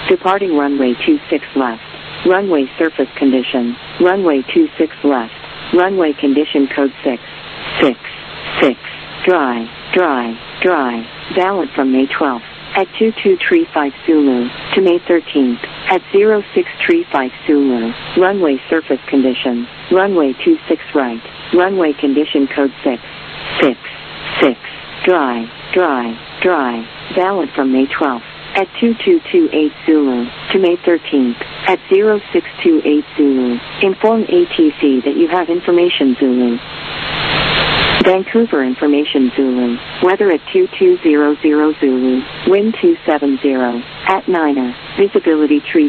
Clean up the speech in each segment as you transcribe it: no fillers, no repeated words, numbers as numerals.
Departing runway 26 left. Runway surface condition. Runway 26 left. Runway condition code 666. Dry, dry, dry. Valid from May 12th at 2235 Zulu to May 13th at 0635 Zulu. Runway surface condition. Runway 26 right. Runway condition code 666. Dry, dry, dry. Valid from May 12th at 2228 Zulu to May 13th at 0628 Zulu. Inform ATC that you have information Zulu. Vancouver information Zulu. Weather at 2200 Zulu. Wind 270. At Niner. Visibility 30.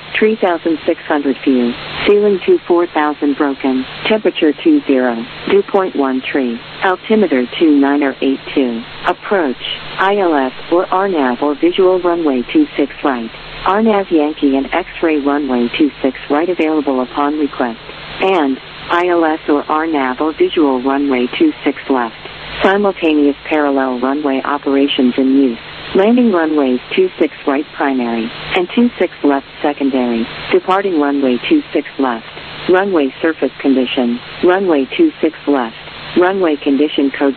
3,600 view. Ceiling 4000 broken. Temperature 20. Dew point 13. Altimeter 2982. Approach. ILS or RNAV or visual runway 26 right. RNAV Yankee and X-ray runway 26 right available upon request. And ILS or RNAV or visual runway 26 left. Simultaneous parallel runway operations in use. Landing runways 26 right primary and 26 left secondary. Departing runway 26 left. Runway surface condition. Runway 26 left. Runway condition code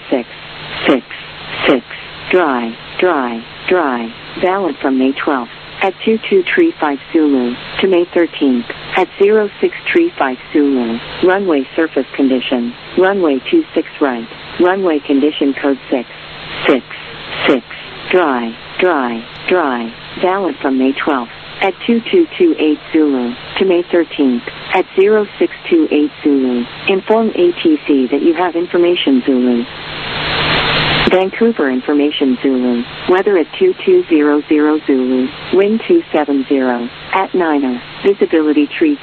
666. Dry, dry, dry. Valid from May 12th at 2235 Zulu to May 13th at 0635 Zulu. Runway surface condition. Runway 26 right. Runway condition code 666. Dry, dry, dry. Valid from May 12th at 2228 Zulu to May 13th at 0628 Zulu. Inform ATC that you have information Zulu. Vancouver information Zulu. Weather at 2200 Zulu. Wind 270. At Niner. Visibility 30.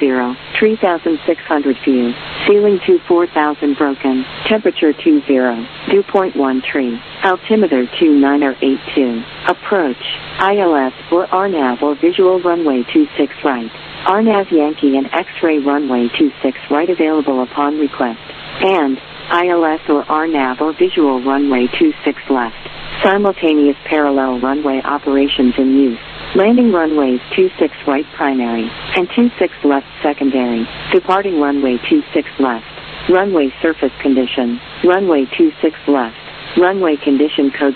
3,600 view. Ceiling 4000 broken. Temperature 20. Dew point 13. Altimeter 2982. Approach. ILS or RNAV or visual runway 26 right. RNAV Yankee and X-ray runway 26 right available upon request. And ILS or RNAV or visual runway 26 left. Simultaneous parallel runway operations in use. Landing runways 26 right primary and 26 left secondary. Departing runway 26 left. Runway surface condition. Runway 26 left. Runway condition code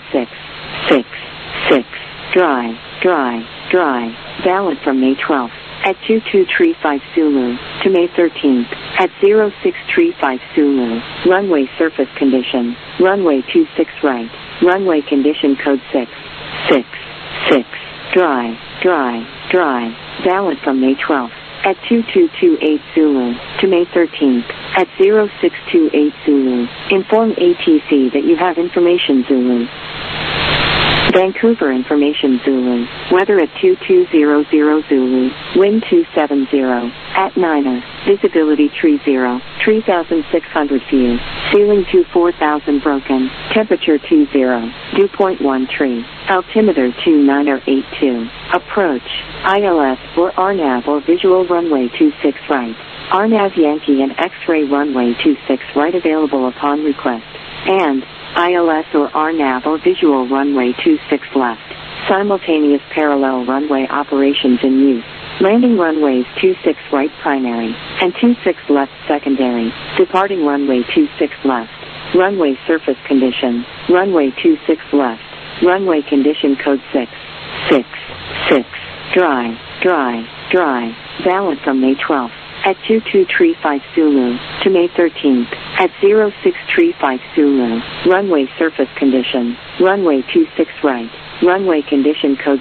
666. Dry, dry, dry. Valid from May 12th at 2235 Zulu to May 13th at 0635 Zulu. Runway surface condition. Runway 26 right. Runway condition code 666. Dry, dry, dry. Valid from May 12th at 2228 Zulu to May 13th at 0628 Zulu. Inform ATC that you have information Zulu. Vancouver information Zulu. Weather at 2200 Zulu. Wind 270. At Niner. Visibility 30. 3,600 view. Ceiling 4000 broken. Temperature 20. Dew point 13. Altimeter 2982. Approach. ILS or RNAV or visual runway 26 right. RNAV Yankee and X-ray runway 26 right available upon request. And ILS or RNAV or visual runway 26 left. Simultaneous parallel runway operations in use. Landing runways 26 right primary and 26 left secondary. Departing runway 26 left. Runway surface condition. Runway 26 left. Runway condition code 666. Dry, dry, dry. Valid from May 12th at 2235 Zulu to May 13th at 0635 Zulu. Runway surface condition. Runway 26 right. Runway condition code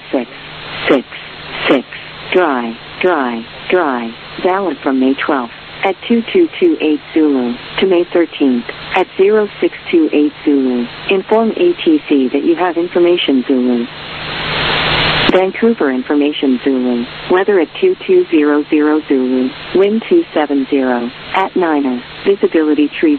666. Dry, dry, dry. Valid from May 12th at 2228 Zulu to May 13th at 0628 Zulu. Inform ATC that you have information Zulu. Vancouver information Zulu. Weather at 2200 Zulu. Wind 270. At Niner. Visibility 30.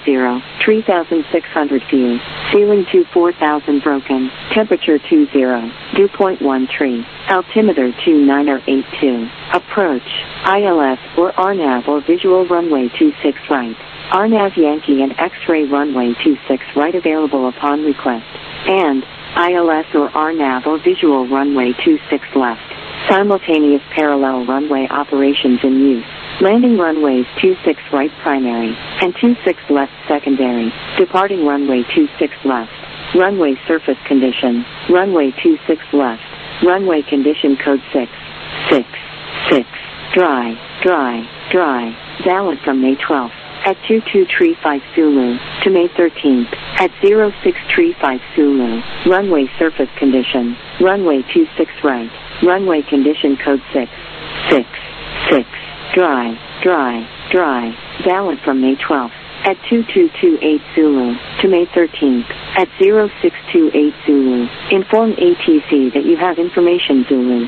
3,600 view. Ceiling 4000 broken. Temperature 20. Dew point 13. Altimeter 2982. Approach. ILS or RNAV or visual runway 26 right. RNAV Yankee and X-ray runway 26 right available upon request. And ILS or RNAV or visual runway 26 left. Simultaneous parallel runway operations in use. Landing runways 26 right primary and 26 left secondary. Departing runway 26 left. Runway surface condition. Runway 26 left. Runway condition code 6. 6. 6. Dry. Dry. Dry. Valid from May 12th. At 2235 Zulu to May 13th. At 0635 Zulu. Runway surface condition. Runway 26 right. Runway condition code 6. 6. 6. Dry. Dry. Dry. Valid from May 12th. At 2228 Zulu to May 13th. At 0628 Zulu. Inform ATC that you have information Zulu.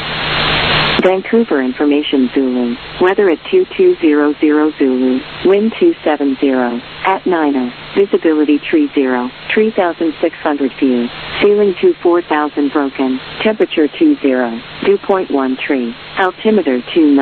Vancouver Information Zulu. Weather at 2200 Zulu. Wind 270. At 9. Visibility 30. 3,600 view. Ceiling 4,000 broken. Temperature 20. Dew point 13. Altimeter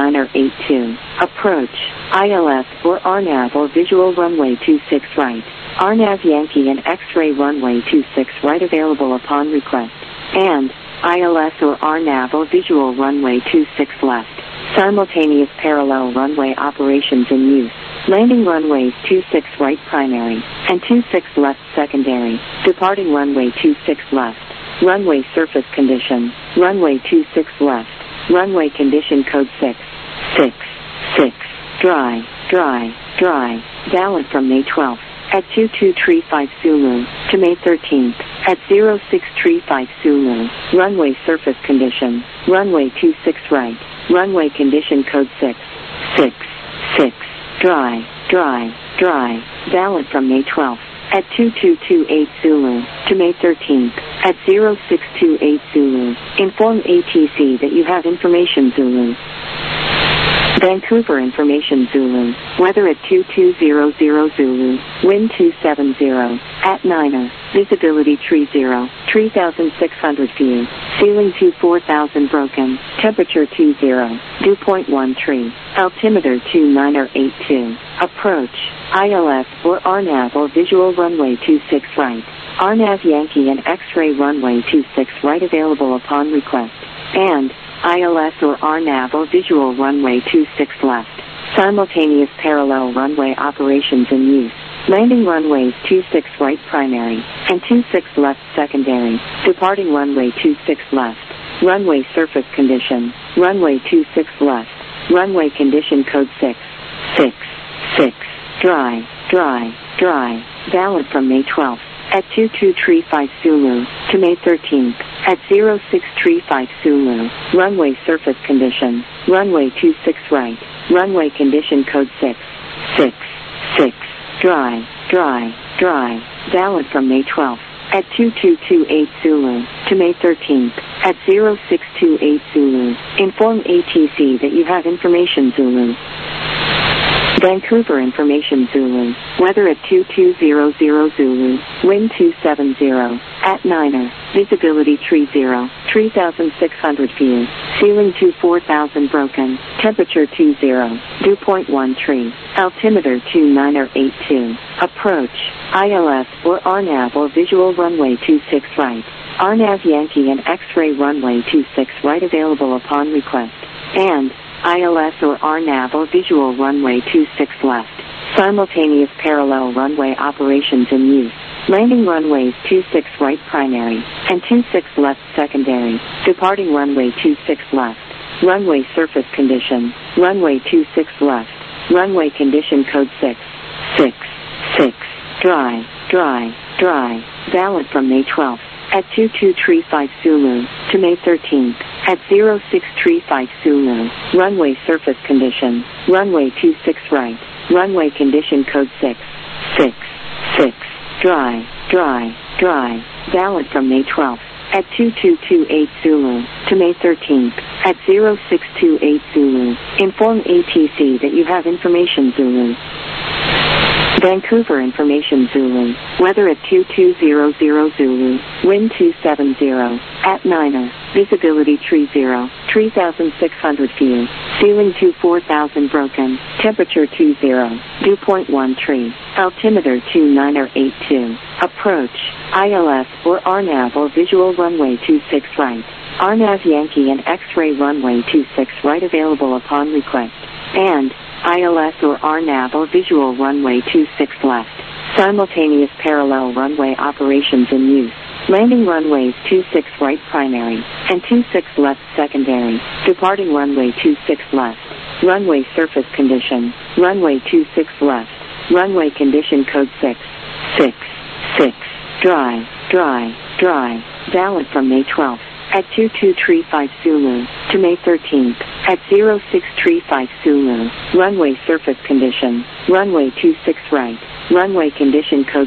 2982. Approach. ILS or RNAV or visual runway 26 right. RNAV Yankee and X-ray runway 26 right available upon request. And ILS or RNAV or visual runway 26 left. Simultaneous parallel runway operations in use. Landing runways 26 right primary and 26 left secondary. Departing runway 26 left. Runway surface condition. Runway 26 left. Runway condition code 6. 6. 6. Dry. Dry. Dry. Valid from May 12th. At 2235 Zulu to May 13th. At 0635 Zulu. Runway surface condition. Runway 26 right. Runway condition code 6. 6. 6. Dry. Dry. Dry. Valid from May 12th. At 2228 Zulu to May 13th. At 0628 Zulu. Inform ATC that you have information Zulu. Vancouver Information Zulu. Weather at 2200 Zulu. Wind 270. At 9. Visibility 30. 3,600 view. Ceiling 4,000 broken. Temperature 20. Dew point 13. Altimeter 2982. Approach. ILS or RNAV or visual runway 26 right. RNAV Yankee and X-ray runway 26 right available upon request. And ILS or RNAV or visual runway 26 left. Simultaneous parallel runway operations in use. Landing runways 26 right primary and 26 left secondary. Departing runway 26 left. Runway surface condition. Runway 26 left. Runway condition code 6. 6. 6. Dry. Dry. Dry. Valid from May 12th. At 2235 Zulu to May 13th. At 0635 Zulu. Runway surface condition. Runway 26 right. Runway condition code 6. 6. 6. Dry. Dry. Dry. Valid from May 12th. At 2228 Zulu to May 13th. At 0628 Zulu. Inform ATC that you have information Zulu. Vancouver Information Zulu. Weather at 2200 Zulu. Wind 270. At 9. Visibility 30. 3,600 view. Ceiling 4,000 broken. Temperature 20. Dew point 13. Altimeter 2982. Approach. ILS or RNAV or visual runway 26 right. RNAV Yankee and X-ray runway 26 right available upon request. And ILS or RNAV or visual runway 26 left. Simultaneous parallel runway operations in use. Landing runways 26 right primary and 26 left secondary. Departing runway 26 left. Runway surface condition. Runway 26 left. Runway condition code 6. 6. 6. Dry. Dry. Dry. Valid from May 12th. At 2235 Zulu to May 13th. At 0635 Zulu. Runway surface condition. Runway 26 right. Runway condition code 6. 6. 6. Dry. Dry. Dry. Valid from May 12th. At 2228 Zulu to May 13th. At 0628 Zulu. Inform ATC that you have information Zulu. Vancouver Information Zulu. Weather at 2200 Zulu. Wind 270. At 9. Visibility 30. 3,600 view. Ceiling 4,000 broken. Temperature 20. Dew point 13. Altimeter 2982. Approach. ILS or RNAV or visual runway 26 right. RNAV Yankee and X-ray runway 26 right available upon request. And ILS or RNAV or visual runway 26 left. Simultaneous parallel runway operations in use. Landing runways 26 right primary and 26 left secondary. Departing runway 26 left. Runway surface condition. Runway 26 left. Runway condition code 666. Dry, dry, dry. Valid from May 12th at 2235 Zulu to May 13th at 0635 Zulu. Runway surface condition. Runway 26 right. Runway condition code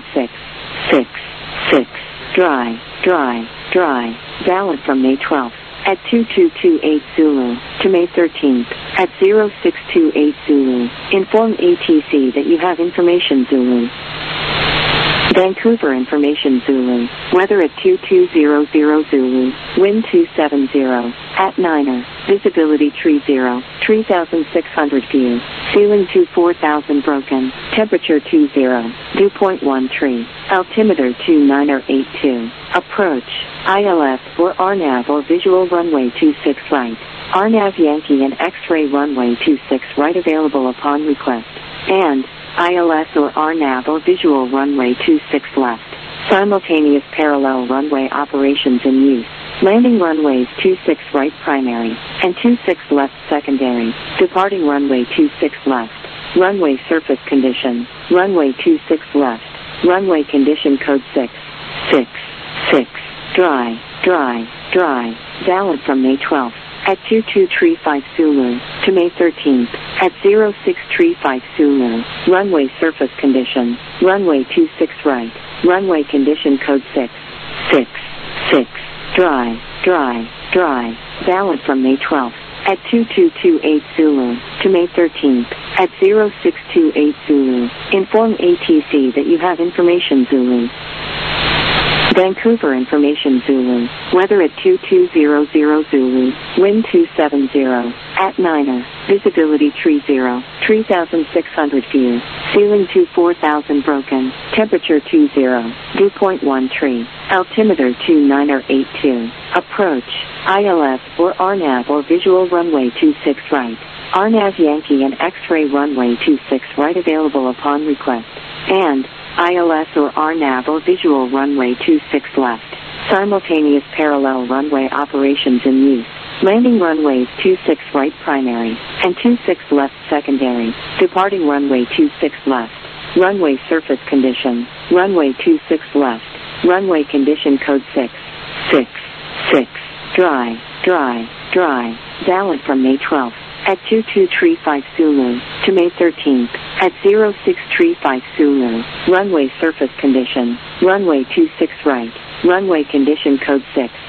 666. Dry, dry, dry. Valid from May 12th at 2228 Zulu to May 13th at 0628 Zulu. Inform ATC that you have information Zulu. Vancouver Information Zulu. Weather at 2200 Zulu. Wind 270. At Niner. Visibility 30. 3,600 view. Ceiling 4,000 broken. Temperature 20. Dew point 13. Altimeter 2982. Approach. ILS or RNAV or visual runway 26 right. RNAV Yankee and X-ray runway 26 right available upon request. And ILS or RNAV or visual runway 26 left. Simultaneous parallel runway operations in use. Landing runways 26 right primary and 26 left secondary. Departing runway 26 left. Runway surface condition. Runway 26 left. Runway condition code 666. Dry, dry, dry. Valid from May 12th at 2235 Zulu to May 13th at 0635 Zulu. Runway surface condition. Runway 26 right. Runway condition code 666. Dry, dry, dry. Valid from May 12th at 2228 Zulu to May 13th at 0628 Zulu. Inform ATC that you have information Zulu. Vancouver Information Zulu. Weather at 2200 Zulu. Wind 270. At Niner. Visibility 30. 3,600 view. Ceiling 4,000 broken. Temperature 20. Dew point 13. Altimeter 2982. Approach. ILS or RNAV or visual runway 26 right. RNAV Yankee and X-ray runway 26 right available upon request. And ILS or RNAV or visual runway 26 left. Simultaneous parallel runway operations in use. Landing runways 26 right primary and 26 left secondary. Departing runway 26 left. Runway surface condition. Runway 26 left. Runway condition code 666. Dry, dry, dry. Valid from May 12th at 2235 Zulu to May 13th at 0635 Zulu. Runway surface condition. Runway 26 right. Runway condition code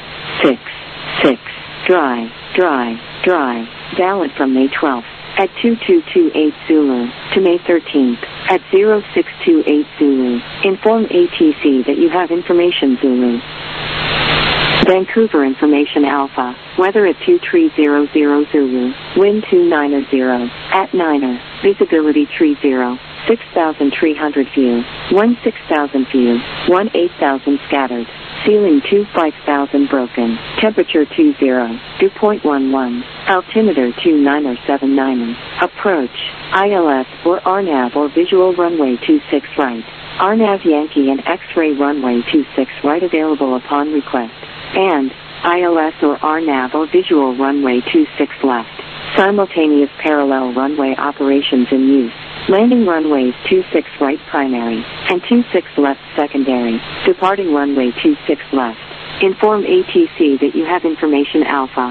666. Dry, dry, dry. Valid from May 12th at 2228 Zulu to May 13th at 0628 Zulu. Inform ATC that you have information Zulu. Vancouver Information Alpha. Weather at 2300 Zulu. Wind 290. At Niner. Visibility 30. 6,300 view. 16,000 view. 18,000 scattered. Ceiling 5,000 broken. Temperature 20. Dew point 11. Altimeter 2979. Approach. ILS or RNAV or visual runway 26 right. RNAV Yankee and X-ray runway 26 right available upon request. And ILS or RNAV or visual runway 26 left. Simultaneous parallel runway operations in use. Landing runways 26 right primary and 26 left secondary. Departing runway 26 left. Inform ATC that you have information Alpha.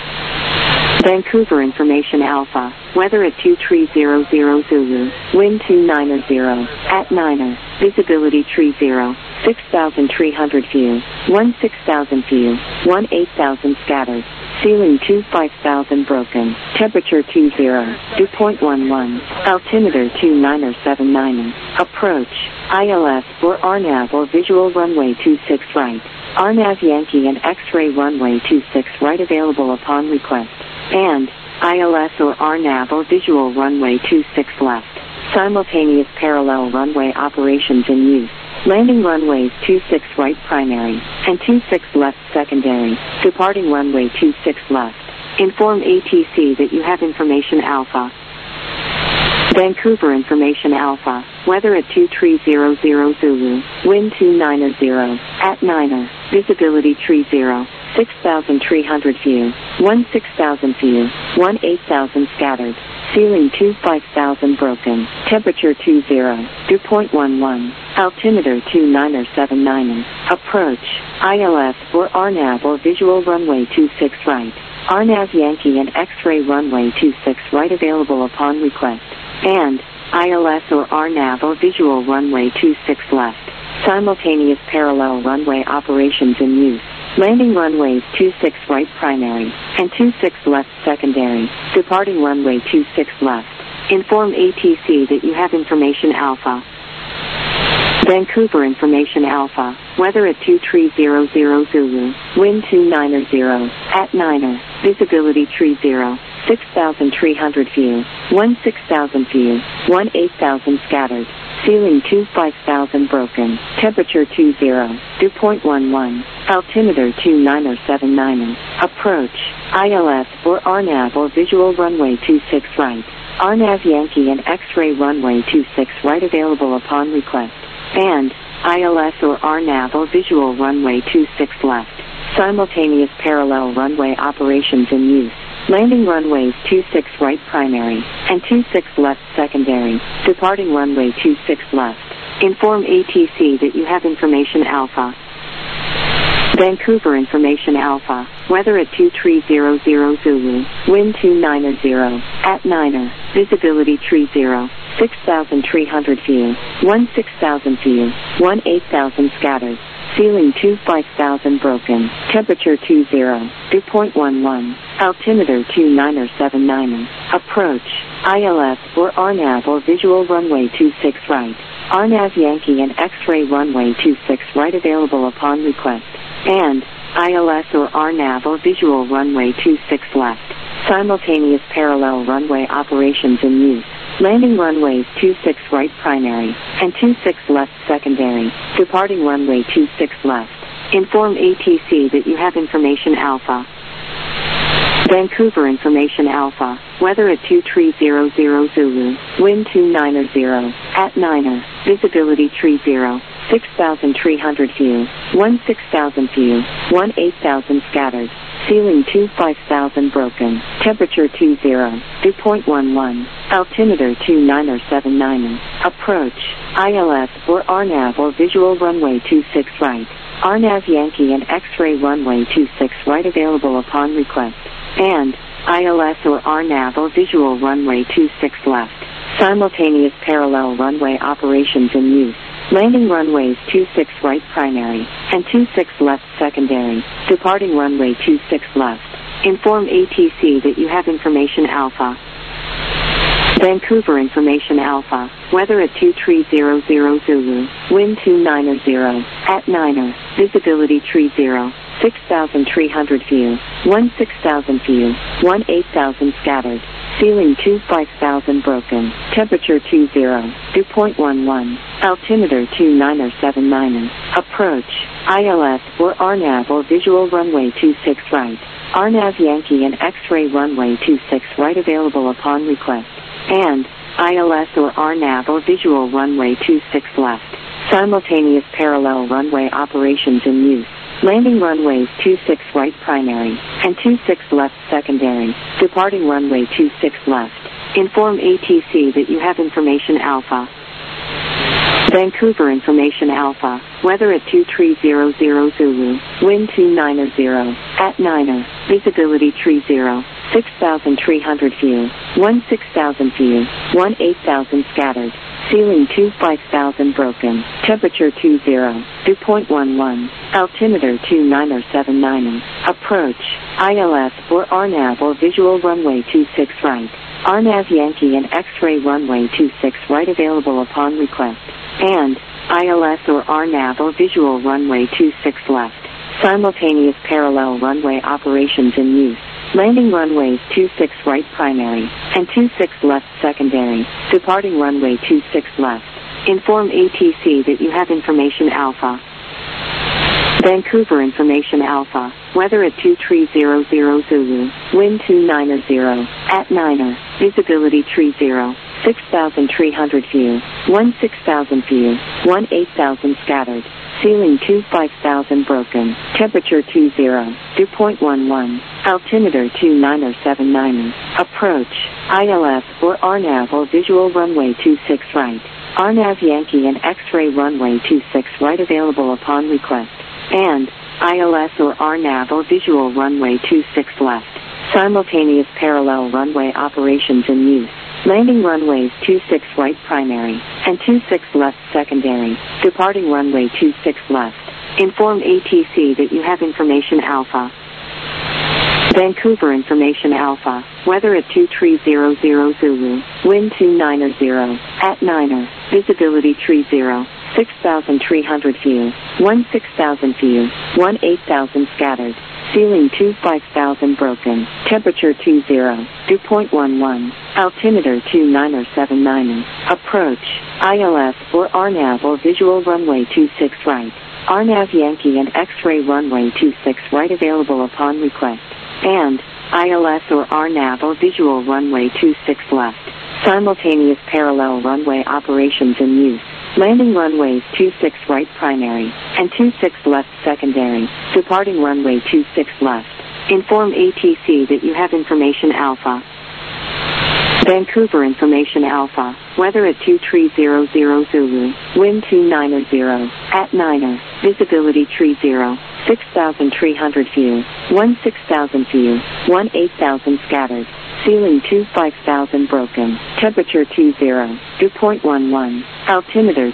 Vancouver Information Alpha. Weather at 2300 Zulu. Wind 290. At Niner. Visibility 30. 6,300 view. 16,000 view. 18,000 scattered. Ceiling 5,000 broken. Temperature 20. Dew point 11. Altimeter 2979. Approach. ILS or RNAV or visual runway 26 right. RNAV Yankee and X-ray runway 26 right available upon request. And ILS or RNAV or visual runway 26 left. Simultaneous parallel runway operations in use. Landing runways 26 right primary and 26 left secondary. Departing runway 26 left. Inform ATC that you have information Alpha. Vancouver information Alpha. Weather at 2300 Zulu. Wind 290 at 9er. Visibility 30. 6,300 view. 16,000 view. 18,000 scattered. Ceiling 25,000 broken. Temperature 20. Dew point 11. Altimeter 2979. Approach. ILS or RNAV or visual runway 26 right. RNAV Yankee and X-ray runway 26 right available upon request. And ILS or RNAV or visual runway 26 left. Simultaneous parallel runway operations in use. Landing runways 26 right primary and 26 left secondary. Departing runway 26 left. Inform ATC that you have information Alpha. Vancouver information Alpha. Weather at 2300 Zulu. Wind 290 at 9er. Visibility 30. 6,300 view. 16,000 view. 18,000 scattered. Ceiling 25,000 broken. Temperature 20. Dew point 11. Altimeter 2979. Approach. ILS or RNAV or visual runway 26 right. RNAV Yankee and X-ray runway 26 right available upon request. And ILS or RNAV or visual runway 26 left. Simultaneous parallel runway operations in use. Landing runways 26 right primary and 26 left secondary. Departing runway 26 left. Inform ATC that you have information Alpha. Vancouver information Alpha. Weather at 2300 Zulu. Wind 290 at 9er. Visibility 30. 6,300 view. 16,000 view. 18,000 scattered. Ceiling 25,000 broken. Temperature 20. Dew point 11. Altimeter 2979. Approach. ILS or RNAV or visual runway 26 right. RNAV Yankee and X-ray runway 26 right available upon request. And ILS or RNAV or visual runway 26 left. Simultaneous parallel runway operations in use. Landing runways 26 right primary and 26 left secondary. Departing runway 26 left. Inform ATC that you have information Alpha. Vancouver information Alpha. Weather at 2300 Zulu. Wind 290 at 9er. Visibility 30. 6,300 view. 16,000 view. 18,000 scattered. Ceiling 25,000 broken. Temperature 20. Dew point 11. Altimeter 2979. Approach. ILS or RNAV or visual runway 26 right. RNAV Yankee and X-ray runway 26 right available upon request. And ILS or RNAV or visual runway 26 left. Simultaneous parallel runway operations in use. Landing runways 26 right primary and 26 left secondary. Departing runway 26 left. Inform ATC that you have information Alpha. Vancouver information Alpha. Weather at 2300 Zulu. Wind 290 at 9er. Visibility 30. 6,300 view. 16,000 view. 18,000 scattered. Ceiling 25,000 broken. Temperature 20. Dew point 11. Altimeter 2979. Approach. ILS or RNAV or visual runway 26 right. RNAV Yankee and X-ray runway 26 right available upon request. And ILS or RNAV or visual runway 26 left. Simultaneous parallel runway operations in use. Landing runways 26 right primary and 26 left secondary. Departing runway 26 left. Inform ATC that you have information Alpha. Vancouver information Alpha. Weather at 2300 Zulu. Wind 290 at 9er. Visibility 30. 6,300 view. 16,000 view. 18,000 scattered. Ceiling 25,000 broken. Temperature 20. Dew point 11. Altimeter 2979. Approach. ILS or RNAV or visual runway 26 right. RNAV Yankee and X-ray runway 26 right available upon request. And ILS or RNAV or visual runway 26 left. Simultaneous parallel runway operations in use. Landing runways 26 right primary and 26 left secondary. Departing runway 26 left. Inform ATC that you have information Alpha. Vancouver Information Alpha. Weather at 2300 Zulu. Wind 290. At 9er. Visibility 30. 6,300 view. 16,000 view. 18,000 scattered. Ceiling 25,000 broken. Temperature 20. Dew point 11. Altimeter 2979. Approach. ILS or RNAV or visual runway 26 right. RNAV Yankee and X-ray runway 26 right available upon request. And ILS or RNAV or visual runway 26 left. Simultaneous parallel runway operations in use. Landing runways 26 right primary and 26 left secondary. Departing runway 26 left. Inform ATC that you have information Alpha. Vancouver Information Alpha. Weather at 2300 Zulu. Wind 290. At 9er. Visibility 30. 6,300 view. 16,000 view. 18,000 scattered. Ceiling 25,000 broken. Temperature 20. Dew point 11. Altimeter 2979. Approach. ILS or RNAV or visual runway 26 right. RNAV Yankee and X-ray runway 26 right available upon request. And ILS or RNAV or visual runway 26 left. Simultaneous parallel runway operations in use. Landing runways 26 right primary and 26 left secondary. Departing runway 26 left. Inform ATC that you have information Alpha. Vancouver Information Alpha. Weather at 2300 Zulu. Wind 290. At 9er. Visibility 30. 6,300 view. 16,000 view. 18,000 scattered. Ceiling 25,000 broken. Temperature 20. Dew point 11. Altimeter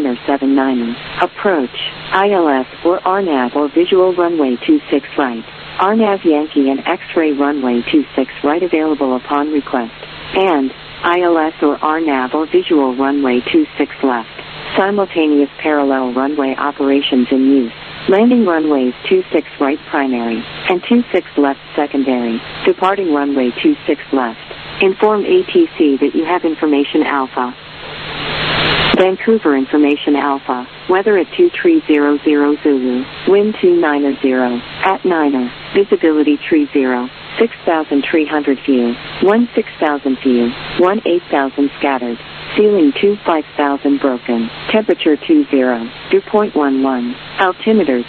2979. Approach. ILS or RNAV or visual runway 26 right. RNAV Yankee and X-ray runway 26 right available upon request. And ILS or RNAV or visual runway 26 left. Simultaneous parallel runway operations in use. Landing runways 26 right primary and 26 left secondary. Departing runway 26 left. Inform ATC that you have information Alpha. Vancouver Information Alpha. Weather at 2300 Zulu. Wind 290. At 9er. Visibility 30. 6,300 view. 16,000 view. 18,000 scattered. Ceiling 25,000 broken. Temperature 20. Dew point 11. Altimeter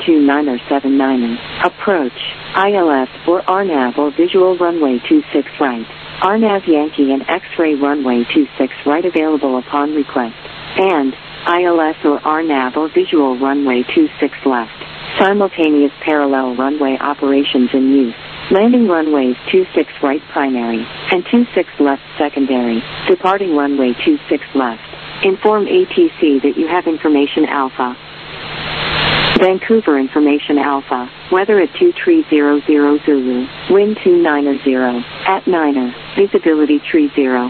2979. Approach. ILS or RNAV or visual runway 26 right. RNAV Yankee and X-ray runway 26 right available upon request. And ILS or RNAV or visual runway 26 left. Simultaneous parallel runway operations in use. Landing runways 26 right primary and 26 left secondary. Departing runway 26 left. Inform ATC that you have information Alpha. Vancouver Information Alpha. Weather at 2300 Zulu. Wind 290. At 9er. Visibility 30.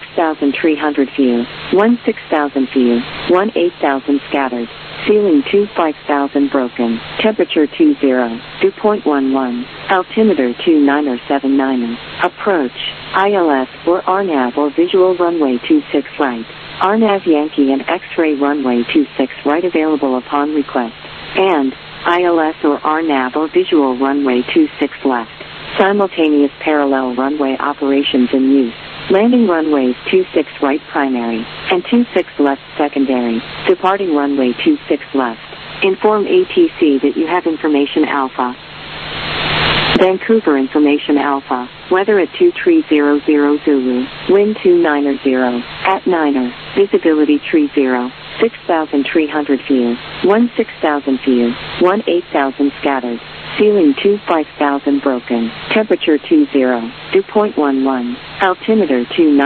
6,300 view. 16,000 view. 18,000 scattered. Ceiling 25,000 broken. Temperature 20. Dew point 11. Altimeter 2979. Approach. ILS or RNAV or visual runway 26 right. RNAV Yankee and X-ray runway 26 right available upon request. And ILS or RNAV or visual runway 26 left. Simultaneous parallel runway operations in use. Landing runways 26 right primary and 26 left secondary. Departing runway 26 left. Inform ATC that you have information Alpha. Vancouver Information Alpha. Weather at 2300 Zulu. Wind 290. At 9er. Visibility 30. 6,300 view. 16,000 view. 18,000 scattered. Ceiling 25,000 broken. Temperature 20. Dew point 11. Altimeter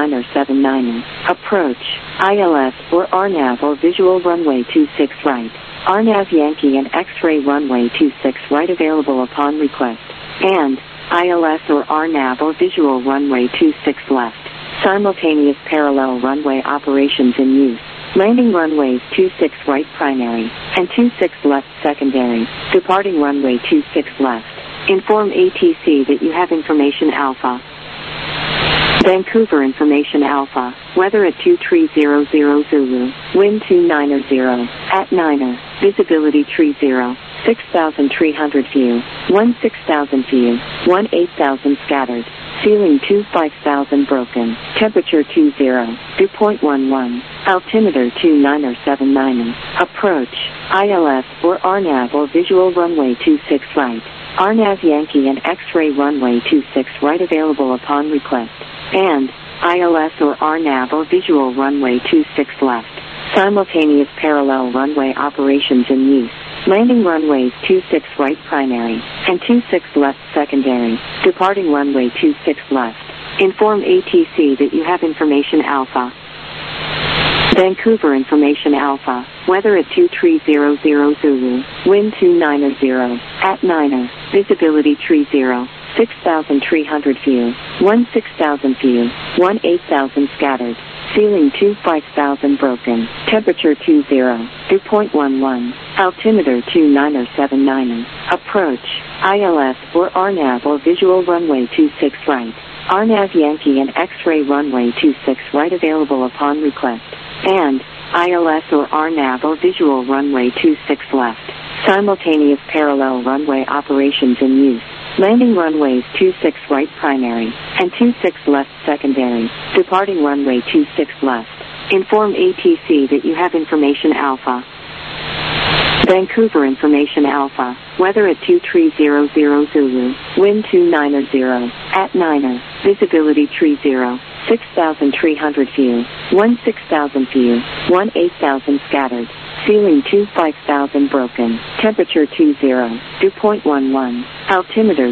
2979. Approach. ILS or RNAV or visual runway 26 right. RNAV Yankee and X-ray runway 26 right available upon request. And ILS or RNAV or visual runway 26 left. Simultaneous parallel runway operations in use. Landing runways 26 right primary and 26 left secondary. Departing runway 26 left. Inform ATC that you have information Alpha. Vancouver Information Alpha, weather at 2300 Zulu, wind 290, at 9er, visibility 30, 6,300 view, 16,000 view, 18,000 scattered, ceiling 25,000 broken, temperature 20, dew point 11, altimeter 2979, approach, ILS or RNAV or visual runway 26 right, RNAV Yankee and X-ray runway 26 right available upon request, and ILS or RNAV or visual runway 26 left, simultaneous parallel runway operations in use. Landing runways 26 right primary and 26 left secondary, departing runway 26 left. Inform ATC that you have information Alpha. Vancouver Information Alpha, weather at 2300 Zulu, wind 290, at 9er, visibility 30, 6,300 view, 16,000 view, 18,000 scattered, ceiling 25,000 broken, temperature 20, dew point 11, altimeter 2979, approach, ILS or RNAV or visual runway 26 right, RNAV Yankee and X-ray runway 26 right available upon request, and ILS or RNAV or visual runway 26 left, simultaneous parallel runway operations in use. Landing runways 26 right primary and 26 left secondary, departing runway 26 left. Inform ATC that you have information Alpha. Vancouver Information Alpha, weather at 2300 Zulu, wind 290, at 9er, visibility 30, 6,300 view, 16,000 view, 18,000 scattered, ceiling 25,000 broken, temperature 20, dew point 11, altimeter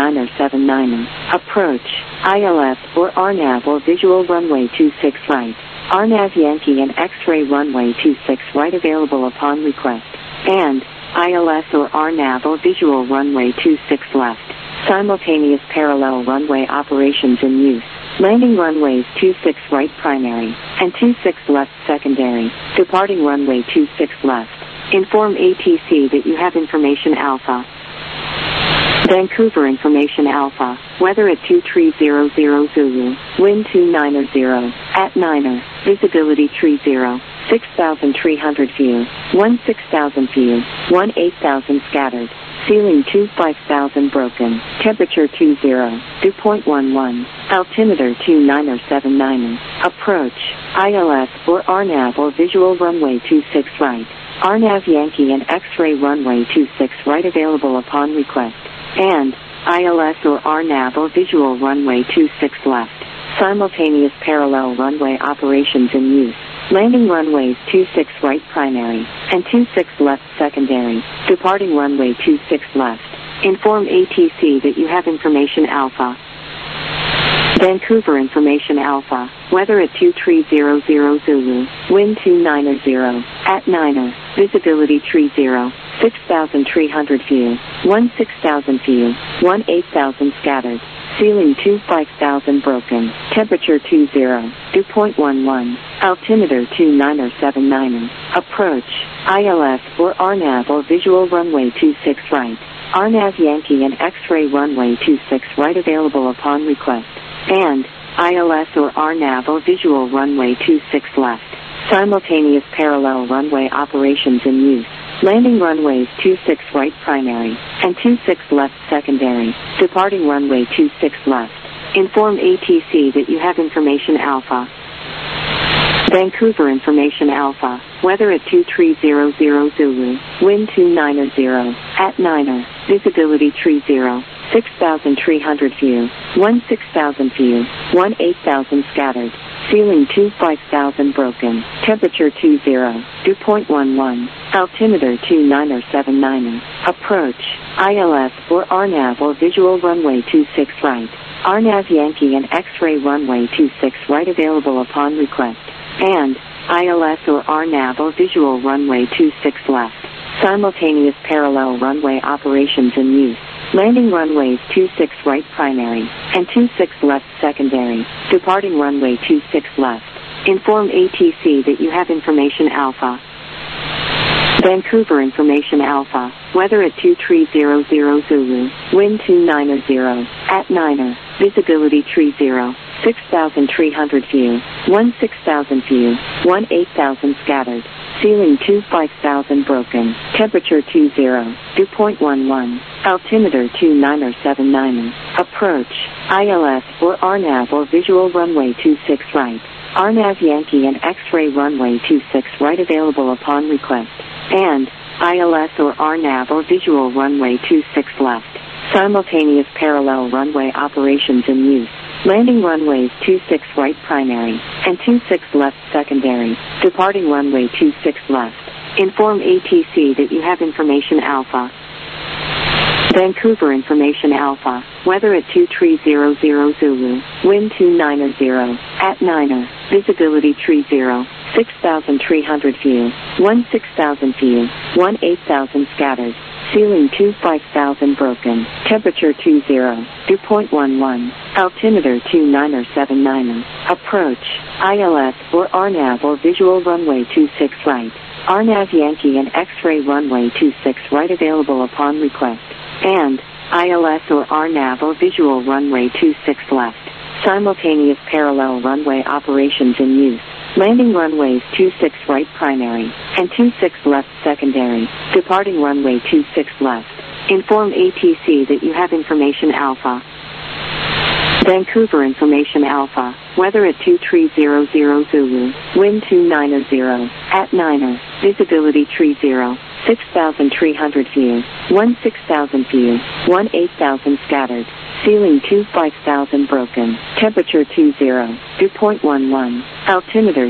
2979, approach, ILS or RNAV or visual runway 26 right, RNAV Yankee and X-ray runway 26 right available upon request, and ILS or RNAV or visual runway 26 left, simultaneous parallel runway operations in use. Landing runways 26 right primary and 26 left secondary, departing runway 26 left. Inform ATC that you have information Alpha. Vancouver Information Alpha, weather at 2300 Zulu, wind 290, at 9er, visibility 30, 6,300 view, 16,000 view, 18,000 scattered, ceiling 25,000 broken, temperature 20, dew point 11, altimeter 2979, approach, ILS or RNAV or visual runway 26 right, RNAV Yankee and X-ray runway 26 right available upon request, and ILS or RNAV or visual runway 26 left, simultaneous parallel runway operations in use. Landing runways 26 right primary and 26 left secondary, departing runway 26 left. Inform ATC that you have information Alpha. Vancouver Information Alpha, weather at 2300 Zulu, wind 290, at 9er, visibility 30, 6,300 view, 16,000 view, 18,000 scattered, ceiling 25,000 broken, temperature 20, dew point 11, altimeter 2979, approach, ILS or RNAV or visual runway 26 right, RNAV Yankee and X-ray runway 26 right available upon request, and ILS or RNAV or visual runway 26 left, simultaneous parallel runway operations in use. Landing runways 26 right primary and 26 left secondary, departing runway 26 left. Inform ATC that you have information Alpha. Vancouver Information Alpha, weather at 2300 Zulu, wind 290, at 9er, visibility 30, 6,300 view, 16,000 view, 18,000 scattered, ceiling 25,000 broken, temperature 20, dew point 11, altimeter 2979, approach, ILS or RNAV or visual runway 26 right, RNAV Yankee and X-ray runway 26 right available upon request, and ILS or RNAV or visual runway 26 left, simultaneous parallel runway operations in use. Landing runways 26 right primary and 26 left secondary, departing runway 26 left. Inform ATC that you have information Alpha. Vancouver Information Alpha, weather at 2300 Zulu, wind 290, at 9er, visibility 30, 6,300 view, 16,000 view, 18,000 scattered. Ceiling 25,000 broken. Temperature 20, dew point 11. Altimeter 2979. Approach. ILS or RNAV or visual runway 26 right. RNAV Yankee and X-ray runway 26 right available upon request. And ILS or RNAV or visual runway 26 left. Simultaneous parallel runway operations in use. Landing runways 26 right primary and 26 left secondary. Departing runway 26 left. Inform ATC that you have information Alpha. Vancouver information Alpha. Weather at 2300 Zulu. Wind 290 at 9er. Visibility 30. 6,300 view. 16,000 view. 18,000 scattered. Ceiling 25,000 broken. Temperature 20. Dew point 11. Altimeter 2979. Approach. ILS or RNAV or visual runway 26 right. RNAV Yankee and X-ray runway 26 right available upon request. And ILS or RNAV or visual runway 26 left. Simultaneous parallel runway operations in use. Landing runways 26 right primary and 26 left secondary. Departing runway 26 left. Inform ATC that you have information Alpha. Vancouver information Alpha. Weather at 2300 Zulu. Wind 290 at 9er. Visibility 30. 6,300 view. 16,000 view. 18,000 scattered. Ceiling 25,000 broken. Temperature 20. Dew point 11. Altimeter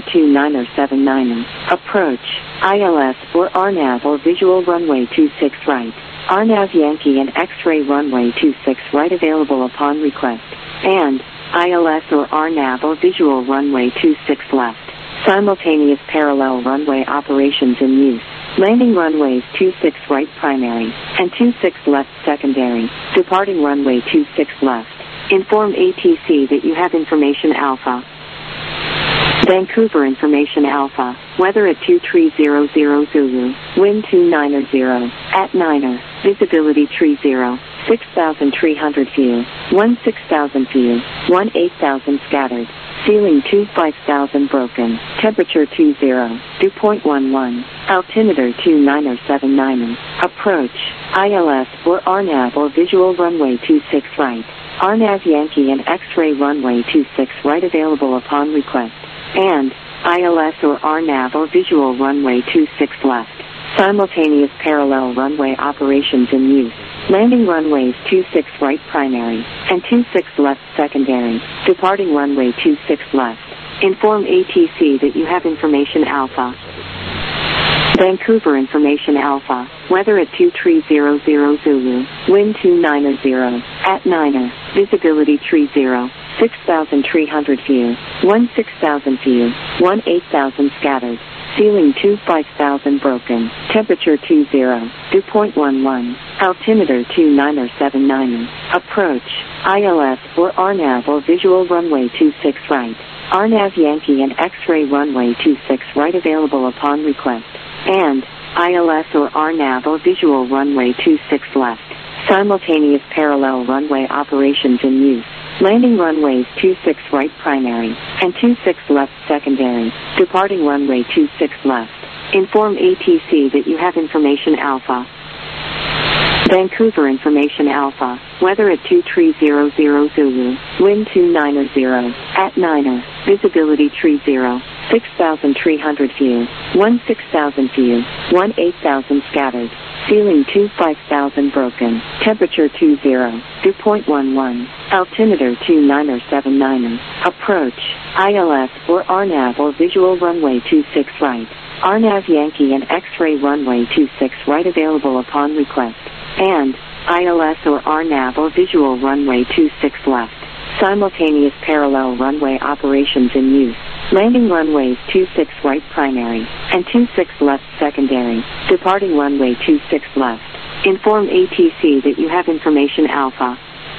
2979. Approach. ILS or RNAV or visual runway 26 right. RNAV Yankee and X-ray runway 26 right available upon request. And ILS or RNAV or visual runway 26 left. Simultaneous parallel runway operations in use. Landing runways 26 right primary and 26 left secondary. Departing runway 26 left. Inform ATC that you have information Alpha. Vancouver information Alpha. Weather at 2300 Zulu. Wind 290 at 9er. Visibility 30. 6,300 view. 16,000 view. 18,000 scattered. Ceiling 25,000 broken. Temperature 20. Dew point 11. Altimeter 2979. Approach. ILS or RNAV or visual runway 26 right. RNAV Yankee and X-ray runway 26 right available upon request. And ILS or RNAV or visual runway 26 left. Simultaneous parallel runway operations in use. Landing runways 26 right primary and 26 left secondary. Departing runway 26 left. Inform ATC that you have information Alpha. Vancouver information Alpha. Weather at 2300 Zulu. Wind 290 at 9er. Visibility 30. 6,300 view. 16,000 view. 18,000 scattered. Ceiling 25,000 broken. Temperature 20. Dew point 11. Altimeter 2979. Approach. ILS or RNAV or visual runway 26 right. RNAV Yankee and X-ray runway 26 right available upon request. And ILS or RNAV or visual runway 26 left. Simultaneous parallel runway operations in use. Landing runways 26 right primary and 26 left secondary. Departing runway 26 left. Inform ATC that you have information Alpha. Vancouver information Alpha. Weather at 2300 Zulu. Wind 290 at 9er. Visibility 30. 6,300 view. 16,000 view. 18,000 scattered. Ceiling 25,000 broken. Temperature 20. Dew point 11. Altimeter 2979. Approach. ILS or RNAV or visual runway 26 right. RNAV Yankee and X-ray runway 26 right available upon request. And ILS or RNAV or visual runway 26 left. Simultaneous parallel runway operations in use. Landing runways 26 right primary and 26 left secondary. Departing runway 26 left. Inform ATC that you have information Alpha.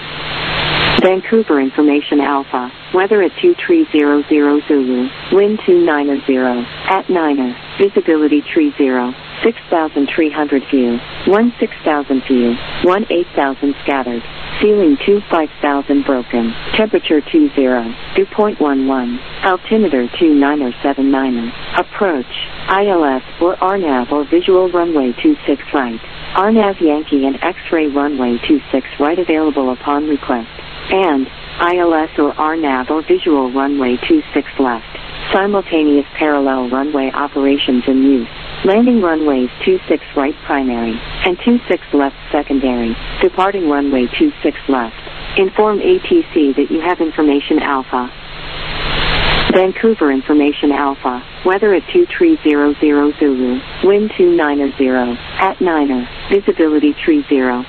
Vancouver information Alpha. Weather at 2300 Zulu. Wind 290 at 9er. Visibility 30. 6,300 view. 16,000 view. 18,000 scattered. Ceiling 25000 broken. Temperature 20, dew point 11. Altimeter 29er79er. Approach. ILS or RNAV or visual runway 26 right. RNAV Yankee and X-ray runway 26 right available upon request. And ILS or RNAV or visual runway 26 left. Simultaneous parallel runway operations in use. Landing runways 26 right primary and 26 left secondary. Departing runway 26 left. Inform ATC that you have information Alpha. Vancouver information Alpha. Weather at 2300 Zulu. Wind 290 at 9er. Visibility 30.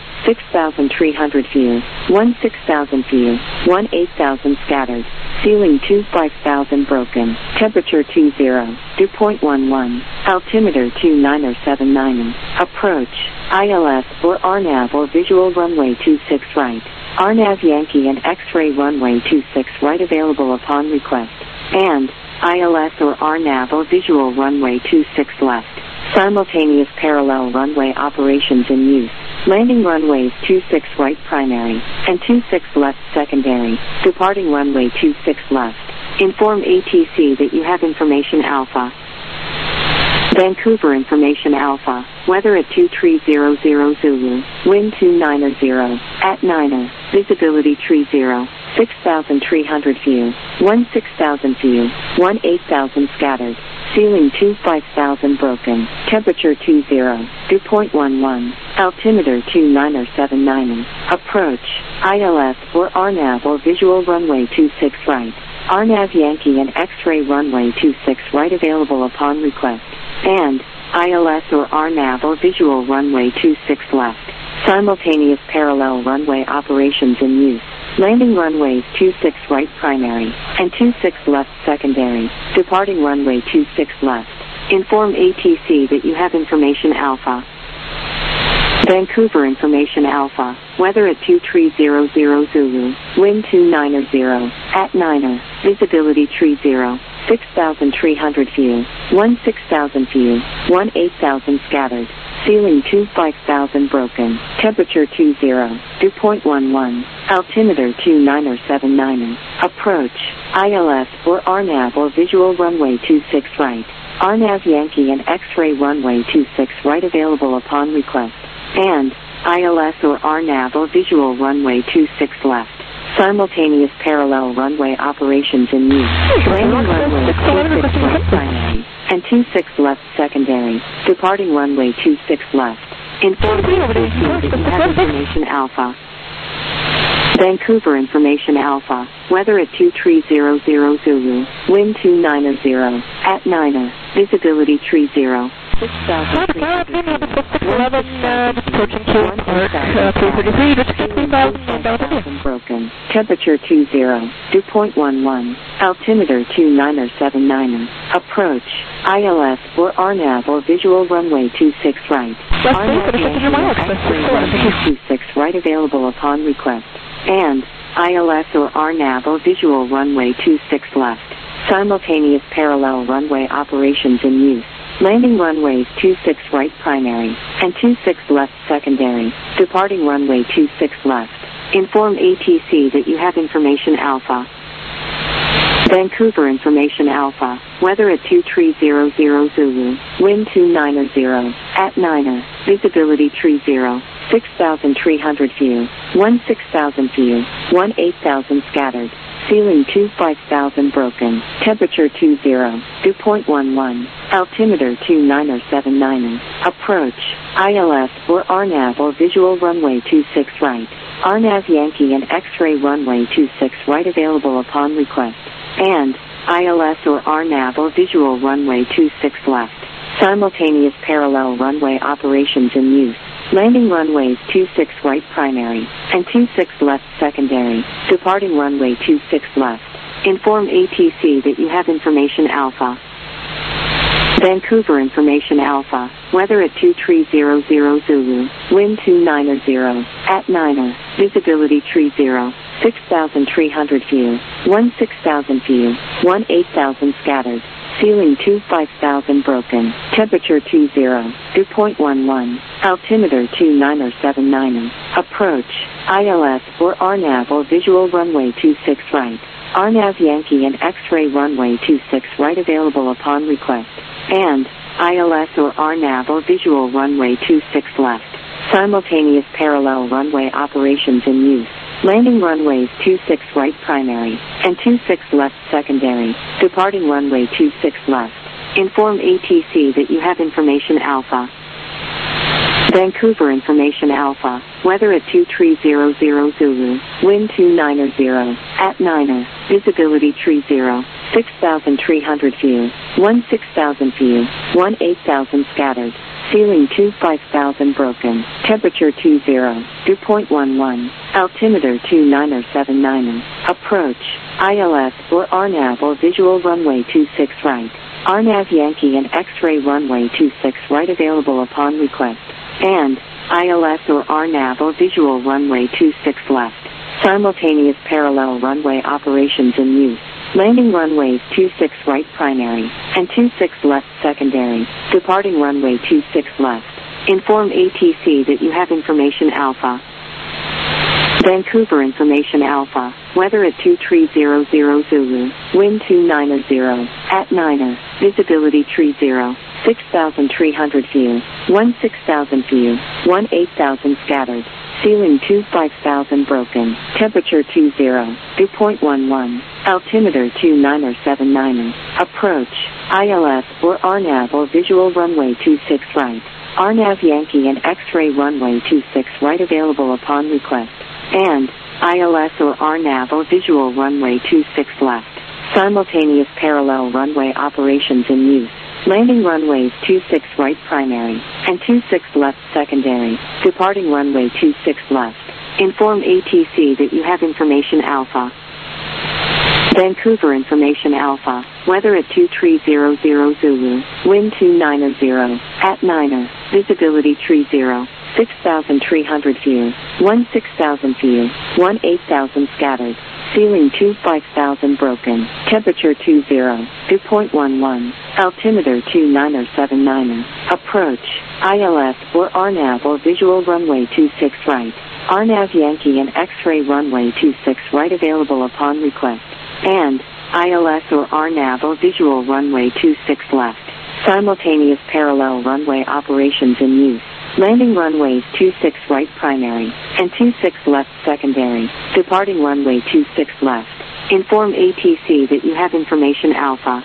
6,300 view. 16,000 view. 18,000 scattered. Ceiling 25,000 broken. Temperature 20. Dew point 11. Altimeter 29er79er. Approach. ILS or RNAV or visual runway 26 right. RNAV Yankee and X-ray runway 26 right available upon request. And ILS or RNAV or visual runway 26 left. Simultaneous parallel runway operations in use. Landing runways 26 right primary and 26 left secondary. Departing runway 26 left. Inform ATC that you have information Alpha. Vancouver information Alpha. Weather at 2300 Zulu. Wind 290 at 9er. Visibility 30. 6,300 view. 16,000 view. 18,000 scattered. Ceiling 25,000 broken. Temperature 20. Dew point 11. Altimeter 29er79er. Approach. ILS or RNAV or visual runway 26 right. RNAV Yankee and X-ray runway 26 right available upon request. And ILS or RNAV or visual runway 26 left. Simultaneous parallel runway operations in use. Landing runways 26 right primary and 26 left secondary. Departing runway 26 left. Inform ATC that you have information Alpha. Vancouver information Alpha. Weather at 2300 Zulu. Wind 290 at 9er. Visibility 30. 6,300 view. 16,000 view. 18,000 scattered. Ceiling 25,000 broken. Temperature 20. Dew point 11. Altimeter 29er79er. Approach. ILS or RNAV or visual runway 26 right. RNAV Yankee and X-ray runway 26 right available upon request. And ILS or RNAV or visual runway 26 left. Simultaneous parallel runway operations in use. Landing runway 26 right primary and 26 left secondary. Departing runway 26 left. Inform ATC that you have information Alpha. Vancouver information Alpha. Weather at 2300 Zulu. Wind 290 at 9er. Visibility 30. 6,300 broken. Temperature 20. Dew point 11. Altimeter 29er79er. Approach. ILS or RNAV or visual runway 26 right. RNAV 26 right available upon request. And ILS or RNAV or visual runway 26 left. Simultaneous parallel runway operations in use. Landing runways 26 right primary and 26 left secondary. Departing runway 26 left. Inform ATC that you have information Alpha. Vancouver information Alpha. Weather at 2300 Zulu. Wind 290 at 9er. Visibility 30. 6,300 view. 16,000 view. 18,000 scattered. Ceiling 25,000 broken. Temperature 20. Dew point 11. Altimeter 29er79er. Approach. ILS or RNAV or visual runway 26 right. RNAV Yankee and X-ray runway 26 right available upon request. And ILS or RNAV or visual runway 26 left. Simultaneous parallel runway operations in use. Landing runways 26 right primary and 26 left secondary. Departing runway 26 left. Inform ATC that you have information Alpha. Vancouver information Alpha. Weather at 2300 Zulu. Wind 290 at 9er. Visibility 30. 6,300 view. 16,000 view. 18,000 scattered. Ceiling 25,000 broken. Temperature 20. Dew point 11. Altimeter 29er79er. Approach. ILS or RNAV or visual runway 26 right. RNAV Yankee and X-ray runway 26 right available upon request. And ILS or RNAV or visual runway 26 left. Simultaneous parallel runway operations in use. Landing runways 26 right primary and 26 left secondary. Departing runway 26 left. Inform ATC that you have information Alpha. Vancouver information Alpha. Weather at 2300 Zulu. Wind 290 at 9er. Visibility 30. 6,300 view. 16,000 view. 18,000 scattered. Ceiling 5,000 broken. Temperature 20. Dew point 11. Altimeter 2979. Approach. ILS or RNAV or visual runway 26 right. RNAV Yankee and X-ray runway 26 right available upon request. And ILS or RNAV or visual runway 26 left. Simultaneous parallel runway operations in use. Landing runways 26 right primary and 26 left secondary. Departing runway 26 left. Inform ATC that you have information Alpha. Vancouver information Alpha. Weather at 2300 Zulu. Wind 290 at 9er. Visibility 30. 6,300 view. 16,000 view. 18,000 scattered. Ceiling 5,000 broken. Temperature 20. Dew point 11. Altimeter 2979. Approach. ILS or RNAV or visual runway 26 right. RNAV Yankee and X-ray runway 26 right available upon request. And ILS or RNAV or visual runway 26 left. Simultaneous parallel runway operations in use. Landing runways 26 right primary and 26 left secondary. Departing runway 26 left. Inform ATC that you have information Alpha. Vancouver information Alpha. Weather at 2300 Zulu. Wind 290 at 9er. Visibility 30. 6,300 view. 16,000 view. 18,000 scattered. Ceiling 5,000 broken. Temperature 20. Dew point 11. Altimeter 2979. Approach. ILS or RNAV or visual runway 26 right. RNAV Yankee and X-ray runway 26 right available upon request. And ILS or RNAV or visual runway 26 left. Simultaneous parallel runway operations in use. Landing runways 26 right primary and 26 left secondary. Departing runway 26 left. Inform ATC that you have information Alpha.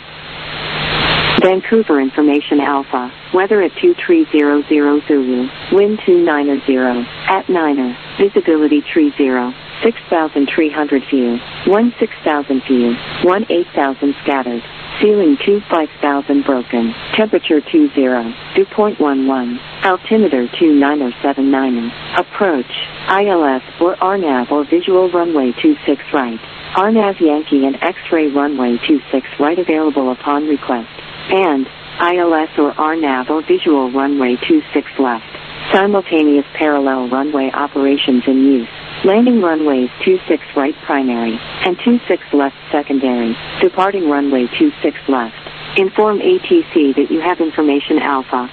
Vancouver information Alpha. Weather at 2300 Zulu. Wind 290 at 9er. Visibility 30. 6,300 view. 16,000 view. 18,000 scattered. Ceiling 5,000 broken. Temperature 20. Dew point 11. Altimeter 2979. Approach. ILS or RNAV or visual runway 26 right. RNAV Yankee and X-ray runway 26 right available upon request. And ILS or RNAV or visual runway 26 left. Simultaneous parallel runway operations in use. Landing runways 26 right primary and 26 left secondary. Departing runway 26 left. Inform ATC that you have information Alpha.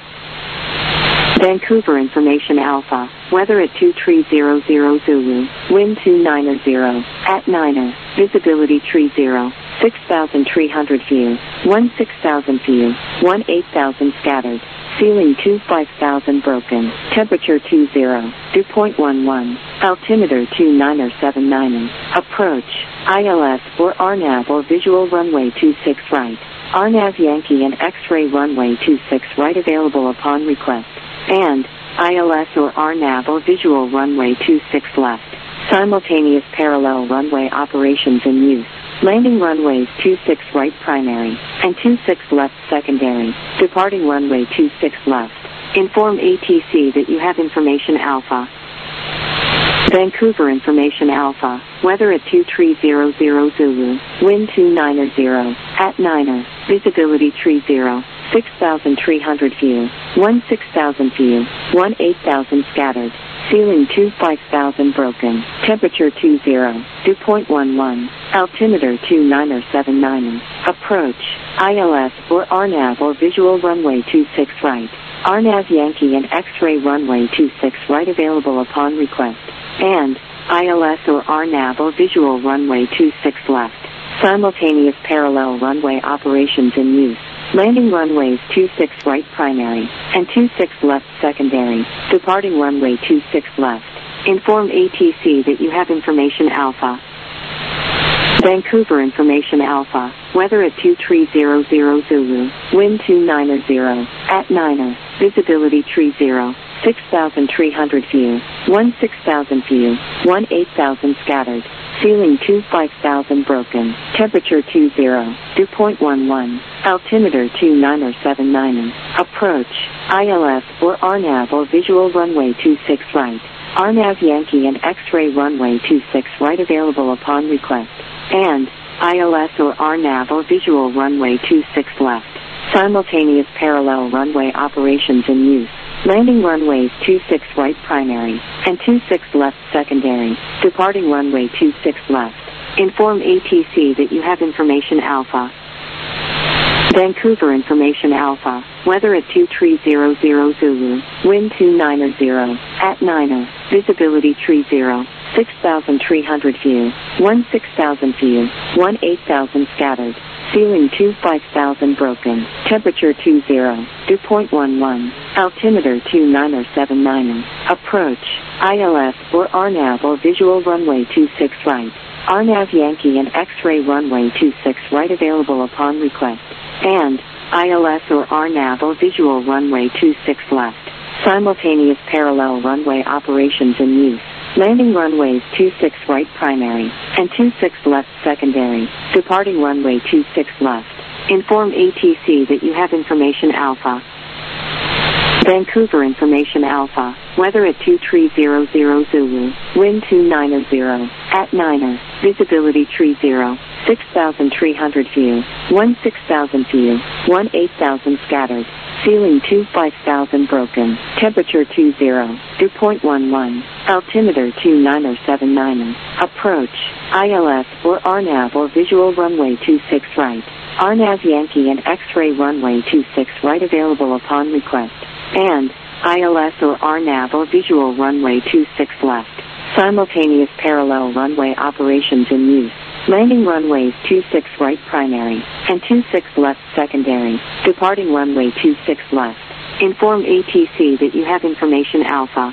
Vancouver information Alpha. Weather at 2300 Zulu. Wind 290 at 9er. Visibility 30. 6,300 view. 16,000 view. 18,000 scattered. Ceiling 5,000 broken. Temperature 20. Dew point 11. Altimeter 2979. Approach. ILS or RNAV or visual runway 26 right. RNAV Yankee and X-ray runway 26 right available upon request. And ILS or RNAV or visual runway 26 left. Simultaneous parallel runway operations in use. Landing runways 26 right primary and 26 left secondary. Departing runway 26 left. Inform ATC that you have information Alpha. Vancouver information Alpha. Weather at 2300 Zulu. Wind 290 at 9er. Visibility 30. 6,300 view. 16,000 view. 18,000 scattered. Ceiling 5,000 broken. Temperature 20. Dew point 11. Altimeter 2979. Approach. ILS or RNAV or visual runway 26 right. RNAV Yankee and X-ray runway 26 right available upon request. And ILS or RNAV or visual runway 26 left. Simultaneous parallel runway operations in use. Landing runways 26 right primary and 26 left secondary. Departing runway 26 left. Inform ATC that you have information Alpha. Vancouver information Alpha. Weather at 2300 Zulu. Wind 290 at 9er. Visibility 30. 6,300 view. 16,000 view. 18,000 scattered. Ceiling 25,000 broken. Temperature 20. Dew point 11. Altimeter 2979. Approach. ILS or RNAV or visual runway 26 right. RNAV Yankee and X-ray runway 26 right available upon request. And ILS or RNAV or visual runway 26 left. Simultaneous parallel runway operations in use. Landing runways 26 right primary and 26 left secondary. Departing runway 26 left. Inform ATC that you have information Alpha. Vancouver information Alpha. Weather at 2300 Zulu. Wind 290 at 9er. Visibility 30. 6,300 view. 16,000 view. 18,000 scattered. Ceiling 25,000 broken. Temperature 20. Dew point 11. Altimeter 2979. Approach. ILS or RNAV or visual runway 26 right. RNAV Yankee and X-ray runway 26 right available upon request. And ILS or RNAV or visual runway 26 left. Simultaneous parallel runway operations in use. Landing runways 26 right primary and 26 left secondary. Departing runway 26 left. Inform ATC that you have information Alpha. Vancouver information Alpha. Weather at 2300 Zulu. Wind 290 at 9er. Visibility 30. 6,300 view. 16,000 view. 18,000 scattered. Ceiling 25,000 broken. Temperature 20. Dew point 11. Altimeter 2979. Approach. ILS or RNAV or visual runway 26 right. RNAV Yankee and X-ray runway 26 right available upon request. And ILS or RNAV or visual runway 26 left. Simultaneous parallel runway operations in use. Landing runways 26 right primary and 26 left secondary. Departing runway 26 left. Inform ATC that you have information Alpha.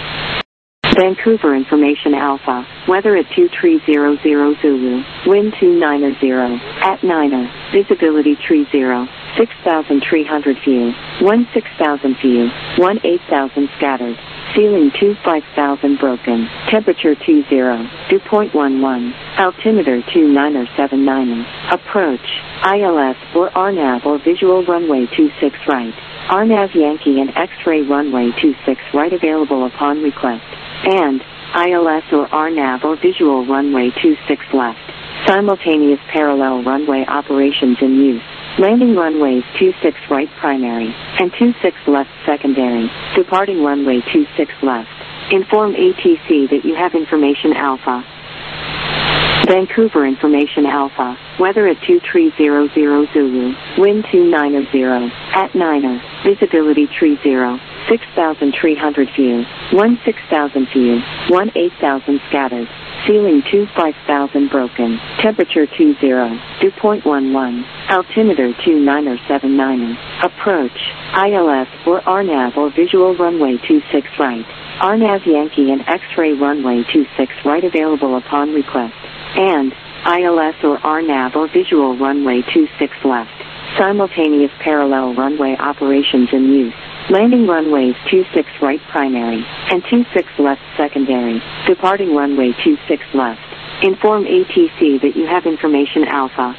Vancouver information Alpha. Weather at 2300 Zulu. Wind 290 at 9er. Visibility 30. 6,300 view. 16,000 view. 18,000 scattered. Ceiling 25,000 broken. Temperature 20. Dew point 11. Altimeter 2979. Approach. ILS or RNAV or visual runway 26 right. RNAV Yankee and X-ray runway 26 right available upon request. And ILS or RNAV or visual runway 26 left. Simultaneous parallel runway operations in use. Landing runways 26 right primary and 26 left secondary. Departing runway 26 left. Inform ATC that you have information Alpha. Vancouver information Alpha. Weather at 2300 Zulu. Wind 290 at 9er. Visibility 30. 6,300 view. 16,000 view. 18,000 scattered. Ceiling 25,000 broken. Temperature 20. Dew point 11. Altimeter 2979. Approach. ILS or RNAV or visual runway 26 right. RNAV Yankee and X-ray runway 26 right available upon request. And ILS or RNAV or visual runway 26 left. Simultaneous parallel runway operations in use. Landing runways 26 right primary and 26 left secondary. Departing runway 26 left. Inform ATC that you have information Alpha.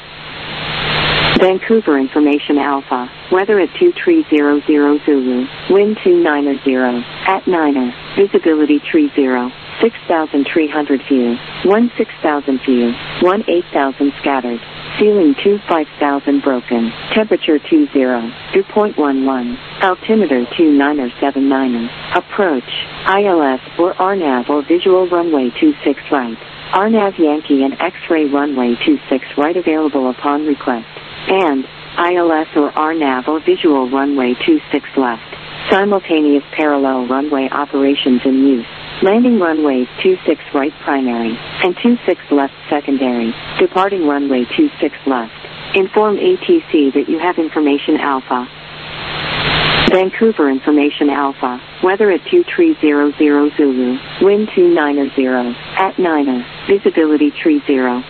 Vancouver information Alpha. Weather at 2300 Zulu. Wind 290 at 9er. Visibility 30. 6,300 view. 16,000 view. 18,000 scattered. Ceiling 25,000 broken. Temperature 20. Dew point 11. Altimeter 2979. Approach. ILS or RNAV or visual runway 26 right. RNAV Yankee and X-ray runway 26 right available upon request. And ILS or RNAV or visual runway 26 left. Simultaneous parallel runway operations in use. Landing runways 26 right primary and 26 left secondary. Departing runway 26 left. Inform ATC that you have information Alpha. Vancouver information Alpha. Weather at 2300 Zulu. Wind 290 at 9er. Visibility 30.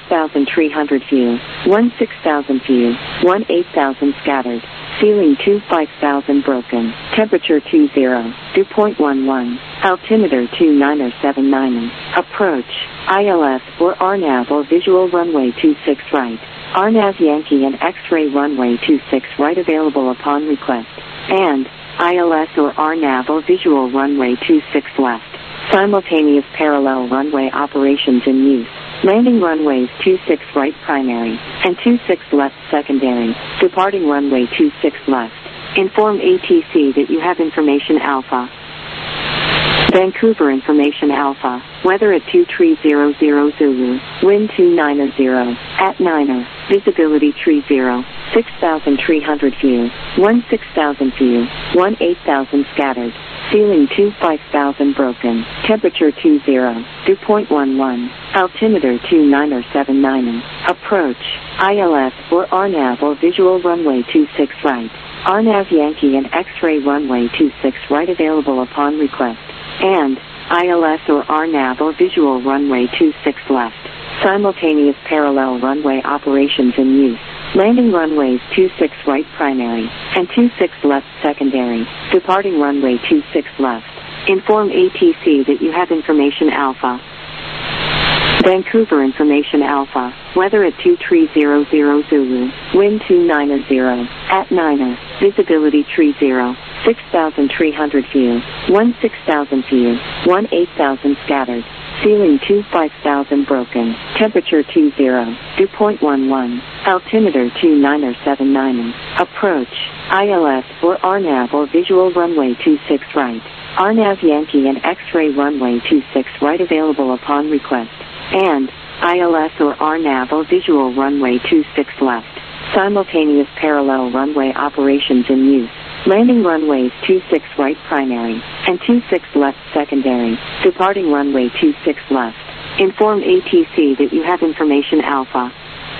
6,300 view. 16,000 view. 18,000 scattered. Ceiling 25,000 broken. Temperature 20. Dew point 11. Altimeter 2979. Approach. ILS or RNAV or visual runway 26 right. RNAV Yankee and X-ray runway 26 right available upon request. And ILS or RNAV or visual runway 26 left. Simultaneous parallel runway operations in use. Landing runways 26 right primary and 26 left secondary. Departing runway 26 left. Inform ATC that you have information Alpha. Vancouver information Alpha. Weather at 2300 Zulu. Wind 290 at 9er. Visibility 30. 6,300 view. 16,000 view. 18,000 scattered. Ceiling 25,000 broken. Temperature 20. Dew point 11. Altimeter 2979. Approach. ILS or RNAV or visual runway 26 right. RNAV Yankee and X-ray runway 26 right available upon request. And ILS or RNAV or visual runway 26 left. Simultaneous parallel runway operations in use. Landing runways 26 right primary and 26 left secondary. Departing runway 26 left. Inform ATC that you have information Alpha. Vancouver information Alpha. Weather at 2300 Zulu. Wind 290 at 9er. Visibility 30. 6,300 view. 16,000 view. 18,000 scattered. Ceiling 25,000 broken. Temperature 20. Dew point 11. Altimeter 2979. Approach. ILS or RNAV or visual runway 26 right. RNAV Yankee and X-ray runway 26 right available upon request. And ILS or RNAV or visual runway 26 left. Simultaneous parallel runway operations in use. Landing runways 26 right primary and 26 left secondary. Departing runway 26 left. Inform ATC that you have information Alpha.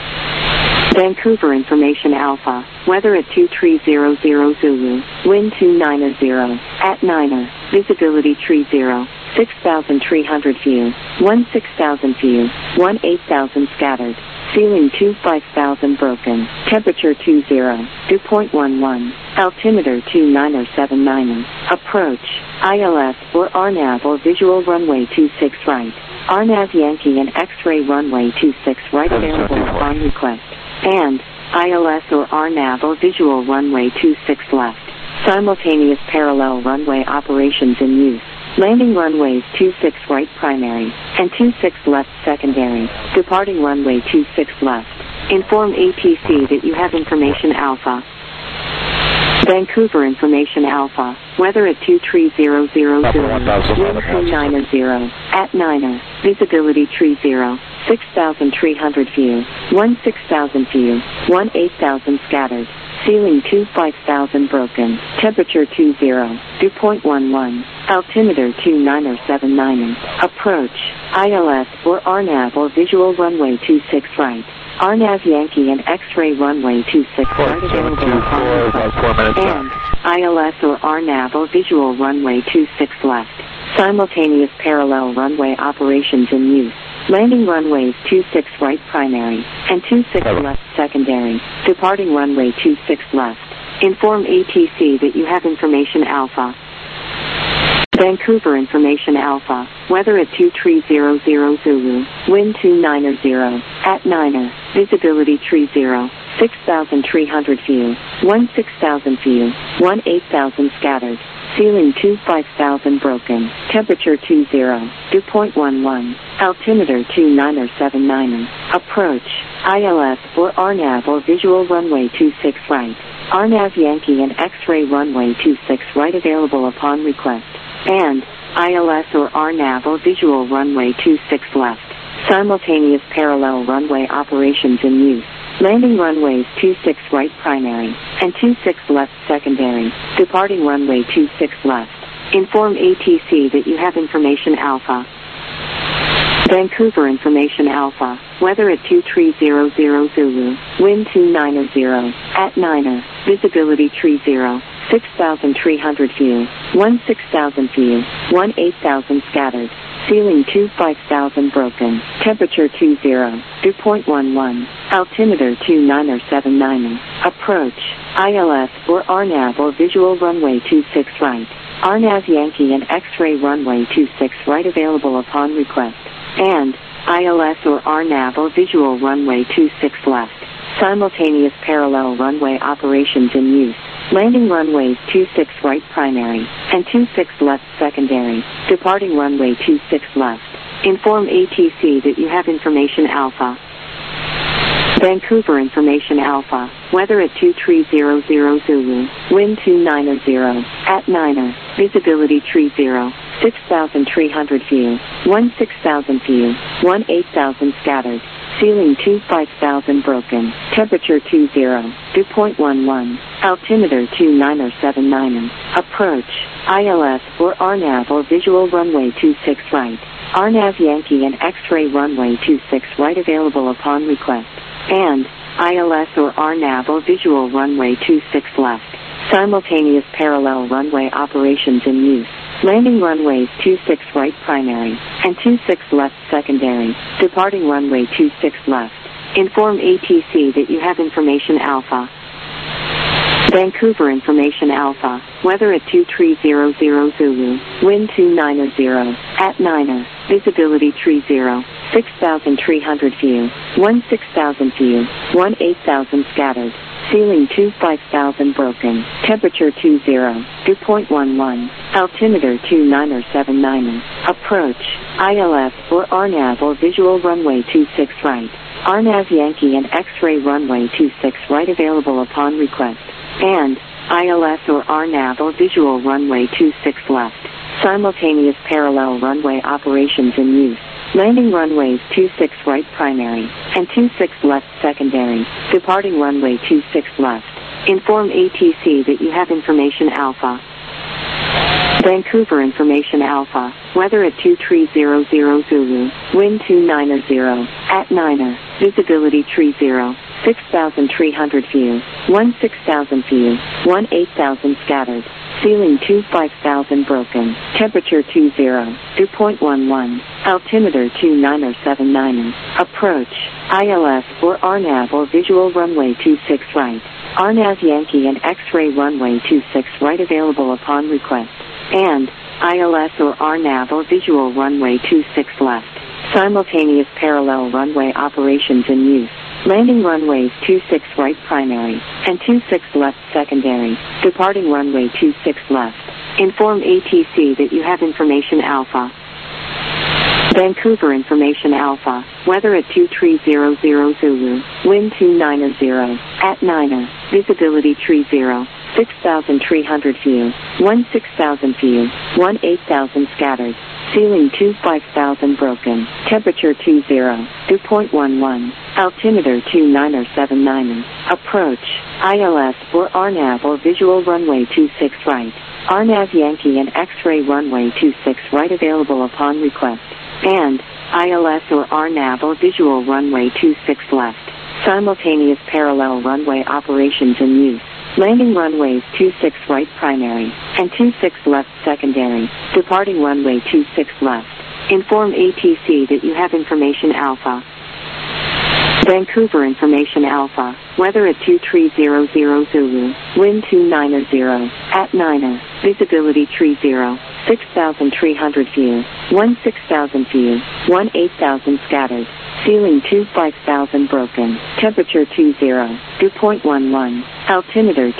Vancouver information Alpha. Weather at 2300 Zulu. Wind 290 at 9er. Visibility 30. 6,300 view. 16,000 view. 18,000 scattered. Ceiling 25,000 broken. Temperature 20. Dew point 11. Altimeter 2979. Approach. ILS or RNAV or visual runway 26 right. RNAV Yankee and X-ray runway 26 right available upon request. And ILS or RNAV or visual runway 26 left. Simultaneous parallel runway operations in use. Landing runways 26 right primary and 26 left secondary. Departing runway 26 left. Inform ATC that you have information Alpha. Vancouver information Alpha. Weather at 2300 Zulu. Wind 290 at 9er. Visibility 30. 6,300 view. 16,000 view. 18,000 scattered. Ceiling 25,000 broken. Temperature 20. Dew point 11. Altimeter 2979. Approach. ILS or RNAV or visual runway 26 right. RNAV Yankee and X-ray runway 26 right available upon request. And ILS or RNAV or visual runway 26 left. Simultaneous parallel runway operations in use. Landing runways 26 right primary and 26 left secondary. Departing runway 26 left. Inform ATC that you have information Alpha. Vancouver information Alpha. Weather at 2300 Zulu. Wind 290 at 9er. Visibility 30. 6,300 view. 16,000 view. 18,000 scattered. Ceiling 25,000 broken. Temperature 20. Dew point 11. Altimeter 2979. Approach. ILS or RNAV or visual runway 26 right. RNAV Yankee and X-ray runway 26 right available upon request. And ILS or RNAV or visual runway 26 left. Simultaneous parallel runway operations in use. Landing runways 26 right primary and 26 left secondary. Departing runway 26 left. Inform ATC that you have information Alpha. Vancouver Information Alpha, weather at 2300 Zulu, wind 290, at 9er, visibility 30, 6,300 view, 16,000 view, 18,000 scattered, ceiling 25,000 broken, temperature 20, dew point 11, altimeter 2979, approach, ILS or RNAV or visual runway 26 right, RNAV Yankee and X-ray runway 26 right available upon request, and ILS or RNAV or visual runway 26 left, simultaneous parallel runway operations in use. Landing runways 26 right primary, and 26 left secondary, departing runway 26 left. Inform ATC that you have information Alpha. Vancouver Information Alpha, weather at 2300 Zulu, wind 290, at 9er, visibility 30, 6,300 view, 16,000 view, 18,000 scattered, ceiling 25,000 broken, temperature 20, dew point 11, altimeter 2979, approach, ILS or RNAV or visual runway 26 right, RNAV Yankee and X-ray runway 26 right available upon request, and ILS or RNAV or visual runway 26 left, simultaneous parallel runway operations in use. Landing runways 26 right primary, and 26 left secondary, departing runway 26 left. Inform ATC that you have information Alpha. Vancouver Information Alpha, weather at 2300 Zulu, wind 290, at 9er, visibility 30, 6,300 view, 16,000 view, 18,000 scattered, ceiling 25,000 broken, temperature 20, dew point 11, altimeter 2979, approach, ILS or RNAV or visual runway 26 right, RNAV Yankee and X-ray runway 26 right available upon request, and ILS or RNAV or visual runway 26 left, simultaneous parallel runway operations in use. Landing runways 26 right primary, and 26 left secondary, departing runway 26 left. Inform ATC that you have information Alpha. Vancouver Information Alpha, weather at 2300 Zulu, wind 290, at 9er, visibility 30, 6,300 view, 16,000 view, 18,000 scattered, ceiling 25,000 broken, temperature 20, dew point 11, altimeter 2979, approach, ILS or RNAV or visual runway 26 right, RNAV Yankee and X-ray runway 26 right available upon request, and ILS or RNAV or visual runway 26 left, simultaneous parallel runway operations in use. Landing runways 26 right primary, and 26 left secondary, departing runway 26 left. Inform ATC that you have information Alpha. Vancouver Information Alpha, weather at 2300 Zulu, wind 290, at 9er, visibility 30, 6,300 view, 16,000 view, 18,000 scattered, ceiling 25,000 broken, temperature 20, dew point 11, altimeter 2979, approach, ILS or RNAV or visual runway 26 right, RNAV Yankee and X-ray runway 26 right available upon request, and ILS or RNAV or visual runway 26 left, simultaneous parallel runway operations in use. Landing runways 26 right primary, and 26 left secondary, departing runway 26 left. Inform ATC that you have information Alpha. Vancouver Information Alpha, weather at 2300 Zulu, wind 290, at 9er, visibility 30, 6,300 view, 16,000 view, 18,000 scattered, ceiling 25,000 broken, temperature 20, dew point 11, altimeter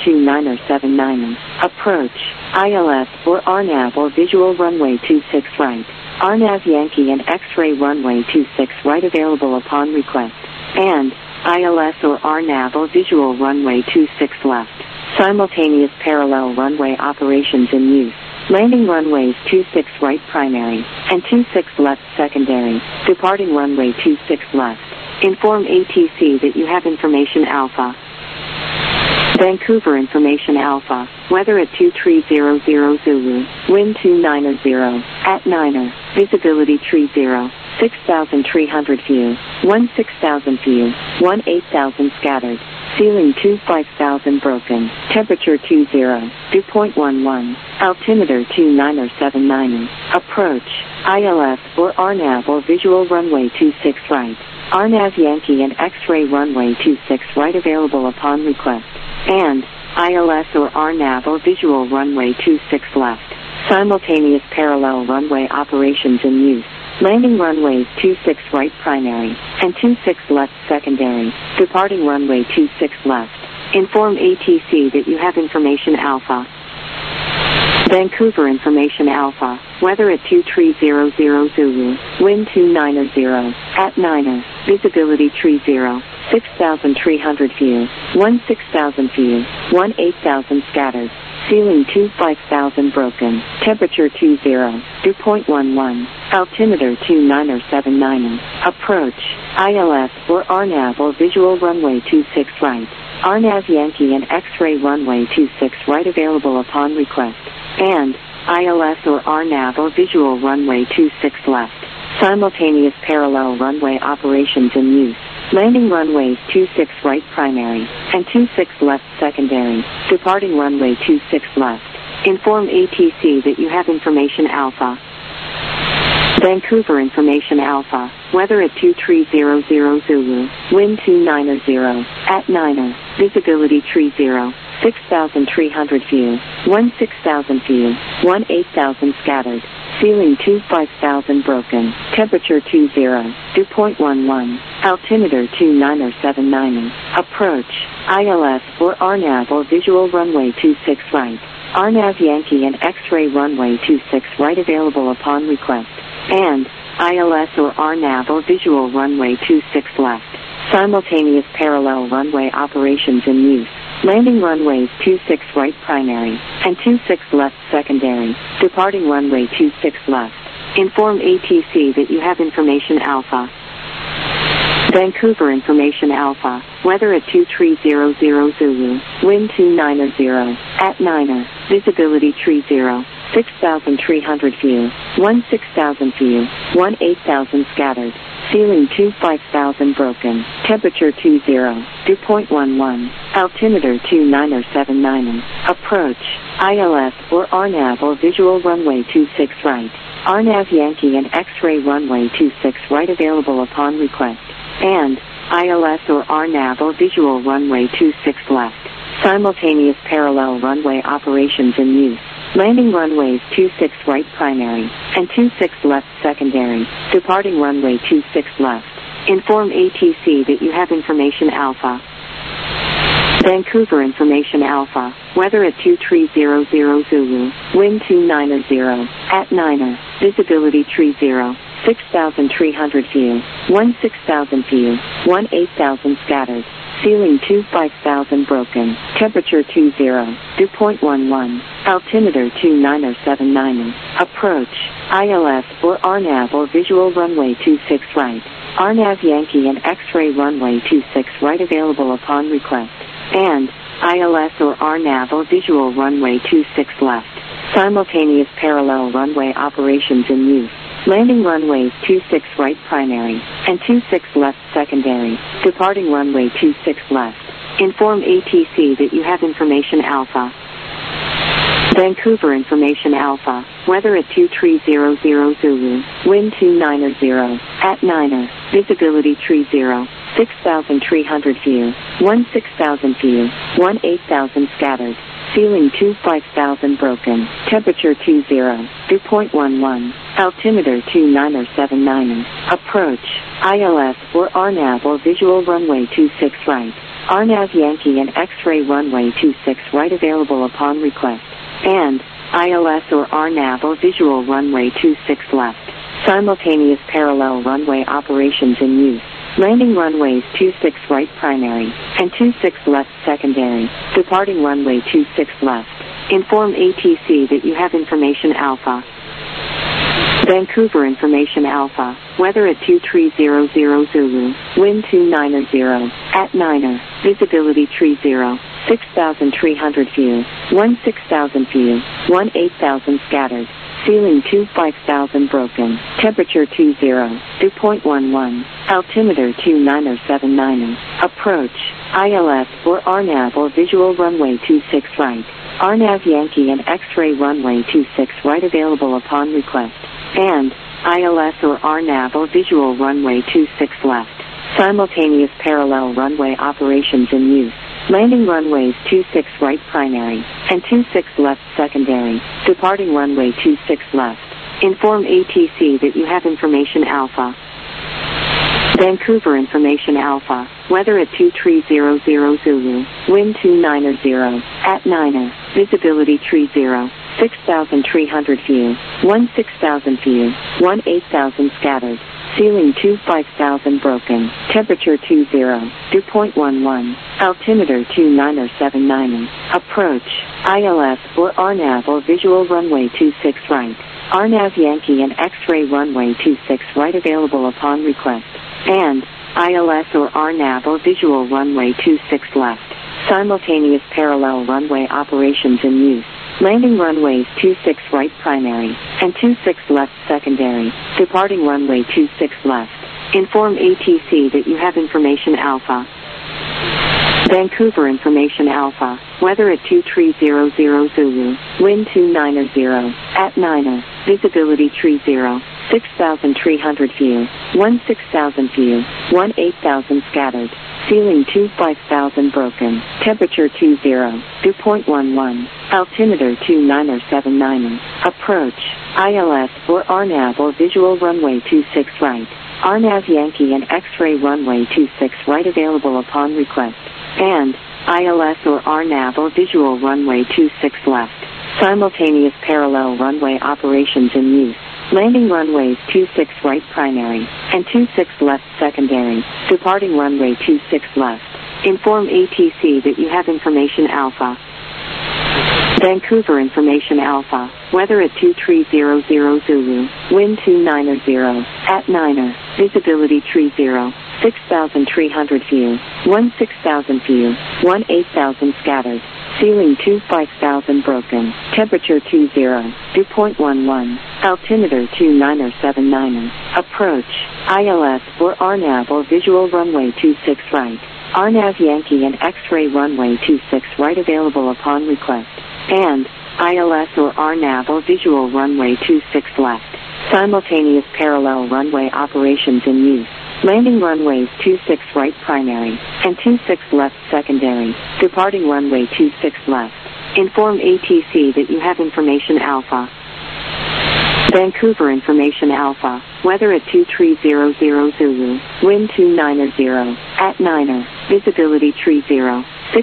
2979, approach, ILS or RNAV or visual runway 26 right, RNAV Yankee and X-ray runway 26 right available upon request, and ILS or RNAV or visual runway 26 left, simultaneous parallel runway operations in use. Landing runways 26 right primary, and 26 left secondary, departing runway 26 left. Inform ATC that you have information Alpha. Vancouver Information Alpha, weather at 2300 Zulu, wind 290, at 9er, visibility 30, 6,300 view, 16,000 view, 18,000 scattered, ceiling 25,000 broken, temperature 20, dew point 11, altimeter 2979, approach, ILS or RNAV or visual runway 26 right, RNAV Yankee and X-ray runway 26 right available upon request, and ILS or RNAV or visual runway 26 left, simultaneous parallel runway operations in use. Landing runways 26 right primary and 26 left secondary, departing runway 26 left. Inform ATC that you have information Alpha. Vancouver Information Alpha, weather at 2300 Zulu, wind 290, at 9er, visibility 30, 6,300 view, 16,000 view, 18,000 scattered, ceiling 25,000 broken, temperature 20, dew point 11, altimeter 2979, approach, ILS or RNAV or visual runway 26 right, RNAV Yankee and X-ray runway 26 right available upon request, and ILS or RNAV or visual runway 26 left, simultaneous parallel runway operations in use. Landing runways 26 right primary and 26 left secondary, departing runway 26 left. Inform ATC that you have information Alpha. Vancouver Information Alpha, weather at 2300 Zulu, wind 290, at 9er, visibility 30, 6,300 view, 16,000 view, 18,000 scattered, ceiling 25,000 broken, temperature 20, dew point 11, altimeter 2979, approach, ILS or RNAV or visual runway 26 right, RNAV Yankee and X-ray runway 26 right available upon request, and ILS or RNAV or visual runway 26 left, simultaneous parallel runway operations in use. Landing runways 26 right primary and 26 left secondary, departing runway 26 left. Inform ATC that you have information Alpha. Vancouver Information Alpha, weather at 2300 Zulu, wind 290, at 9er, visibility 30, 6,300 view, 16,000 view, 18,000 scattered, ceiling 25,000 broken, temperature 20, dew point 11, altimeter 2979, approach, ILS or RNAV or visual runway 26 right, RNAV Yankee and X-ray runway 26 right available upon request, and ILS or RNAV or visual runway 26 left, simultaneous parallel runway operations in use. Landing runways 26 right primary and 26 left secondary, departing runway 26 left. Inform ATC that you have information Alpha. Vancouver Information Alpha, weather at 2300 Zulu, wind 290, at 9er, visibility 30, 6,300 view, 16,000 view, 18,000 scattered, ceiling 25,000 broken, temperature 20, dew point 11, altimeter 2979, approach, ILS or RNAV or visual runway 26 right, RNAV Yankee and X-ray runway 26 right available upon request, and ILS or RNAV or visual runway 26 left, simultaneous parallel runway operations in use. Landing runways 26 right primary and 26 left secondary, departing runway 26 left. Inform ATC that you have information Alpha. Vancouver Information Alpha, weather at 2300 Zulu, wind 290, at 9er, visibility 30, 6,300 view, 16,000 view, 18,000 scattered, ceiling 25,000 broken, temperature 20, dew point 11, altimeter 2979, approach, ILS or RNAV or visual runway 26 right, RNAV Yankee and X-ray runway 26 right available upon request, and ILS or RNAV or visual runway 26 left, simultaneous parallel runway operations in use. Landing runways 26 right primary and 26 left secondary, departing runway 26 left. Inform ATC that you have information Alpha. Vancouver Information Alpha, weather at 2300 Zulu, wind 290, at 9er, visibility 30, 6,300 view, 16,000 view, 18,000 scattered. Ceiling 25,000 broken. Temperature 20, dew point 11. Altimeter 29079. Approach. ILS or RNAV or visual runway 26 right. RNAV Yankee and X-ray runway 26 right available upon request. And ILS or RNAV or visual runway 26 left. Simultaneous parallel runway operations in use. Landing runways 26 right primary and 26 left secondary. Departing runway 26 left. Inform ATC that you have information Alpha. Vancouver information Alpha. Weather at 2300 Zulu. Wind 290 at 9er. Visibility 30. 6,300 view. 16,000 view. 18,000 scattered. Ceiling 25,000 broken. Temperature 20. Dew point 11. Altimeter 29079. Approach. ILS or RNAV or visual runway 26 right. RNAV Yankee and X-ray runway 26 right available upon request. And ILS or RNAV or visual runway 26 left. Simultaneous parallel runway operations in use. Landing runways 26 right primary and 26 left secondary. Departing runway 26 left. Inform ATC that you have information Alpha. Vancouver information Alpha. Weather at 2300 Zulu. Wind 290 at 9er. Visibility 30. 6,300 view. 16,000 view. 18,000 scattered. Ceiling 25,000 broken. Temperature 20. Dew point 11. Altimeter 29079. Approach. ILS or RNAV or visual runway 26 right. RNAV Yankee and X-ray runway 26 right available upon request. And ILS or RNAV or visual runway 26 left. Simultaneous parallel runway operations in use. Landing runways 26 right primary and 26 left secondary. Departing runway 26 left. Inform ATC that you have information Alpha. Vancouver information Alpha. Weather at 2300 Zulu. Wind 290 at 9er. Visibility 30. 6,300 view. 16,000 view. 18,000 scattered. Ceiling 25,000 broken. Temperature 20. Dew point 11. Altimeter 29079. Approach. ILS or RNAV or visual runway 26 right. RNAV Yankee and X-ray runway 26 right available upon request. And ILS or RNAV or visual runway 26 left. Simultaneous parallel runway operations in use. Landing runways 26 right primary and 26 left secondary. Departing runway 26 left. Inform ATC that you have information Alpha. Vancouver information Alpha. Weather at 2300 Zulu. Wind 290 at 9er. Visibility 30.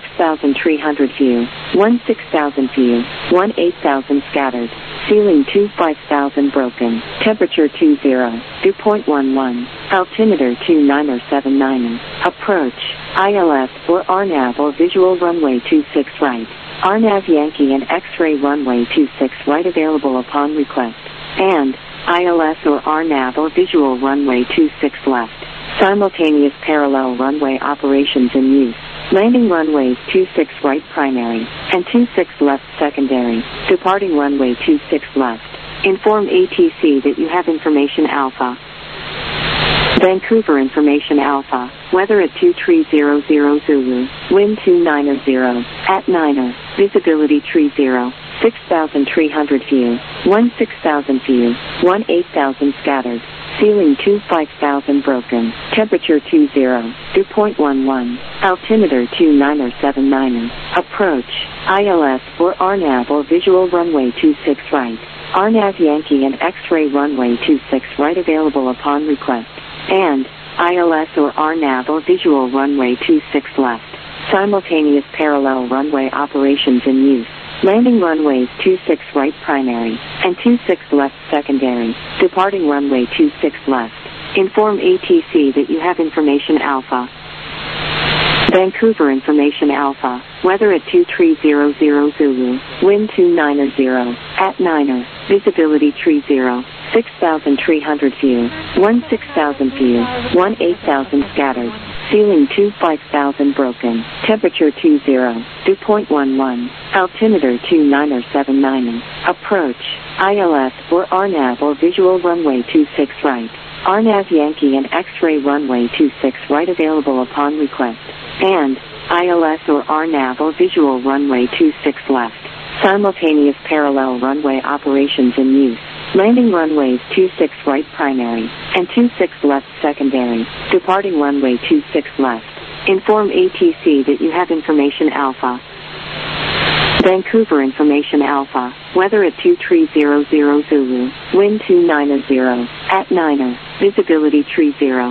6,300 view. 16,000 view. 18,000 scattered. Ceiling 25,000 broken. Temperature 20. Dew point 11. Altimeter 29079. Approach. ILS or RNAV or visual runway 26 right. RNAV Yankee and X-ray runway 26 right available upon request. And ILS or RNAV or visual runway 26 left. Simultaneous parallel runway operations in use. Landing runways 26 right primary and 26 left secondary. Departing runway 26 left. Inform ATC that you have information Alpha. Vancouver information Alpha. Weather at 2300 Zulu. Wind 290 at 9er. Visibility 30. 6,300 view. 16,000 view. 18,000 scattered. Ceiling 25,000 broken. Temperature 20. Dew point 11. Altimeter 29079. Approach. ILS or RNAV or visual runway 26 right. RNAV Yankee and X-ray runway 26 right available upon request. And ILS or RNAV or visual runway 26 left. Simultaneous parallel runway operations in use. Landing runways 26 right primary and 26 left secondary. Departing runway 26 left. Inform ATC that you have information Alpha. Vancouver information Alpha. Weather at 2300 Zulu. Wind 290 at 9er. Visibility 30. 6,300 view. 16,000 view. 18,000 scattered. Ceiling 25,000 broken. Temperature 20, dew point 11. Altimeter 29er79er. Approach. ILS or RNAV or visual runway 26 right. RNAV Yankee and X-ray runway 26 right available upon request. And ILS or RNAV or visual runway 26 left. Simultaneous parallel runway operations in use. Landing runways 26 right primary and 26 left secondary. Departing runway 26 left. Inform ATC that you have information Alpha. Vancouver information Alpha. Weather at 2300 Zulu. Wind 290 at 9er. Visibility 30.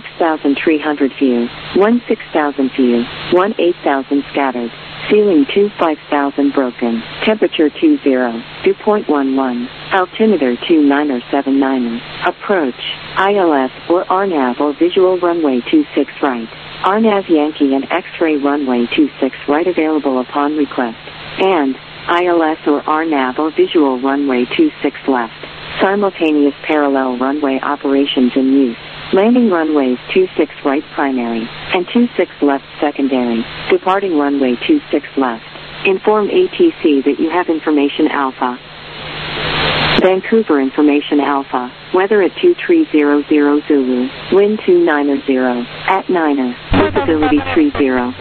6,300 view. 16,000 view. 18,000 scattered. Ceiling 25,000 broken. Temperature 20. Dew point 11. Altimeter 29er79er. Approach. ILS or RNAV or visual runway 26 right. RNAV Yankee and X-ray runway 26 right available upon request. And ILS or RNAV or visual runway 26 left. Simultaneous parallel runway operations in use. Landing runways 26 right primary and 26 left secondary. Departing runway 26 left. Inform ATC that you have information Alpha. Vancouver information Alpha. Weather at 2300 Zulu. Wind 290 at 9er. Visibility 30.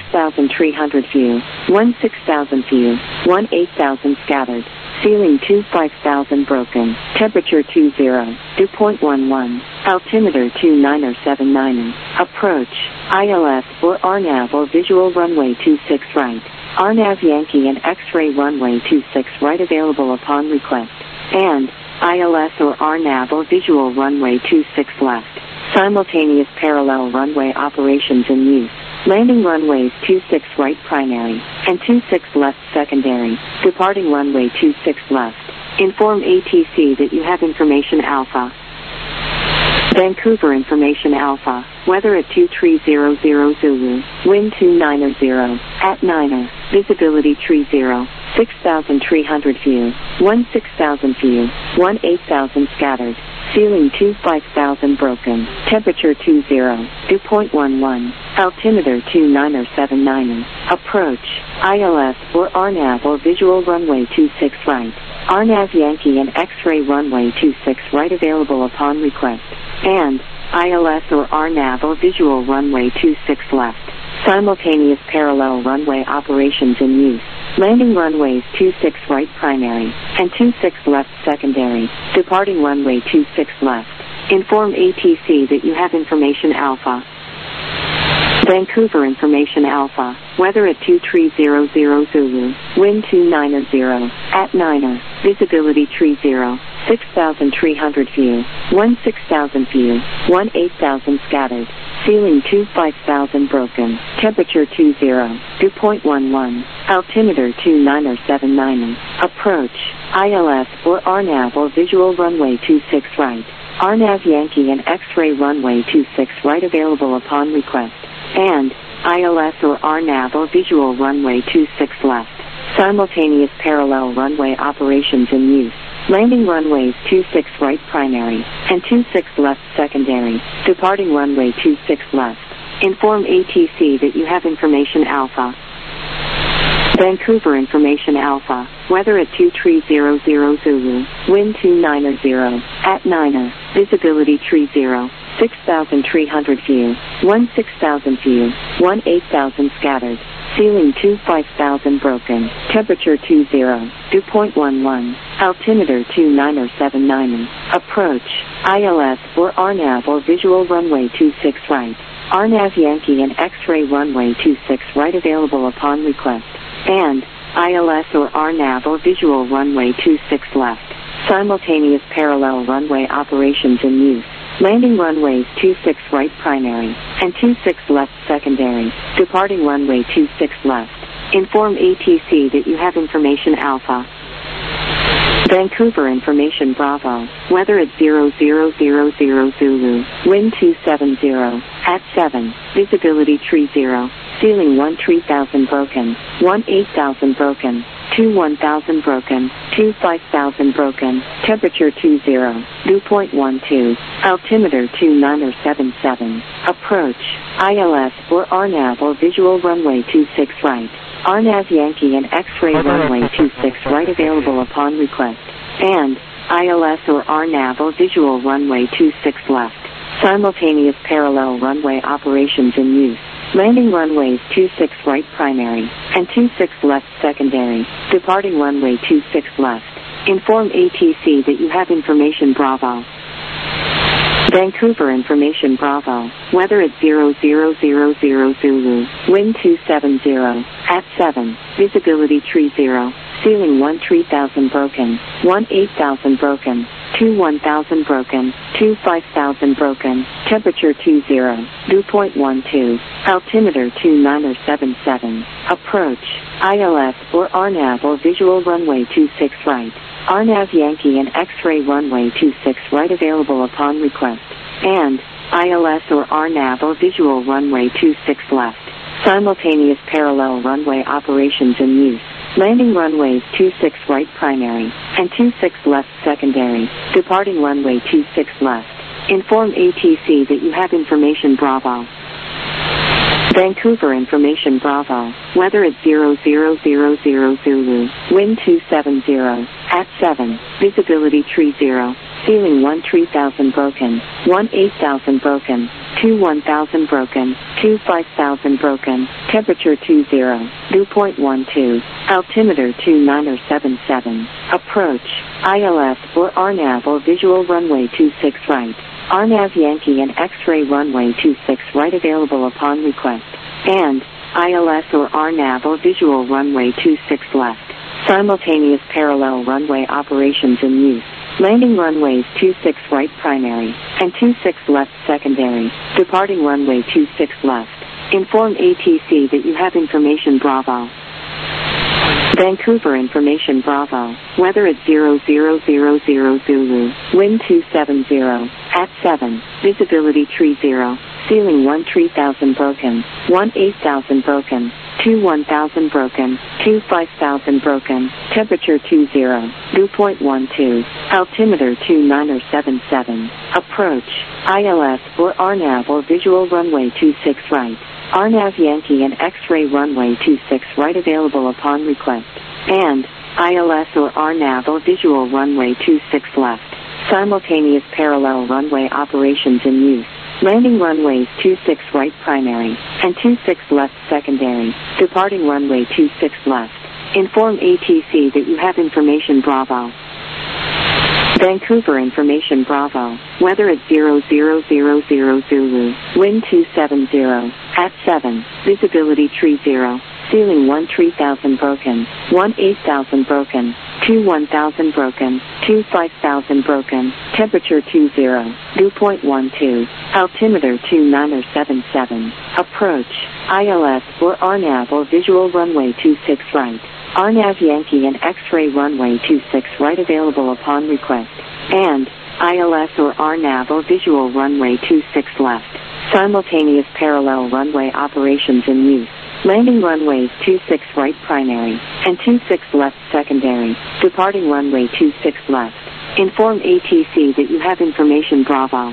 6,300 view. 16,000 view. 18,000 scattered. Ceiling 25,000 broken. Temperature 20. Dew point 11. Altimeter 29er79er. Approach. ILS or RNAV or visual runway 26 right. RNAV Yankee and X-ray runway 26 right available upon request. And ILS or RNAV or visual runway 26 left. Simultaneous parallel runway operations in use. Landing runways 26 right primary and 26 left secondary. Departing runway 26 left. Inform ATC that you have information Alpha. Vancouver information Alpha. Weather at 2300 Zulu. Wind 290 at 9er. Visibility 30. 6,300 view. 16,000 view. 18,000 scattered. Ceiling 25,000 broken. Temperature 20. Dew point 11. Altimeter 29er79er. Approach. ILS or RNAV or visual runway 26 right. RNAV Yankee and X-ray runway 26 right available upon request. And ILS or RNAV or visual runway 26 left. Simultaneous parallel runway operations in use. Landing runways 26 right primary and 26 left secondary. Departing runway 26 left. Inform ATC that you have information Alpha. Vancouver information Alpha. Weather at 2300 Zulu. Wind 290 at 9er. Visibility 30. 6,300 view. 16,000 view. 18,000 scattered. Ceiling 25,000 broken. Temperature 20. Dew point 11. Altimeter 29er79er. Approach. ILS or RNAV or visual runway 26 right. RNAV Yankee and X-ray runway 26 right available upon request. And ILS or RNAV or visual runway 26 left. Simultaneous parallel runway operations in use. Landing runways 26 right primary and 26 left secondary. Departing runway 26 left. Inform ATC that you have information Alpha. Vancouver information Alpha. Weather at 2300 Zulu. Wind 290 at 9er. Visibility 30. 6,300 view. 16,000 view. 18,000 scattered. Ceiling 25,000 broken. Temperature 20. Dew point 11. Altimeter 29er79er. Approach. ILS or RNAV or visual runway 26 right. RNAV Yankee and X-ray runway 26 right available upon request. And ILS or RNAV or visual runway 26 left. Simultaneous parallel runway operations in use. Landing runways 26 right primary and 26 left secondary. Departing runway 26 left. Inform ATC that you have information Alpha. Vancouver information Bravo. Weather at 0000 Zulu. Wind 270 at 7. Visibility 30. Ceiling 13,000 broken. 18,000 broken. 21,000 broken, 25,000 broken, temperature 20, dew point 12, altimeter 2977, approach, ILS or RNAV or visual runway 26 right, RNAV Yankee and X-ray runway 26 right available upon request, and ILS or RNAV or visual runway 26 left, simultaneous parallel runway operations in use. Landing runways 26 right primary and 26 left secondary, departing runway 26 left. Inform ATC that you have information Bravo. Vancouver information Bravo, weather at 0000 Zulu, wind 270, at 7, visibility 30, ceiling 13,000 broken, 18,000 broken, 21,000 broken, 25,000 broken, temperature 20, dew point 12, altimeter 2977, approach, ILS or RNAV or visual runway 26 right, RNAV Yankee and X-ray runway 26 right available upon request, and ILS or RNAV or visual runway 26 left, simultaneous parallel runway operations in use. Landing runways 26 right primary and 26 left secondary, departing runway 26 left. Inform ATC that you have information Bravo. Vancouver information Bravo, weather at 0000 Zulu, wind 270, at 7, visibility 30, ceiling 13,000 broken, 18,000 broken, 21,000 broken, 25,000 broken, temperature 20, dew point 12, altimeter 2977, approach, ILS or RNAV or visual runway 26 right, RNAV Yankee and X-ray runway 26 right available upon request, and ILS or RNAV or visual runway 26 left, simultaneous parallel runway operations in use. Landing runways 26 right primary and 26 left secondary, departing runway 26 left. Inform ATC that you have information Bravo. Vancouver information Bravo, weather at 0000 Zulu, wind 270, at 7, visibility 30, ceiling 13,000 broken, 18,000 broken, 21,000 broken, 25,000 broken, temperature 20, dew point 12, altimeter 2977, approach, ILS or RNAV or visual runway 26 right, RNAV Yankee and X-ray runway 26 right available upon request, and ILS or RNAV or visual runway 26 left, simultaneous parallel runway operations in use. Landing runways 26 right primary and 26 left secondary, departing runway 26 left. Inform ATC that you have information Bravo. Vancouver information Bravo, weather at 0000 Zulu, wind 270, at 7, visibility 30, ceiling 13,000 broken, 18,000 broken, 21,000 broken, 25,000 broken, temperature 20, dew point 12, altimeter 2977, approach, ILS or RNAV or visual runway 26 right, RNAV Yankee and X-ray runway 26 right available upon request, and ILS or RNAV or visual runway 26 left, simultaneous parallel runway operations in use. Landing runways 26 right primary and 26 left secondary, departing runway 26 left. Inform ATC that you have information Bravo.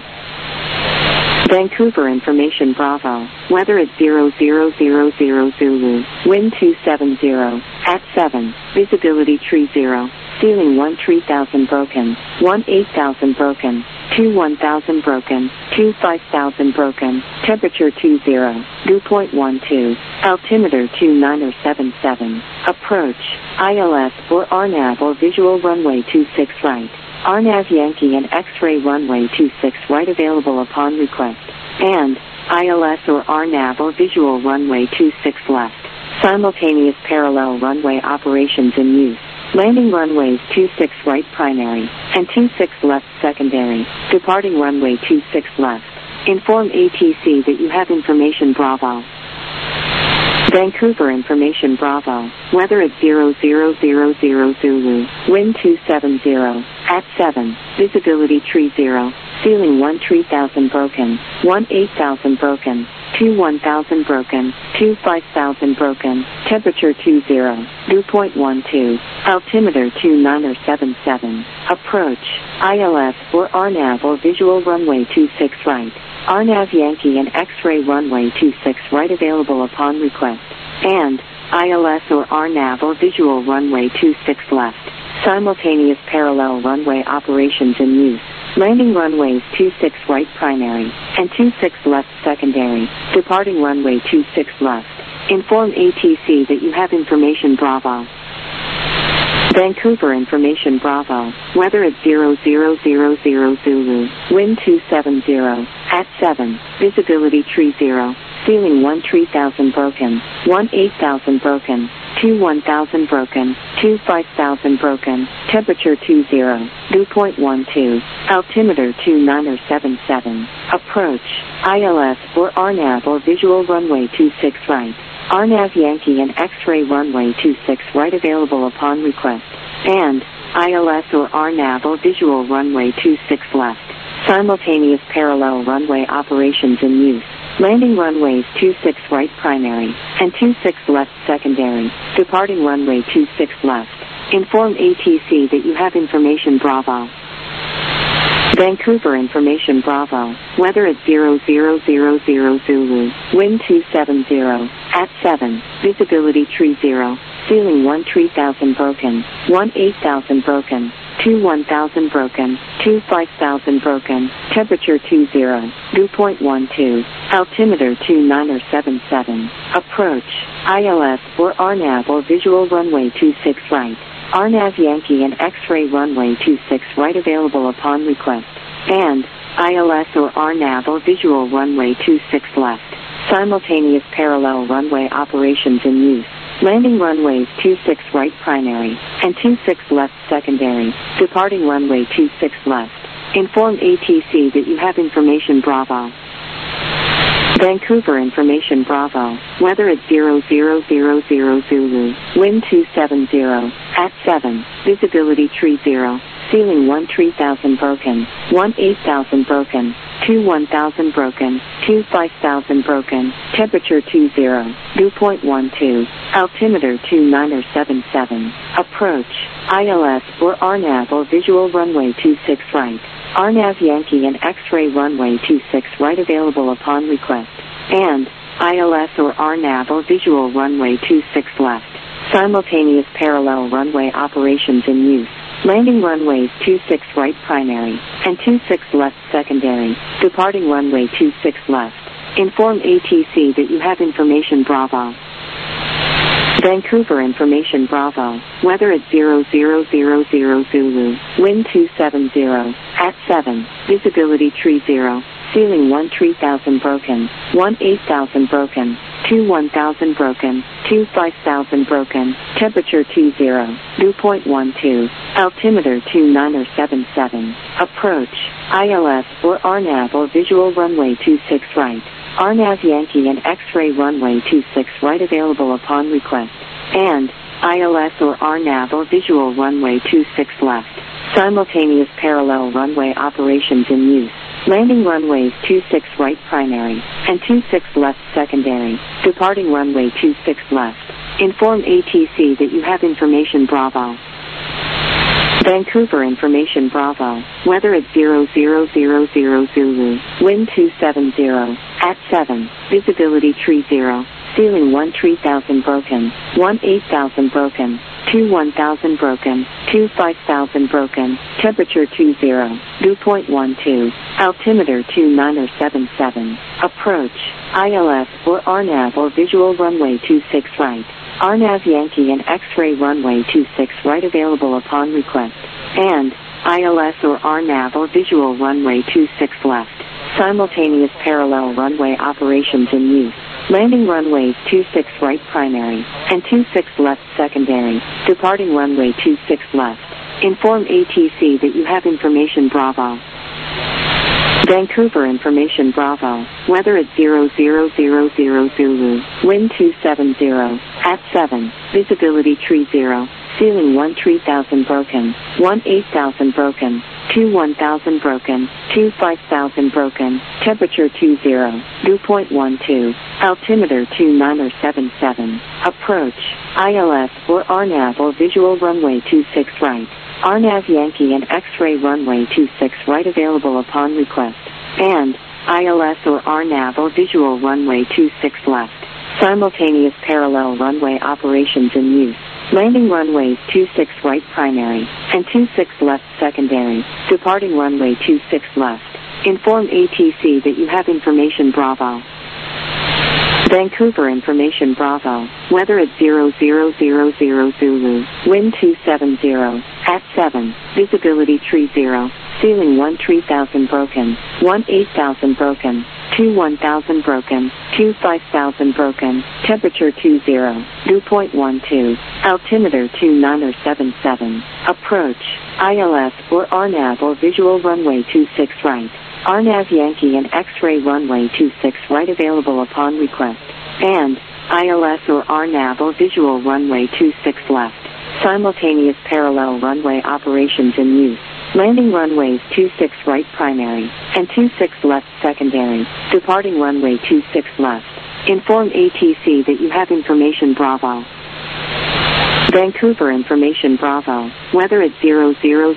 Vancouver information Bravo, weather at 0000 Zulu, wind 270, at 7, visibility 30, ceiling 13,000 broken, 18,000 broken, 21,000 broken, 25,000 broken, temperature 20, dew point 12, altimeter 2977, approach, ILS or RNAV or visual runway 26 right, RNAV Yankee and X-ray runway 26 right available upon request, and ILS or RNAV or visual runway 26 left, simultaneous parallel runway operations in use. Landing runways 26 right primary and 26 left secondary, departing runway 26 left. Inform ATC that you have information Bravo. Vancouver information Bravo, weather at 0000 Zulu, wind 270, at 7, visibility 30, ceiling 13,000 broken, 18,000 broken, 2 1000 broken, 2 5000 broken, temperature 20, dew point 12, altimeter 2977, approach, ILS or RNAV or visual runway 26 right, RNAV Yankee and X-ray runway 26 right available upon request, and ILS or RNAV or visual runway 26 left, simultaneous parallel runway operations in use. Landing runways 26 right primary and 26 left secondary, departing runway 26 left. Inform ATC that you have information Bravo. Vancouver information Bravo, weather at 0000 Zulu, wind 270, at 7, visibility 30, ceiling 3000 broken, 8000 broken, 1000 broken, 5000 broken, temperature 20, dew point 12, altimeter 2977, approach, ILS or RNAV or visual runway 26 right, RNAV Yankee and X-ray runway 26 right available upon request, and ILS or RNAV or visual runway 26 left, simultaneous parallel runway operations in use. Landing runways 26 right primary and 26 left secondary, departing runway 26 left. Inform ATC that you have information Bravo. Vancouver information Bravo, weather at 0000 Zulu, wind 270, at 7, visibility 30, ceiling 3000 broken, 8000 broken, 1000 broken, 5000 broken, temperature 20, dew point 12, altimeter 2977, approach, ILS or RNAV or visual runway 26 right, RNAV Yankee and X-ray runway 26 right available upon request, and ILS or RNAV or visual runway 26 left, simultaneous parallel runway operations in use. Landing runways 26 right primary and 26 left secondary, departing runway 26 left. Inform ATC that you have information Bravo. Vancouver information Bravo, weather at 0000 Zulu, wind 270, at 7, visibility 30, ceiling 3000 broken, 8000 broken, 1000 broken, 5000 broken, temperature 20, dew point 12, altimeter 2977, approach, ILS or RNAV or visual runway 26 right, RNAV Yankee and X-ray runway 26 right available upon request, and ILS or RNAV or visual runway 26 left, simultaneous parallel runway operations in use. Landing runways 26 right primary and 26 left secondary, departing runway 26 left. Inform ATC that you have information Bravo. Vancouver information Bravo, weather at 0000 Zulu, wind 270, at 7, visibility 30, ceiling 3000 broken, 8000 broken, 1000 broken, 5000 broken, temperature 20, dew point 12, altimeter 2977, approach, ILS or RNAV or visual runway 26 right, RNAV Yankee and X-ray runway 26 right available upon request, and ILS or RNAV or visual runway 26 left, simultaneous parallel runway operations in use. Landing runways 26 right primary and 26 left secondary, departing runway 26 left. Inform ATC that you have information Bravo. Vancouver information Bravo, weather at 0000 Zulu, wind 270, at 7, visibility 30, ceiling 3000 broken, 8000 broken, 1000 broken, 5000 broken, temperature 20, dew point 12, altimeter 2977, approach, ILS or RNAV or visual runway 26 right, RNAV Yankee and X-ray runway 26 right available upon request, and ILS or RNAV or visual runway 26 left, simultaneous parallel runway operations in use. Landing runways 26 right primary and 26 left secondary, departing runway 26 left. Inform ATC that you have information Bravo. Vancouver information Bravo, weather at 0000 Zulu, wind 270, at 7, visibility 30, ceiling 3000 broken, 8000 broken, 2 1000 broken, 2 5000 broken, temperature 20, dew point 12, altimeter 2977, approach, ILS or RNAV or visual runway 26 right, RNAV Yankee and X-ray runway 26 right available upon request, and ILS or RNAV or visual runway 26 left, simultaneous parallel runway operations in use. Landing runways 26 right primary and 26 left secondary, departing runway 26 left. Inform ATC that you have information Bravo. Vancouver information Bravo, weather at 0000 Zulu, wind 270, at 7, visibility 30, ceiling 3000 broken, 8000 broken, 1000 broken, 5000 broken, temperature 20, dew point 12, altimeter 2977, approach, ILS or RNAV or visual runway 26 right, RNAV Yankee and X-ray runway 26 right available upon request, and ILS or RNAV or visual runway 26 left, simultaneous parallel runway operations in use. Landing runways 26 right primary and 26 left secondary, departing runway 26 left. Inform ATC that you have information Bravo. Vancouver information Bravo, weather at 0000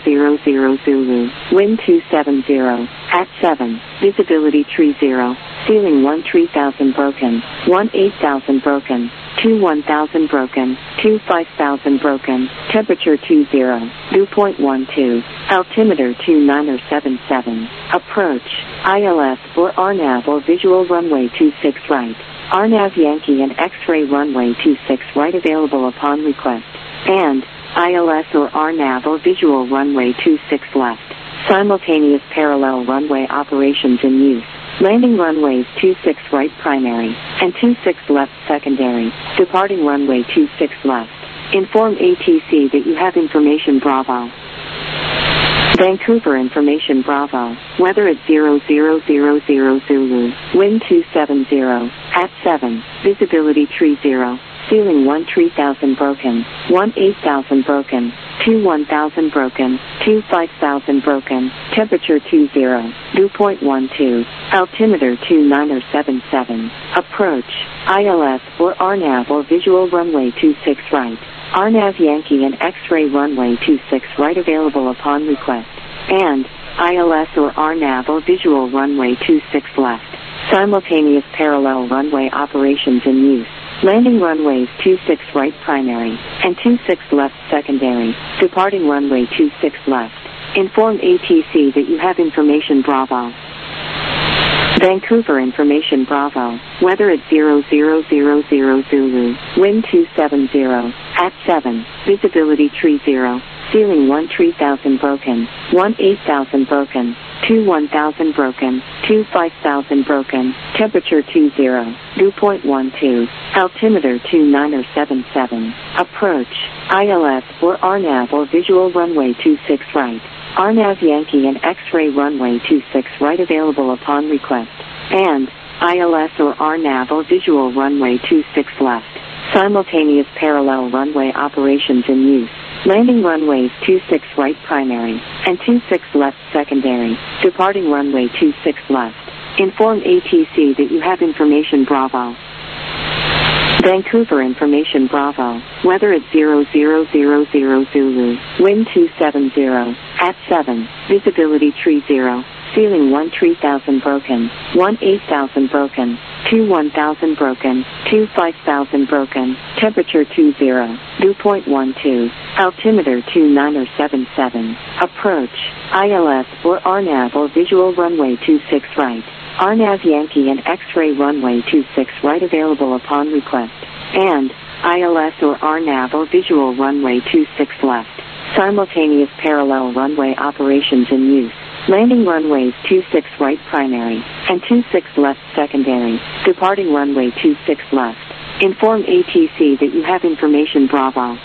Zulu, wind 270, at 7, visibility 30, ceiling 3000 broken, 8000 broken, 1000 broken, 5000 broken, temperature 20, dew point 12, altimeter 2977, approach, ILS or RNAV or visual runway 26 right, RNAV Yankee and X-ray runway 26 right available upon request, and ILS or RNAV or visual runway 26 left, simultaneous parallel runway operations in use. Landing runways 26 right primary and 26 left secondary, departing runway 26 left. Inform ATC that you have information Bravo. Vancouver information Bravo, weather at 0000 Zulu, wind 270, at 7, visibility 30, ceiling 3000 broken, 8000 broken, 1000 broken, 5000 broken, temperature 20, dew point 12, altimeter 2977, approach, ILS or RNAV or visual runway 26 right, RNAV Yankee and X-ray runway 26 right available upon request, and ILS or RNAV or visual runway 26 left, simultaneous parallel runway operations in use. Landing runways 26 right primary and 26 left secondary, departing runway 26 left. Inform ATC that you have information Bravo. Vancouver information Bravo, weather at 0000 Zulu, wind 270, at 7, visibility 30, ceiling 3000 broken, 8000 broken, 1000 broken, 5000 broken, temperature 20, dew point 12, altimeter 2977, approach, ILS or RNAV or visual runway 26 right, RNAV Yankee and X-ray runway 26 right available upon request, and ILS or RNAV or visual runway 26 left, simultaneous parallel runway operations in use. Landing runways 26 right primary and 26 left secondary, departing runway 26 left. Inform ATC that you have information Bravo. Vancouver information Bravo, weather at 0000 Zulu, wind 270, at 7, visibility 30, ceiling 3000 broken, 8000 broken, 1000 broken, 5000 broken, temperature 20, dew point 12, altimeter 2977, approach, ILS or RNAV or visual runway 26 right, RNAV Yankee and X-ray runway 26 right available upon request, and ILS or RNAV or visual runway 26 left, simultaneous parallel runway operations in use. Landing runways 26 right primary and 26 left secondary, departing runway 26 left. Inform ATC that you have information Bravo.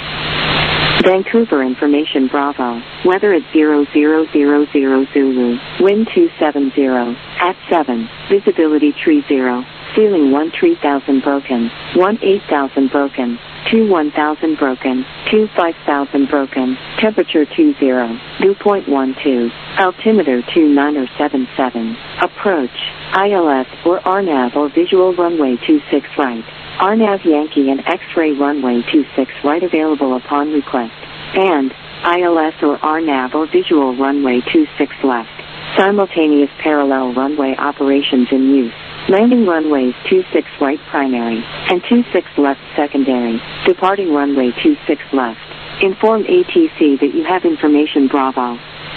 Vancouver information Bravo, weather at 0000 Zulu, wind 270, at 7, visibility 30, ceiling 3000 broken, 8000 broken, 1000 broken, 5000 broken, temperature 20, dew point 12, altimeter 2977, approach, ILS or RNAV or visual runway 26 right, RNAV Yankee and X-ray runway 26 right available upon request, and ILS or RNAV or visual runway 26 left, simultaneous parallel runway operations in use. Landing runways 26 right primary and 26 left secondary, departing runway 26 left. Inform ATC that you have information Bravo.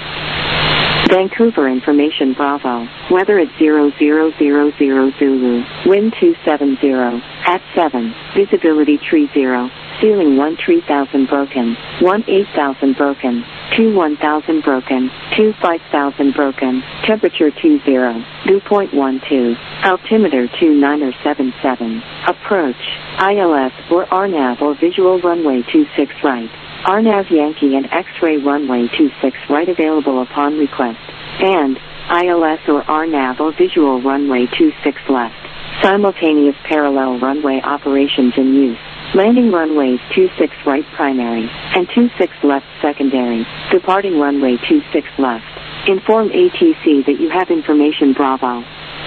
Vancouver information Bravo, weather at 0000 Zulu, wind 270, at 7, visibility 30, ceiling 3000 broken, 8000 broken, 1000 broken, 5000 broken, temperature 20, dew point 12, altimeter 2977, approach, ILS or RNAV or visual runway 26 right, RNAV Yankee and X-ray runway 26 right available upon request, and ILS or RNAV or visual runway 26 left, simultaneous parallel runway operations in use. Landing runways 26 right primary and 26 left secondary, departing runway 26 left. Inform ATC that you have information Bravo.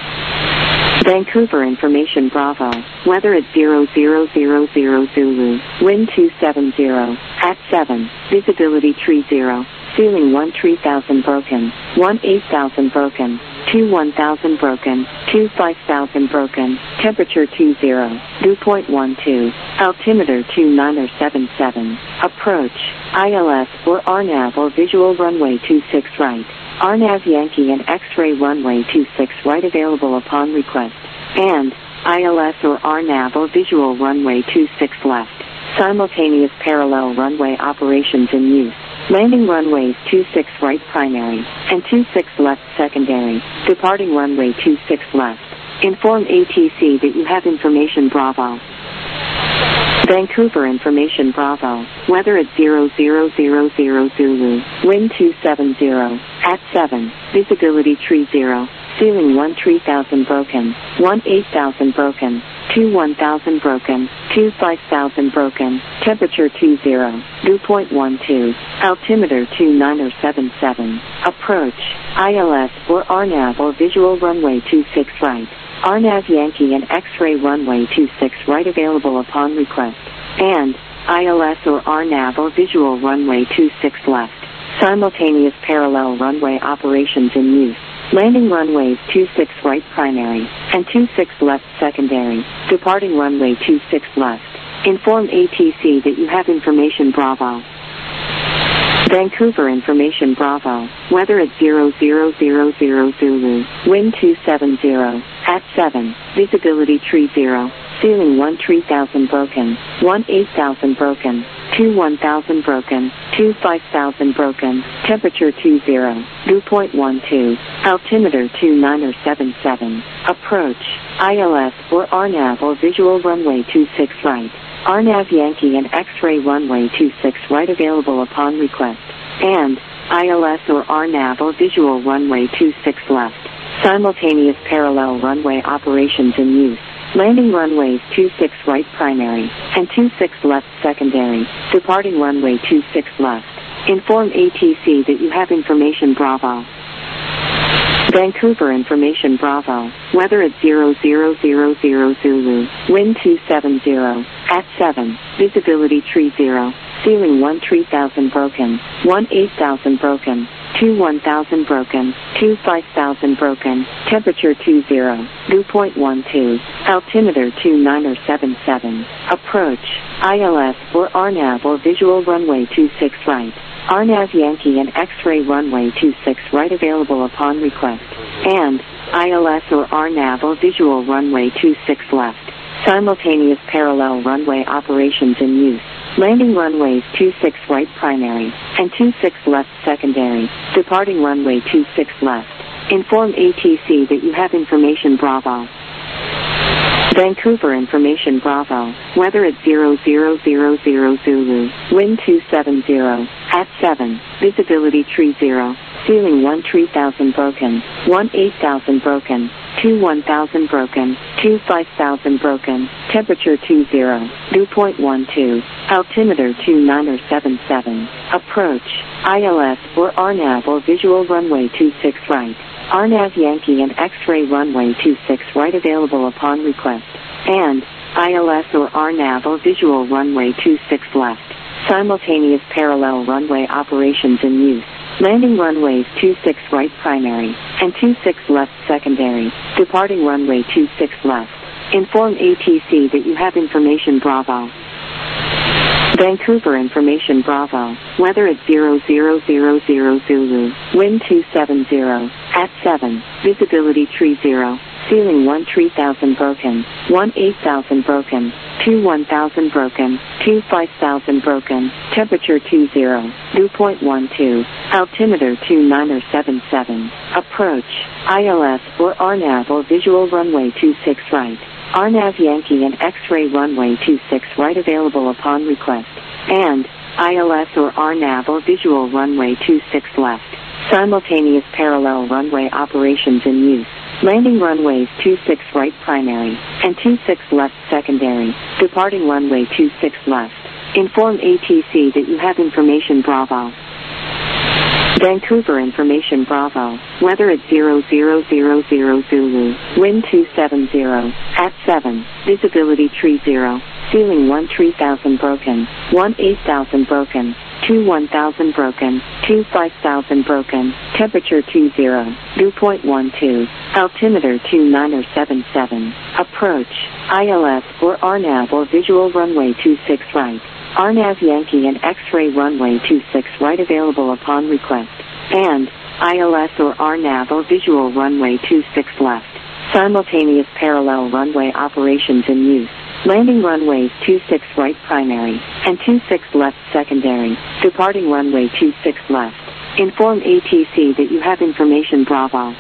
Vancouver information Bravo, weather at 0000 Zulu, wind 270, at 7, visibility 30, ceiling 3000 broken, 8000 broken, 1000 broken, 5000 broken, temperature 20, dew point 12, altimeter 2977, approach, ILS or RNAV or visual runway 26 right, RNAV Yankee and X-ray runway 26 right available upon request, and ILS or RNAV or visual runway 26 left, simultaneous parallel runway operations in use. Landing runways 26 right primary and 26 left secondary, departing runway 26 left. Inform ATC that you have information Bravo. Vancouver information Bravo, weather at 0000 Zulu, wind 270, at 7, visibility 30, ceiling 3000 broken, 8000 broken, 1000 broken, 5000 broken, temperature 20, dew point 12, altimeter 2977, approach, ILS or RNAV or visual runway 26 right, RNAV Yankee and X-ray runway 26 right available upon request, and ILS or RNAV or visual runway 26 left, simultaneous parallel runway operations in use. Landing runways 26 right primary and 26 left secondary, departing runway 26 left. Inform ATC that you have information Bravo. Vancouver information Bravo, weather at 0000 Zulu, wind 270, at 7, visibility 30, ceiling 3000 broken, 8000 broken, 1000 broken, 5000 broken, temperature 20, dew point 12, altimeter 2977, approach, ILS or RNAV or visual runway 26 right, RNAV Yankee and X-ray runway 26 right available upon request, and ILS or RNAV or visual runway 26 left, simultaneous parallel runway operations in use. Landing runways 26 right primary and 26 left secondary, departing runway 26 left. Inform ATC that you have information Bravo. Vancouver information Bravo, weather at 0000 Zulu, wind 270, at 7, visibility 30, ceiling 3000 broken, 8000 broken, 1000 broken, 5000 broken, temperature 20, dew point 12, altimeter 2977, approach, ILS or RNAV or visual runway 26 right, RNAV Yankee and X-ray runway 26 right available upon request, and ILS or RNAV or visual runway 26 left, simultaneous parallel runway operations in use. Landing runways 26 right primary and 26 left secondary, departing runway 26 left. Inform ATC that you have information Bravo. Vancouver information Bravo, weather at 0000 Zulu, wind 270, at 7, visibility 30, ceiling 3000 broken, 8000 broken, 1000 broken, 25000 broken, temperature 20, dew point 12, altimeter 2977, approach, ILS or RNAV or visual runway 26 right, RNAV Yankee and X-ray runway 26 right available upon request, and ILS or RNAV or visual runway 26 left, simultaneous parallel runway operations in use. Landing runways 26 right primary and 26 left secondary, departing runway 26 left. Inform ATC that you have information Bravo. Vancouver information Bravo, weather at 0000 Zulu, wind 270, at 7, visibility tree 0, ceiling 1 3000 broken, 1 8000 broken, 2 1000 broken, 2 5000 broken, temperature 20, dew point 12, altimeter 2977, approach, ILS or RNAV or visual runway 26 right, RNAV Yankee and X-ray runway 26 right available upon request, and ILS or RNAV or visual runway 26 left, simultaneous parallel runway operations in use. Landing runways 26 right primary and 26 left secondary, departing runway 26 left. Inform ATC that you have information Bravo. Vancouver information Bravo, weather at 0000 Zulu, wind 270, at 7, visibility tree 0, ceiling 1 3000 broken, 1 8000 broken, 2 1000 broken, 2 5000 broken, temperature 20, dew point 12, altimeter 2977, approach, ILS or RNAV or visual runway 26 right, RNAV Yankee and X-ray runway 26 right available upon request, and ILS or RNAV or visual runway 26 left, simultaneous parallel runway operations in use. Landing runways 26 right primary and 26 left secondary, departing runway 26 left. Inform ATC that you have information Bravo.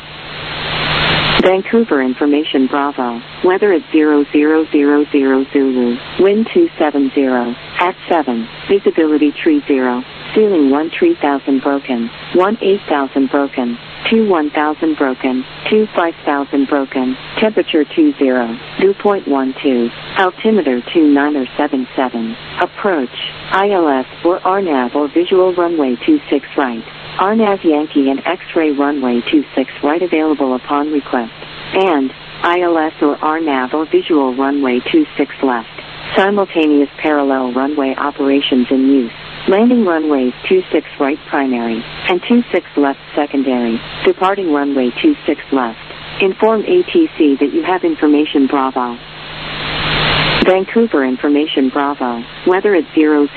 Vancouver information Bravo, weather at 0000 Zulu, wind 270, at 7, visibility tree 0, ceiling 1 3000 broken, 1 8000 broken, 2 1000 broken, 2 5000 broken, temperature 20, dew point 12, altimeter 2977, approach, ILS or RNAV or visual runway 26 right, RNAV Yankee and X-ray runway 26 right available upon request, and ILS or RNAV or visual runway 26 left, simultaneous parallel runway operations in use. Landing runways 26 right primary and 26 left secondary, departing runway 26 left. Inform ATC that you have information Bravo. Vancouver information Bravo, weather at 0000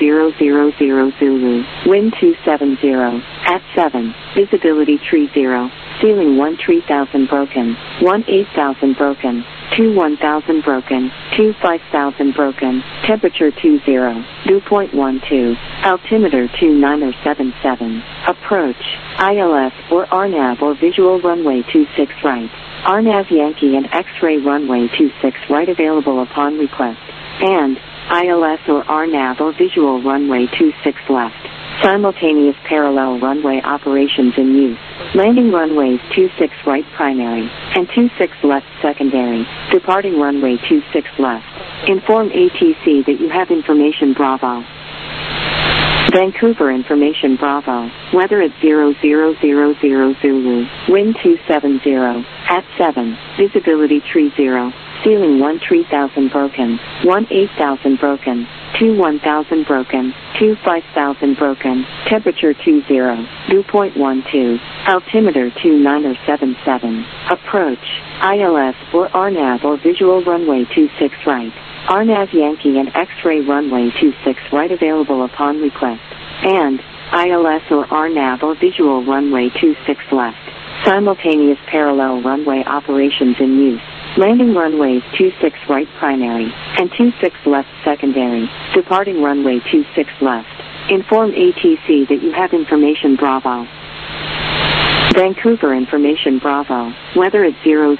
Zulu, wind 270, at 7, visibility tree 0, ceiling 1 3000 broken, 1 8000 broken, 2 1000 broken, 2 5000 broken, temperature 20, dew point 12, altimeter 2977, approach, ILS or RNAV or visual runway 26 right, RNAV Yankee and X-ray runway 26 right available upon request, and ILS or RNAV or visual runway 26 left, simultaneous parallel runway operations in use. Landing runways 26 right primary and 26 left secondary, departing runway 26 left. Inform ATC that you have information Bravo. Vancouver information Bravo, weather at 0000 Zulu, wind 270, at 7, visibility tree 0, ceiling 1 3000 broken, 1 8000 broken, 2 1000 broken, 2 5000 broken, temperature 20, dew point 12, altimeter 2977, approach, ILS or RNAV or visual runway 26 right, RNAV Yankee and X-ray runway 26 right available upon request, and ILS or RNAV or visual runway 26 left, simultaneous parallel runway operations in use. Landing runways 26 right primary and 26 left secondary, departing runway 26 left. Inform ATC that you have information Bravo. Vancouver information Bravo, weather at 0000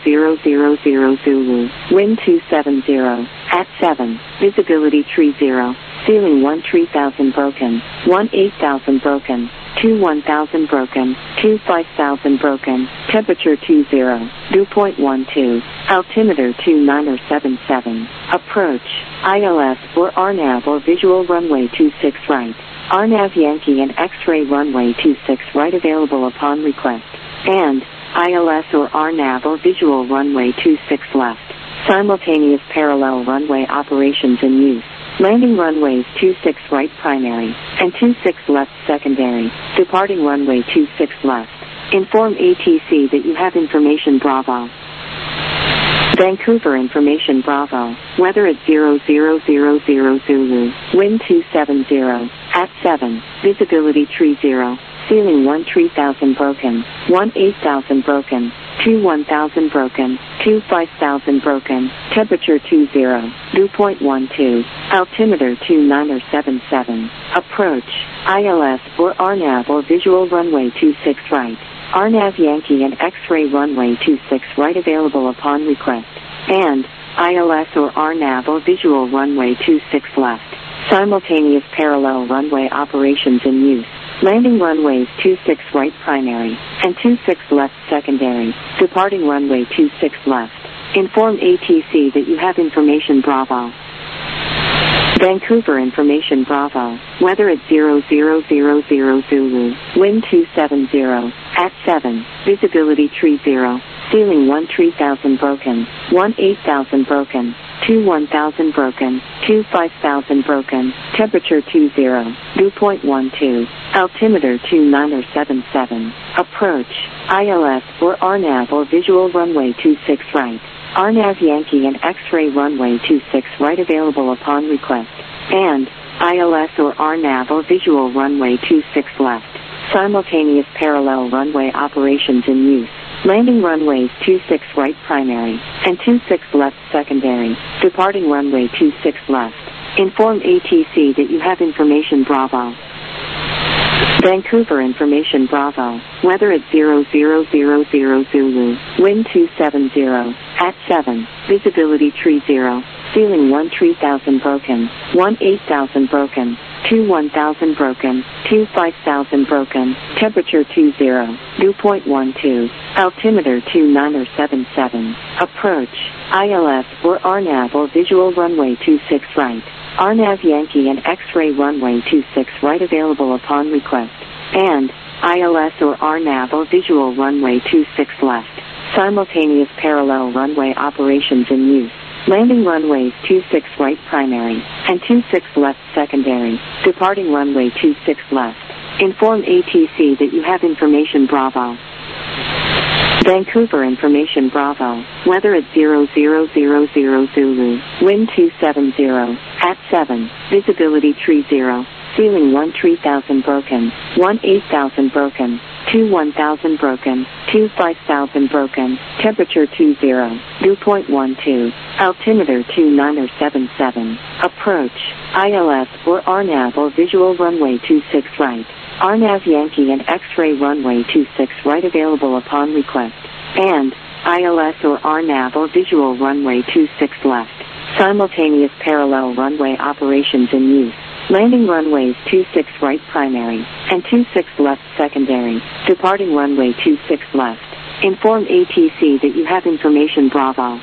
Zulu, wind 270, at 7, visibility tree 0, ceiling 1 3000 broken, 1 8000 broken, 2 1000 broken, 2 5000 broken, temperature 20, dew point 12, Altimeter 2977. Approach. ILS or RNAV or visual runway 26 right. RNAV Yankee and X-ray runway 26 right available upon request. And ILS or RNAV or visual runway 26 left. Simultaneous parallel runway operations in use. Landing runways 26 right primary and 26 left secondary. Departing runway 26 left. Inform ATC that you have information Bravo. Vancouver information Bravo. Weather at 0000 Zulu. Wind 270. At 7. Visibility 30. Ceiling 1 3000 broken. 1 8000 broken. 2 1000 broken. 2 5000 broken. Temperature 20. Dew point 12. Altimeter 2977. Approach. ILS or RNAV or visual runway 26 right. RNAV Yankee and X-ray runway 26 right available upon request. And ILS or RNAV or visual runway 26 left. Simultaneous parallel runway operations in use. Landing runways 26 right primary and 26 left secondary. Departing runway 26 left. Inform ATC that you have information Bravo. Vancouver information Bravo. Weather at 0000 Zulu. Wind 270. At 7. Visibility 30. Ceiling 1 3000 broken. 1 8000 broken. 2 1000 broken. 2 5000 broken. Temperature 20. Dew point 12. Altimeter 2977. Approach. ILS or RNAV or visual runway 26 right. RNAV Yankee and X-ray runway 26 right available upon request. And ILS or RNAV or visual runway 26 left. Simultaneous parallel runway operations in use. Landing runways 26 right primary and 26 left secondary. Departing runway 26 left. Inform ATC that you have information Bravo. Vancouver information Bravo. Weather at 0000 Zulu. Wind 270. At 7. Visibility 30. Ceiling 1 3000 broken. 1 8000 broken. 2 1000 broken. 2 5000 broken. Temperature 20. Dew point 12. Altimeter 2977. Approach. ILS or RNAV or visual runway 26 right. RNAV Yankee and X-ray runway 26 right available upon request. And ILS or RNAV or visual runway 26 left. Simultaneous parallel runway operations in use. Landing runways 26 right primary and 26 left secondary. Departing runway 26 left. Inform ATC that you have information Bravo. Vancouver information Bravo. Weather at 0000 Zulu. Wind 270. At 7. Visibility 30. Ceiling 1 3000 broken. 1 8000 broken. 2 1000 broken. 2 5000 broken. Temperature 20. Dew point 12. Altimeter 2977. Approach. ILS or RNAV or visual runway 26 right. RNAV Yankee and X-ray runway 26 right available upon request. And ILS or RNAV or visual runway 26 left. Simultaneous parallel runway operations in use. Landing runways 26 right primary and 26 left secondary. Departing runway 26 left. Inform ATC that you have information Bravo.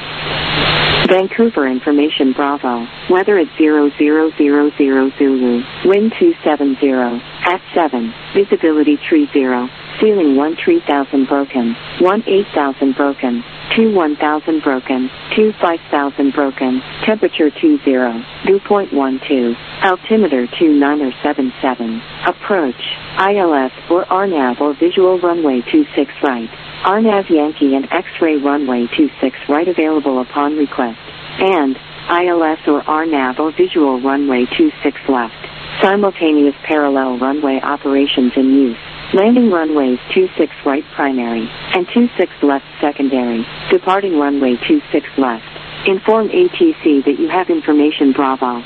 Vancouver information Bravo. Weather at 0000 Zulu. Wind 270. At 7. Visibility 30. Ceiling 1 3000 broken. 1 8000 broken. 2 1000 broken. 2 5000 broken. Temperature 20. Dew point 12. Altimeter 2977. Approach. ILS or RNAV or visual runway 26 right. RNAV Yankee and X-ray runway 26 right available upon request. And ILS or RNAV or visual runway 26 left. Simultaneous parallel runway operations in use. Landing runways 26 right primary and 26 left secondary. Departing runway 26 left. Inform ATC that you have information Bravo.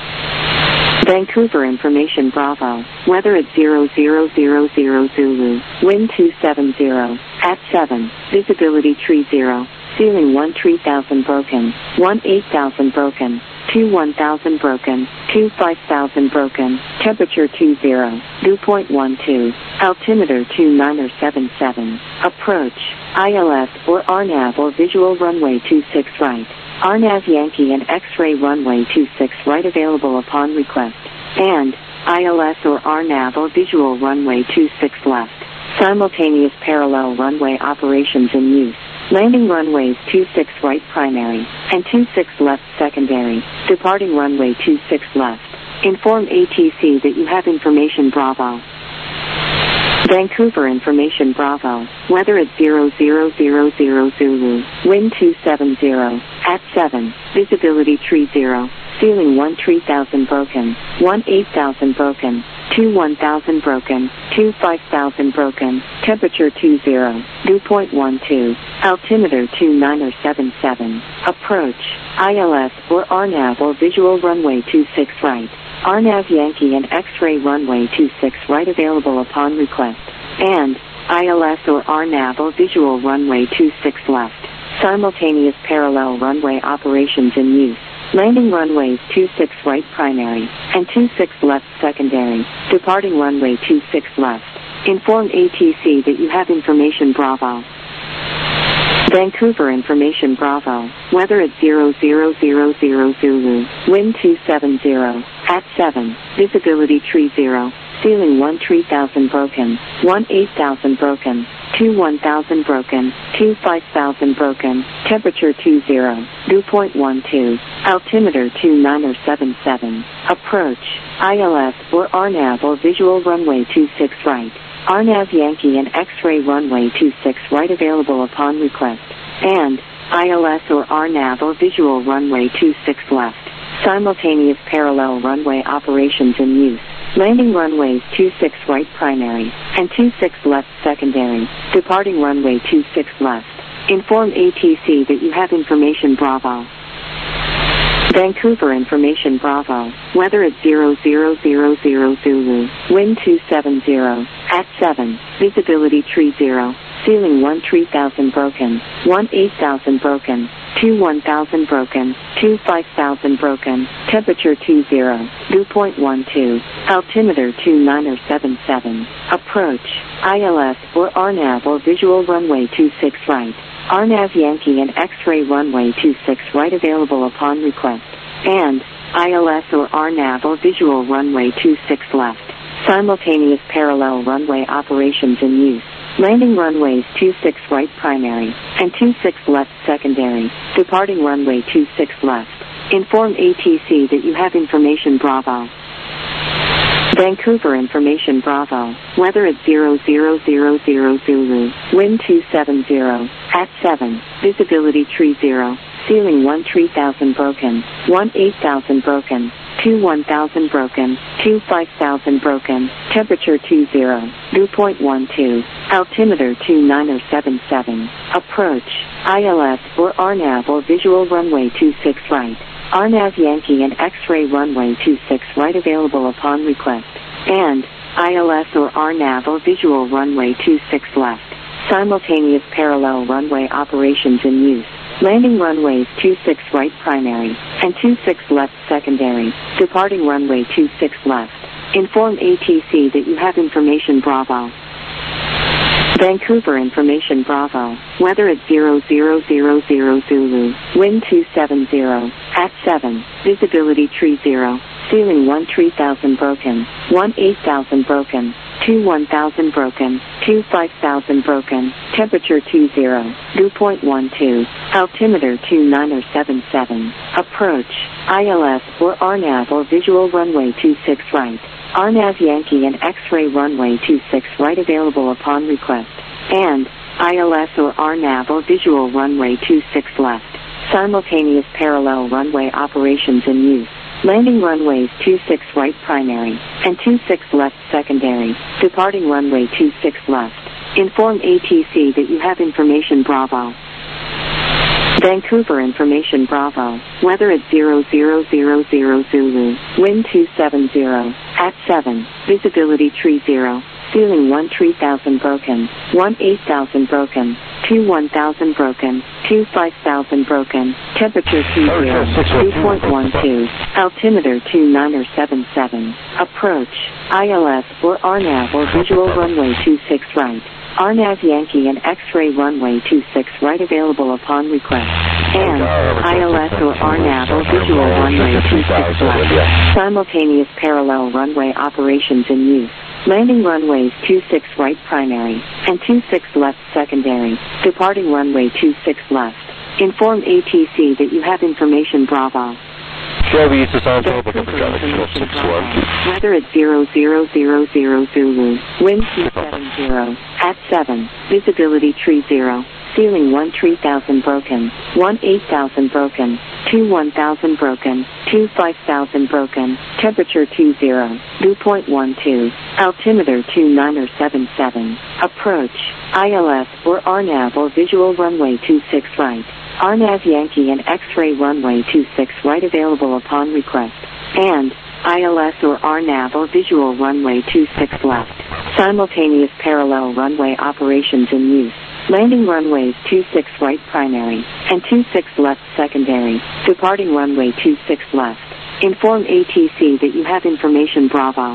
Vancouver information Bravo. Weather at 0000 Zulu. Wind 270. At 7. Visibility 30. Ceiling 1 3000 broken. 1 8000 broken. 2 1000 broken. 2 5000 broken. Temperature 20. Dew point 12. Altimeter 2977. Approach. ILS or RNAV or visual runway 26 right. RNAV Yankee and X-ray runway 26 right available upon request. And ILS or RNAV or visual runway 26 left. Simultaneous parallel runway operations in use. Landing runways 26 right primary and 26 left secondary. Departing runway 26 left. Inform ATC that you have information Bravo. Vancouver information Bravo. Weather at 0000 Zulu. Wind 270. At 7. Visibility tree 0. Ceiling 1 3000 broken. 1 8000 broken. 2 1000 broken. 2 5000 broken. Temperature 20. Dew point 12. Altimeter 2977. Approach. ILS or RNAV or visual runway 26 right. RNAV Yankee and X-ray runway 26 right available upon request. And ILS or RNAV or visual runway 26 left. Simultaneous parallel runway operations in use. Landing runways 26 right primary and 26 left secondary. Departing runway 26 left. Inform ATC that you have information Bravo. Vancouver information Bravo. Weather at 0000 Zulu. Wind 270. At 7. Visibility tree 0. Ceiling 1 3000 broken. 1 8000 broken. 2 1000 broken. 2 5000 broken. Temperature 20. Dew point 12. Altimeter 2977. Approach. ILS or RNAV or visual runway 26 right. RNAV Yankee and X-ray runway 26 right available upon request. And ILS or RNAV or visual runway 26 left. Simultaneous parallel runway operations in use. Landing runways 26 right primary and 26 left secondary. Departing runway 26 left. Inform ATC that you have information Bravo. Vancouver information Bravo. Weather at 0000 Zulu. Wind 270. At 7. Visibility tree 0. Ceiling 1 3000 broken. 1 8000 broken. 2 1000 broken. 2 5000 broken. Temperature 20. Dew point 12. Altimeter 2977. Approach. ILS or RNAV or visual runway 26 right. RNAV Yankee and X-ray runway 26 right available upon request. And ILS or RNAV or visual runway 26 left. Simultaneous parallel runway operations in use. Landing runways 26 right primary and 26 left secondary. Departing runway 26 left. Inform ATC that you have information Bravo. Vancouver information Bravo. Weather at 0000 Zulu. Wind 270. At 7. Visibility tree 0. Ceiling 1 3000 broken. 1 8000 broken. 2 1000 broken. 2 5000 broken. Temperature 20. Dew point 12. Altimeter 2977. Approach. ILS or RNAV or visual runway 26 right. RNAV Yankee and X-ray runway 26 right available upon request. And ILS or RNAV or visual runway 26 left. Simultaneous parallel runway operations in use. Landing runways 26 right primary and 26 left secondary. Departing runway 26 left. Inform ATC that you have information Bravo. Vancouver information Bravo. Weather at 0000 Zulu. Wind 270. At 7. Visibility tree 0. Ceiling 1 3000 broken. 1 8000 broken. 2 1000 broken. 2 5000 broken. Temperature 20. Dew point 12. Altimeter 2977. Approach. ILS or RNAV or visual runway 26 right. RNAV Yankee and X-ray runway 26 right available upon request. And ILS or RNAV or visual runway 26 left. Simultaneous parallel runway operations in use. Landing runways 26 right primary and 26 left secondary. Departing runway 26 left. Inform ATC that you have information Bravo. Vancouver information Bravo. Weather at 0000 Zulu. Wind 270. At 7. Visibility tree 0. Ceiling 1 3000 broken. 1 8000 broken. 2 1000 broken. 2 5000 broken. Temperature 20. Dew point 12. Altimeter 2977. Approach. ILS or RNAV or visual runway 26 right. RNAV Yankee and X-ray runway 26 right available upon request. And ILS or RNAV or visual runway 26 left. Simultaneous parallel runway operations in use. Landing runways 26 right primary and 26 left secondary. Departing runway 26 left. Inform ATC that you have information Bravo. Shelby, it's on October, Channel 61. Weather at 0000 Zulu. Wind 270. At 7. Visibility tree 0. Ceiling 1 3000 broken. 1 8000 broken. 2 1000 broken. 2 5000 broken. Temperature 20. Dew point 12. Altimeter 2977. Approach. ILS or RNAV or visual runway 26 right. RNAV Yankee and X-ray runway 26 right available upon request. And ILS or RNAV or visual runway 26 left. Simultaneous parallel runway operations in use. Landing runways 26 right primary and 26 left secondary. Departing runway 26 left. Inform ATC that you have information Bravo.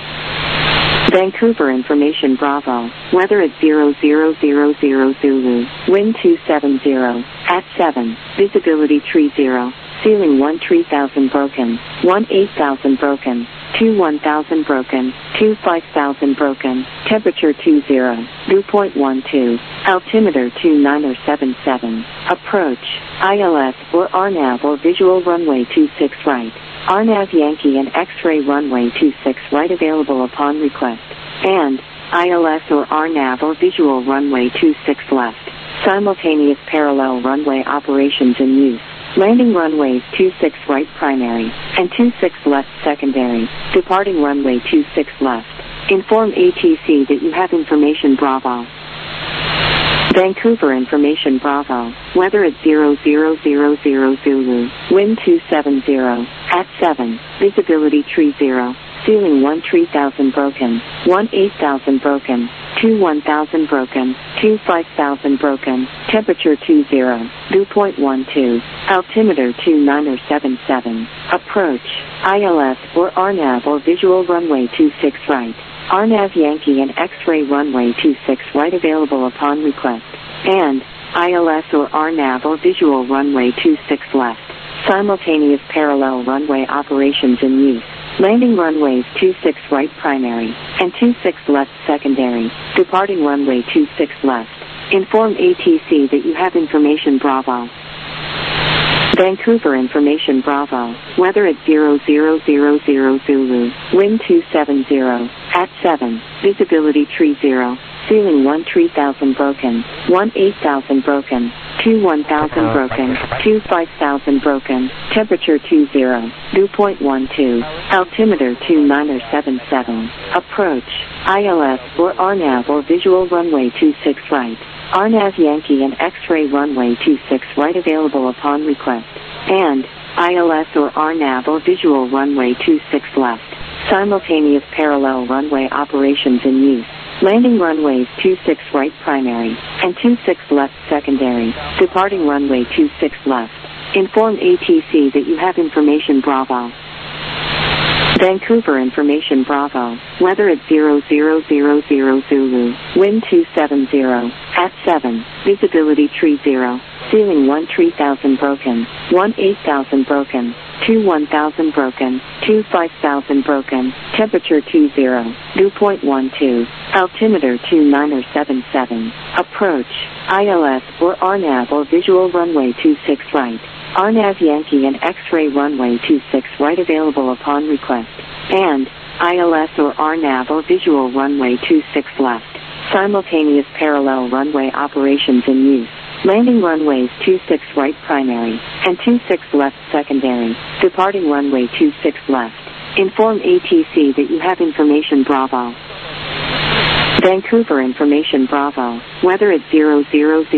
Vancouver information Bravo. Weather at 0000 Zulu. Wind 270. At 7. Visibility tree 0. Ceiling 1 3000 broken. 1 8000 broken. 2 1000 broken. 2 5000 broken. Temperature 20. Dew point 12. Altimeter 2977. Approach. ILS or RNAV or visual runway 26 right. RNAV Yankee and X-ray runway 26 right available upon request. And ILS or RNAV or visual runway 26 left. Simultaneous parallel runway operations in use. Landing runways 26 right primary and 26 left secondary. Departing runway 26 left. Inform ATC that you have information Bravo. Vancouver information Bravo. Weather at 0000 Zulu. Wind 270. At 7. Visibility tree 0. Ceiling 1 3000 broken. 1 8000 broken. 2 1000 broken. 2 5000 broken. Temperature 20. Dew point 12. Altimeter 2977. Approach. ILS or RNAV or visual runway 26 right. RNAV Yankee and X-ray runway 26 right available upon request. And ILS or RNAV or visual runway 26 left. Simultaneous parallel runway operations in use. Landing runways 26 right primary and 26 left secondary. Departing runway 26 left. Inform ATC that you have information Bravo. Vancouver information Bravo. Weather at 0000 Zulu. Wind 270. At 7. Visibility tree 0. Ceiling 1 3000 broken. 1 8000 broken. 2 1000 broken. 2 5000 broken. Temperature 20. Dew point 12. Altimeter 2977. Approach. ILS or RNAV or visual runway 26 right. RNAV Yankee and X-ray runway 26 right available upon request. And ILS or RNAV or visual runway 26 left. Simultaneous parallel runway operations in use. Landing runways 26 right primary and 26 left secondary. Departing runway 26 left. Inform ATC that you have information Bravo. Vancouver information Bravo. Weather at 0000 Zulu. Wind 270. At 7. Visibility tree 0. Ceiling 1 3000 broken. 1 8000 broken. 2 1000 broken. 2 5000 broken. Temperature 20. Dew point 12. Altimeter 2977. Approach. ILS or RNAV or visual runway 26 right. RNAV Yankee and X-ray runway 26 right available upon request. And ILS or RNAV or visual runway 26 left. Simultaneous parallel runway operations in use. Landing runways 26 right primary and 26 left secondary. Departing runway 26 left. Inform ATC that you have information Bravo. Vancouver information Bravo. Weather at 0000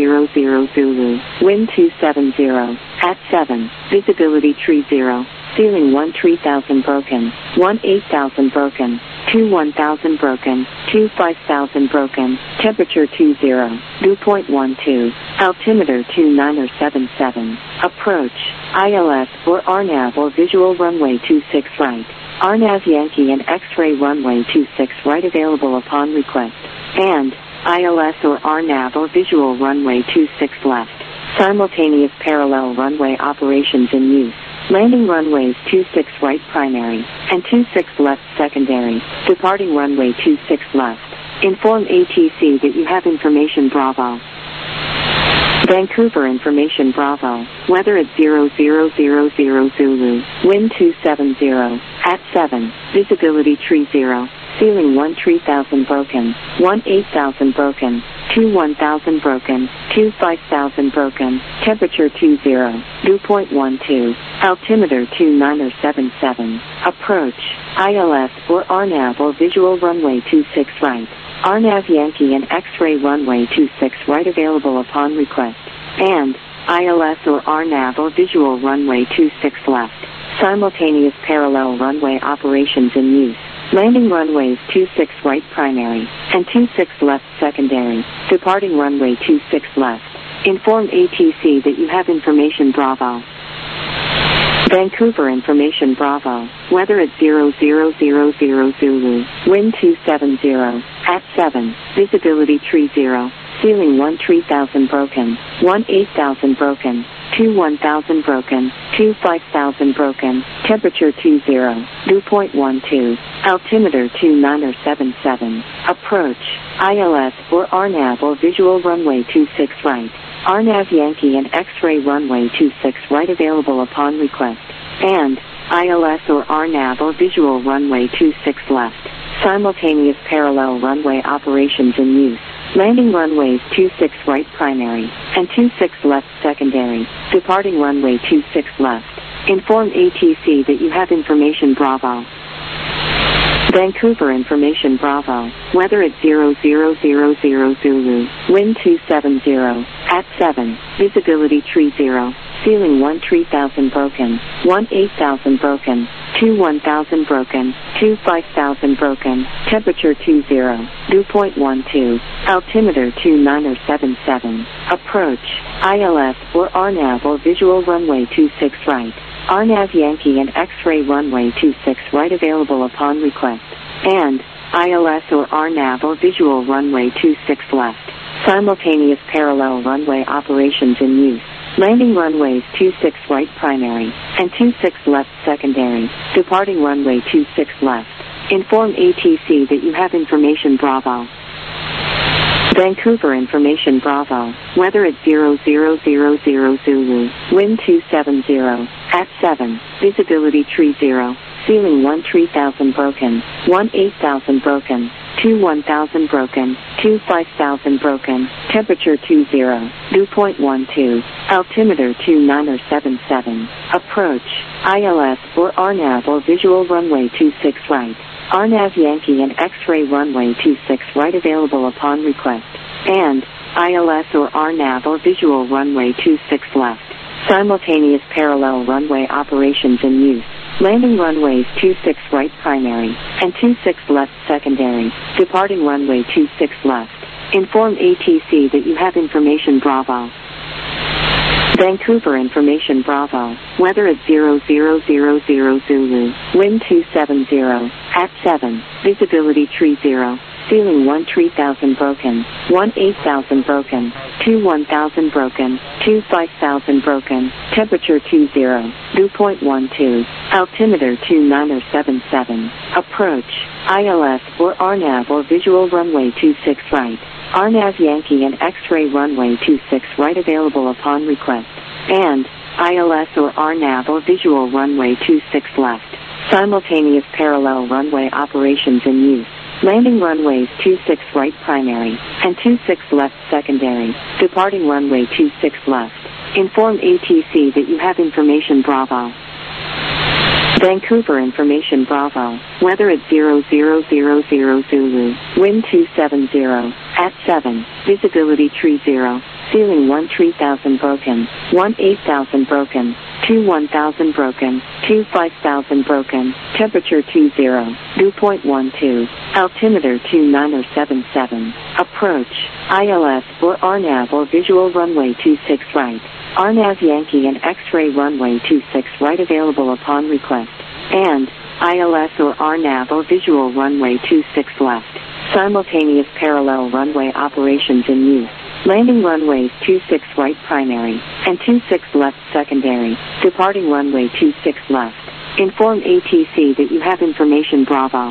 Zulu. Wind 270. At 7. Visibility tree 0. Ceiling 1 3000 broken. 1 8000 broken. 2 1000 broken. 2 5000 broken. Temperature 20. Dew point 12. Altimeter 2977. Approach. ILS or RNAV or visual runway 26 right. RNAV Yankee and X-ray runway 26 right available upon request. And ILS or RNAV or visual runway 26 left. Simultaneous parallel runway operations in use. Landing runways 26 right primary and 26 left secondary. Departing runway 26 left. Inform ATC that you have information Bravo. Vancouver information Bravo. Weather at 0000 Zulu. Wind 270. At 7. Visibility tree 0. Ceiling 1 3000 broken. 1 8000 broken. 2 1000 broken. 2 5000 broken. Temperature 20. Dew point 12. Altimeter 2977. Approach. ILS or RNAV or visual runway 26 right. RNAV Yankee and X-ray runway 26 right available upon request. And ILS or RNAV or visual runway 26 left. Simultaneous parallel runway operations in use. Landing runways 26 right primary and 26 left secondary. Departing runway 26 left. Inform ATC that you have information Bravo. Vancouver information Bravo. Weather at 0000 Zulu. Wind 270. At 7. Visibility tree 0. Ceiling 1 3000 broken. 1 8000 broken. 2 1000 broken. 2 5000 broken. Temperature 20. Dew point 12. Altimeter 2977. Approach. ILS or RNAV or visual runway 26 right. RNAV Yankee and X-ray runway 26 right available upon request. And ILS or RNAV or visual runway 26 left. Simultaneous parallel runway operations in use. Landing runways 26 right primary and 26 left secondary. Departing runway 26 left. Inform ATC that you have information Bravo. Vancouver information Bravo. Weather at 0000 Zulu. Wind 270. At 7. Visibility tree 0. Ceiling 1 3000 broken. 1 8000 broken. 2 1000 broken. 2 5000 broken. Temperature 20. Dew point 12. Altimeter 2977. Approach. ILS or RNAV or visual runway 26 right. RNAV Yankee and X-ray runway 26 right available upon request. And ILS or RNAV or visual runway 26 left. Simultaneous parallel runway operations in use. Landing runways 26 right primary and 26 left secondary. Departing runway 26 left. Inform ATC that you have information Bravo. Vancouver information Bravo. Weather at 0000 Zulu. Wind 270. At 7. Visibility tree 0. Ceiling 1 3000 broken. 1 8000 broken. 2 1000 broken. 2 5000 broken. Temperature 20. Dew point 12. Altimeter 2977. Approach. ILS or RNAV or visual runway 26 right. RNAV Yankee and X-ray runway 26 right available upon request. And ILS or RNAV or visual runway 26 left. Simultaneous parallel runway operations in use. Landing runways 26 right primary and 26 left secondary. Departing runway 26 left. Inform ATC that you have information Bravo. Vancouver information Bravo. Weather at 0000 Zulu. Wind 270. At 7. Visibility tree 0. Ceiling 1 3000 broken. 1 8000 broken. 2 1000 broken. 2 5000 broken. Temperature 20. Dew point 12. Altimeter 2977. Approach. ILS or RNAV or visual runway 26 right. RNAV Yankee and X-ray runway 26 right available upon request. And ILS or RNAV or visual runway 26 left. Simultaneous parallel runway operations in use. Landing runways 26 right primary and 26 left secondary. Departing runway 26 left. Inform ATC that you have information Bravo. Vancouver information Bravo. Weather at 0000 Zulu. Wind 270. At 7. Visibility tree 0. Ceiling 1 3000 broken. 1 8000 broken. 2 1000 broken. 2 5000 broken. Temperature 20. Dew point 12. Altimeter 2977. Approach. ILS or RNAV or visual runway 26 right. RNAV Yankee and X-ray runway 26 right available upon request. And ILS or RNAV or visual runway 26 left. Simultaneous parallel runway operations in use. Landing runways 26 right primary and 26 left secondary. Departing runway 26 left. Inform ATC that you have information Bravo.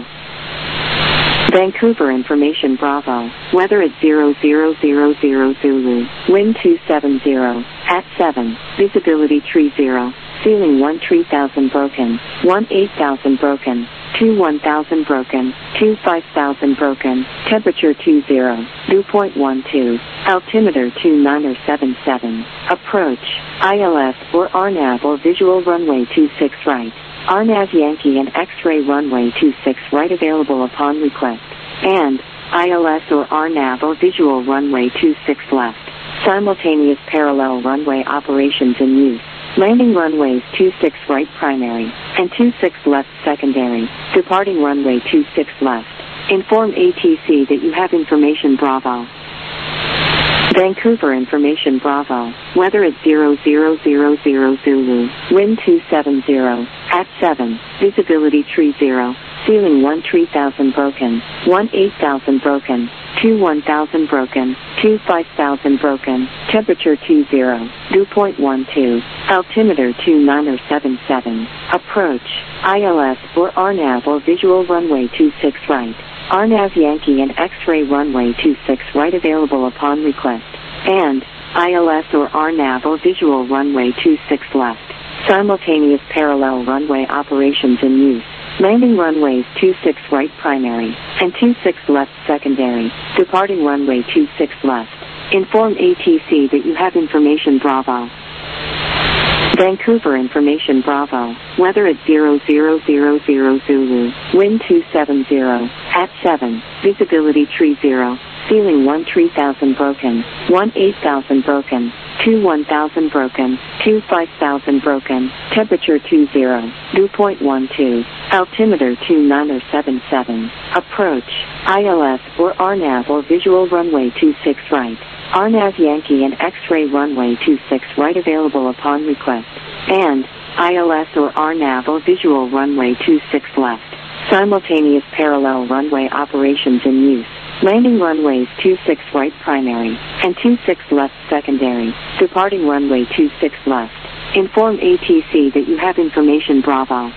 Vancouver information Bravo. Weather at 0000 Zulu. Wind 270. At 7. Visibility tree 0. Ceiling 1 3000 broken. 1 8000 broken. 2 1000 broken. 2 5000 broken. Temperature 20. Dew point 12. Altimeter 2977. Approach. ILS or RNAV or visual runway 26 right. RNAV Yankee and X-ray runway 26 right available upon request. And ILS or RNAV or visual runway 26 left. Simultaneous parallel runway operations in use. Landing runways 26 right primary and 26 left secondary. Departing runway 26 left. Inform ATC that you have information Bravo. Vancouver information Bravo. Weather at 0000 Zulu. Wind 270. At 7. Visibility tree 0. Ceiling 1 3000 broken. 1 8000 broken. 2 1000 broken. 2 5000 broken. Temperature 20. Dew point 12. Altimeter 2977. Approach. ILS or RNAV or visual runway 26 right. RNAV Yankee and X-ray runway 26 right available upon request. And ILS or RNAV or visual runway 26 left. Simultaneous parallel runway operations in use. Landing runways 26 right primary and 26 left secondary. Departing runway 26 left. Inform ATC that you have information Bravo. Vancouver information Bravo. Weather at 0000 Zulu. Wind 270. At 7. Visibility tree 0. Ceiling 1 3000 broken. 1 8000 broken. 2 1000 broken. 2 5000 broken. Temperature 20. Dew point 12. Altimeter 2977. Approach. ILS or RNAV or visual runway 26 right. RNAV Yankee and X-ray runway 26 right available upon request. And ILS or RNAV or visual runway 26 left. Simultaneous parallel runway operations in use. Landing runways 26 right primary and 26 left secondary. Departing runway 26 left. Inform ATC that you have information Bravo.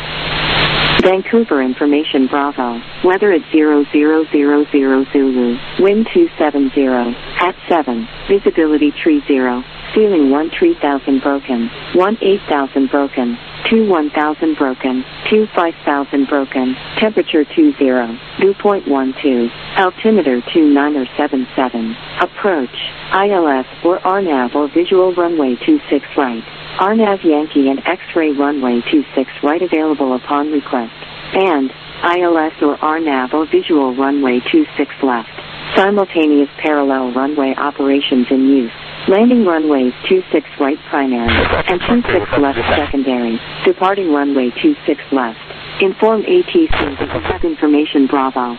Vancouver information Bravo. Weather at 0000 Zulu. Wind 270. At 7. Visibility tree 0. Ceiling 1 3000 broken. 1 8000 broken. 2 1000 broken. 2 5000 broken. Temperature 20. Dew point 12. Altimeter 2977. Approach. ILS or RNAV or visual runway 26 right. RNAV Yankee and X-ray runway 26 right available upon request. And ILS or RNAV or visual runway 26 left. Simultaneous parallel runway operations in use. Landing runways 26 right primary and 26 left secondary. Departing runway 26 left. Inform ATC that you have information Bravo.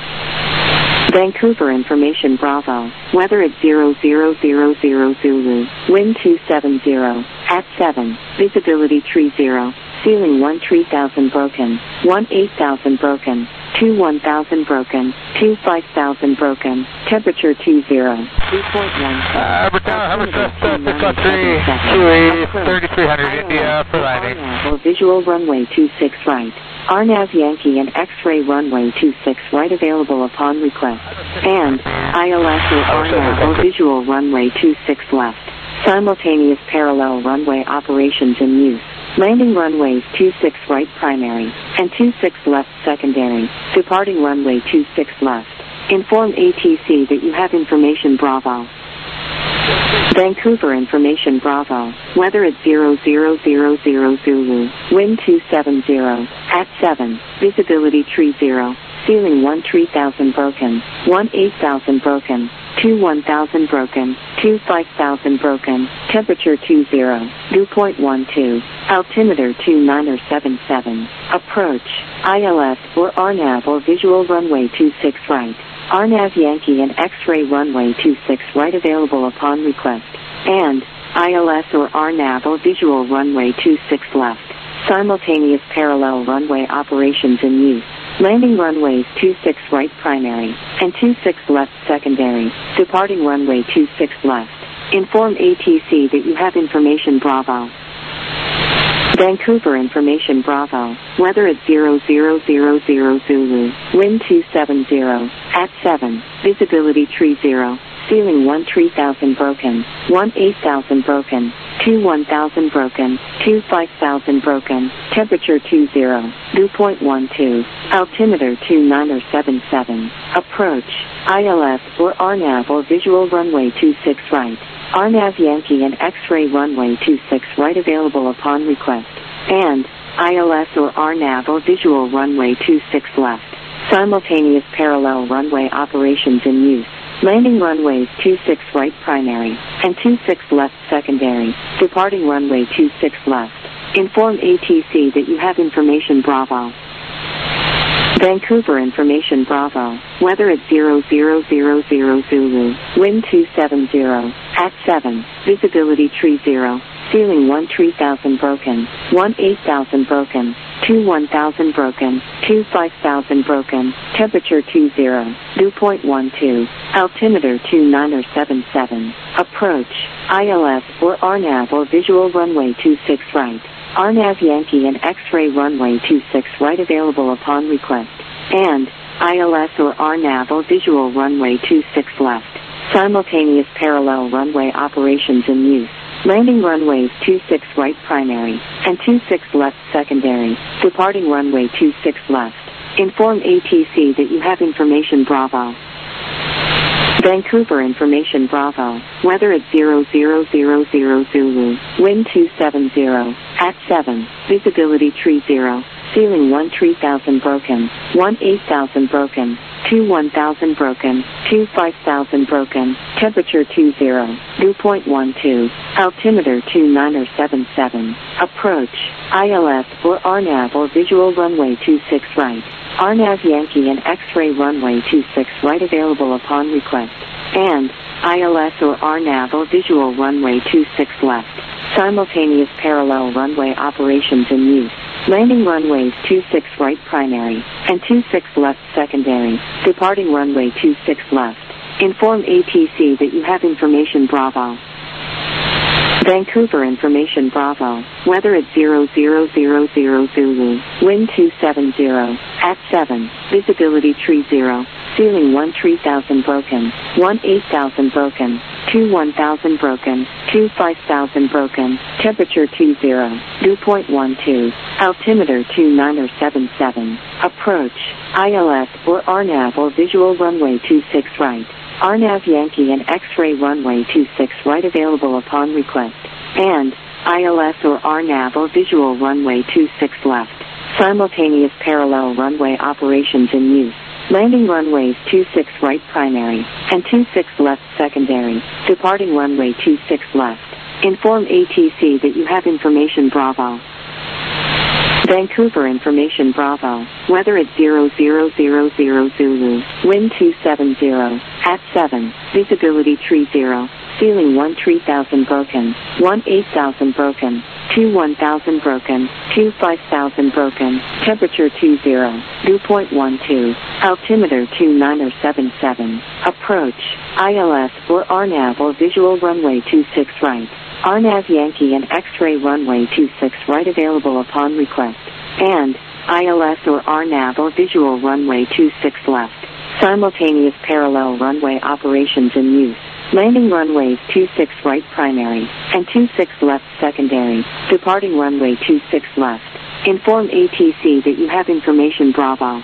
Vancouver information Bravo. Weather at 0000 Zulu. Wind 270. At 7. Visibility tree 0. Ceiling 1 3000 broken. 1 8000 broken. 2 1000 broken. 2 5000 broken. Temperature 20. Dew point 12. Country 3300 India for landing. Or visual runway 26 right. RNAV Yankee and X-ray runway 26 right available upon request. And ILS or RNAV or visual runway 26 left. Simultaneous parallel runway operations in use. Landing runways 26 right primary and 26 left secondary. Departing runway 26 left. Inform ATC that you have information Bravo. Vancouver information Bravo. Weather at 0000 Zulu. Wind 270. At 7. Visibility tree 0. Ceiling 1 3000 broken. 1 8000 broken. 2 1000 broken. 2 5000 broken. Temperature 20. Dew point 12. Altimeter 2977. Approach. ILS or RNAV or visual runway 26 right. RNAV Yankee and X-ray runway 26 right available upon request. And ILS or RNAV or visual runway 26 left. Simultaneous parallel runway operations in use. Landing runways 26 right primary and 26 left secondary. Departing runway 26 left. Inform ATC that you have information Bravo. Vancouver information Bravo. Weather at 0000 Zulu. Wind 270. At 7. Visibility tree 0. Ceiling 1 3000 broken. 1 8000 broken. 2 1000 broken. 2 5000 broken. Temperature 20. Dew point 12. Altimeter 2977. Approach. ILS or RNAV or visual runway 26 right. RNAV Yankee and X-ray runway 26 right available upon request. And ILS or RNAV or visual runway 26 left. Simultaneous parallel runway operations in use. Landing runways 26 right primary and 26 left secondary. Departing runway 26 left. Inform ATC that you have information Bravo. Vancouver information Bravo. Weather at 0000 Zulu. Wind 270. At 7. Visibility tree 0. Ceiling 1 3000 broken. 1 8000 broken. 2 1000 broken. 2 5000 broken. Temperature 20. Dew point 12. Altimeter 2977. Approach. ILS or RNAV or visual runway 26 right. RNAV Yankee and X-ray runway 26 right available upon request. And ILS or RNAV or visual runway 26 left. Simultaneous parallel runway operations in use. Landing runways 26 right primary and 26 left secondary. Departing runway 26 left. Inform ATC that you have information Bravo. Vancouver information Bravo. Weather at 0000 Zulu. Wind 270. At 7. Visibility tree 0. Ceiling 1 3000 broken. 1 8000 broken. 2 1000 broken. 2 5000 broken. Temperature 20. Dew point 12. Altimeter 2977. Approach. ILS or RNAV or visual runway 26 right. RNAV Yankee and X-ray runway 26 right available upon request. And ILS or RNAV or visual runway 26 left. Simultaneous parallel runway operations in use. Landing runways 26 right primary and 26 left secondary. Departing runway 26 left. Inform ATC that you have information Bravo. Vancouver information Bravo. Weather at 0000 Zulu. Wind 270. At 7. Visibility tree 0. Ceiling 1 3000 broken. 1 8000 broken. 2 1000 broken. 2 5000 broken. Temperature 20. Dew point 12. Altimeter 2977. Approach. ILS or RNAV or visual runway 26 right. RNAV Yankee and X-ray runway 26 right available upon request. And ILS or RNAV or visual runway 26 left. Simultaneous parallel runway operations in use. Landing runways 26 right primary and 26 left secondary. Departing runway 26 left. Inform ATC that you have information Bravo. Vancouver information Bravo. Weather at 0000 Zulu. Wind 270. At 7. Visibility tree 0. Ceiling 1 3000 broken. 1 8000 broken. 2 1000 broken. 2 5000 broken. Temperature 20. Dew point 12. Altimeter 2977. Approach. ILS or RNAV or visual runway 26 right. RNAV Yankee and X-ray runway 26 right available upon request. And ILS or RNAV or visual runway 26 left. Simultaneous parallel runway operations in use. Landing runways 26 right primary and 26 left secondary. Departing runway 26 left. Inform ATC that you have information Bravo.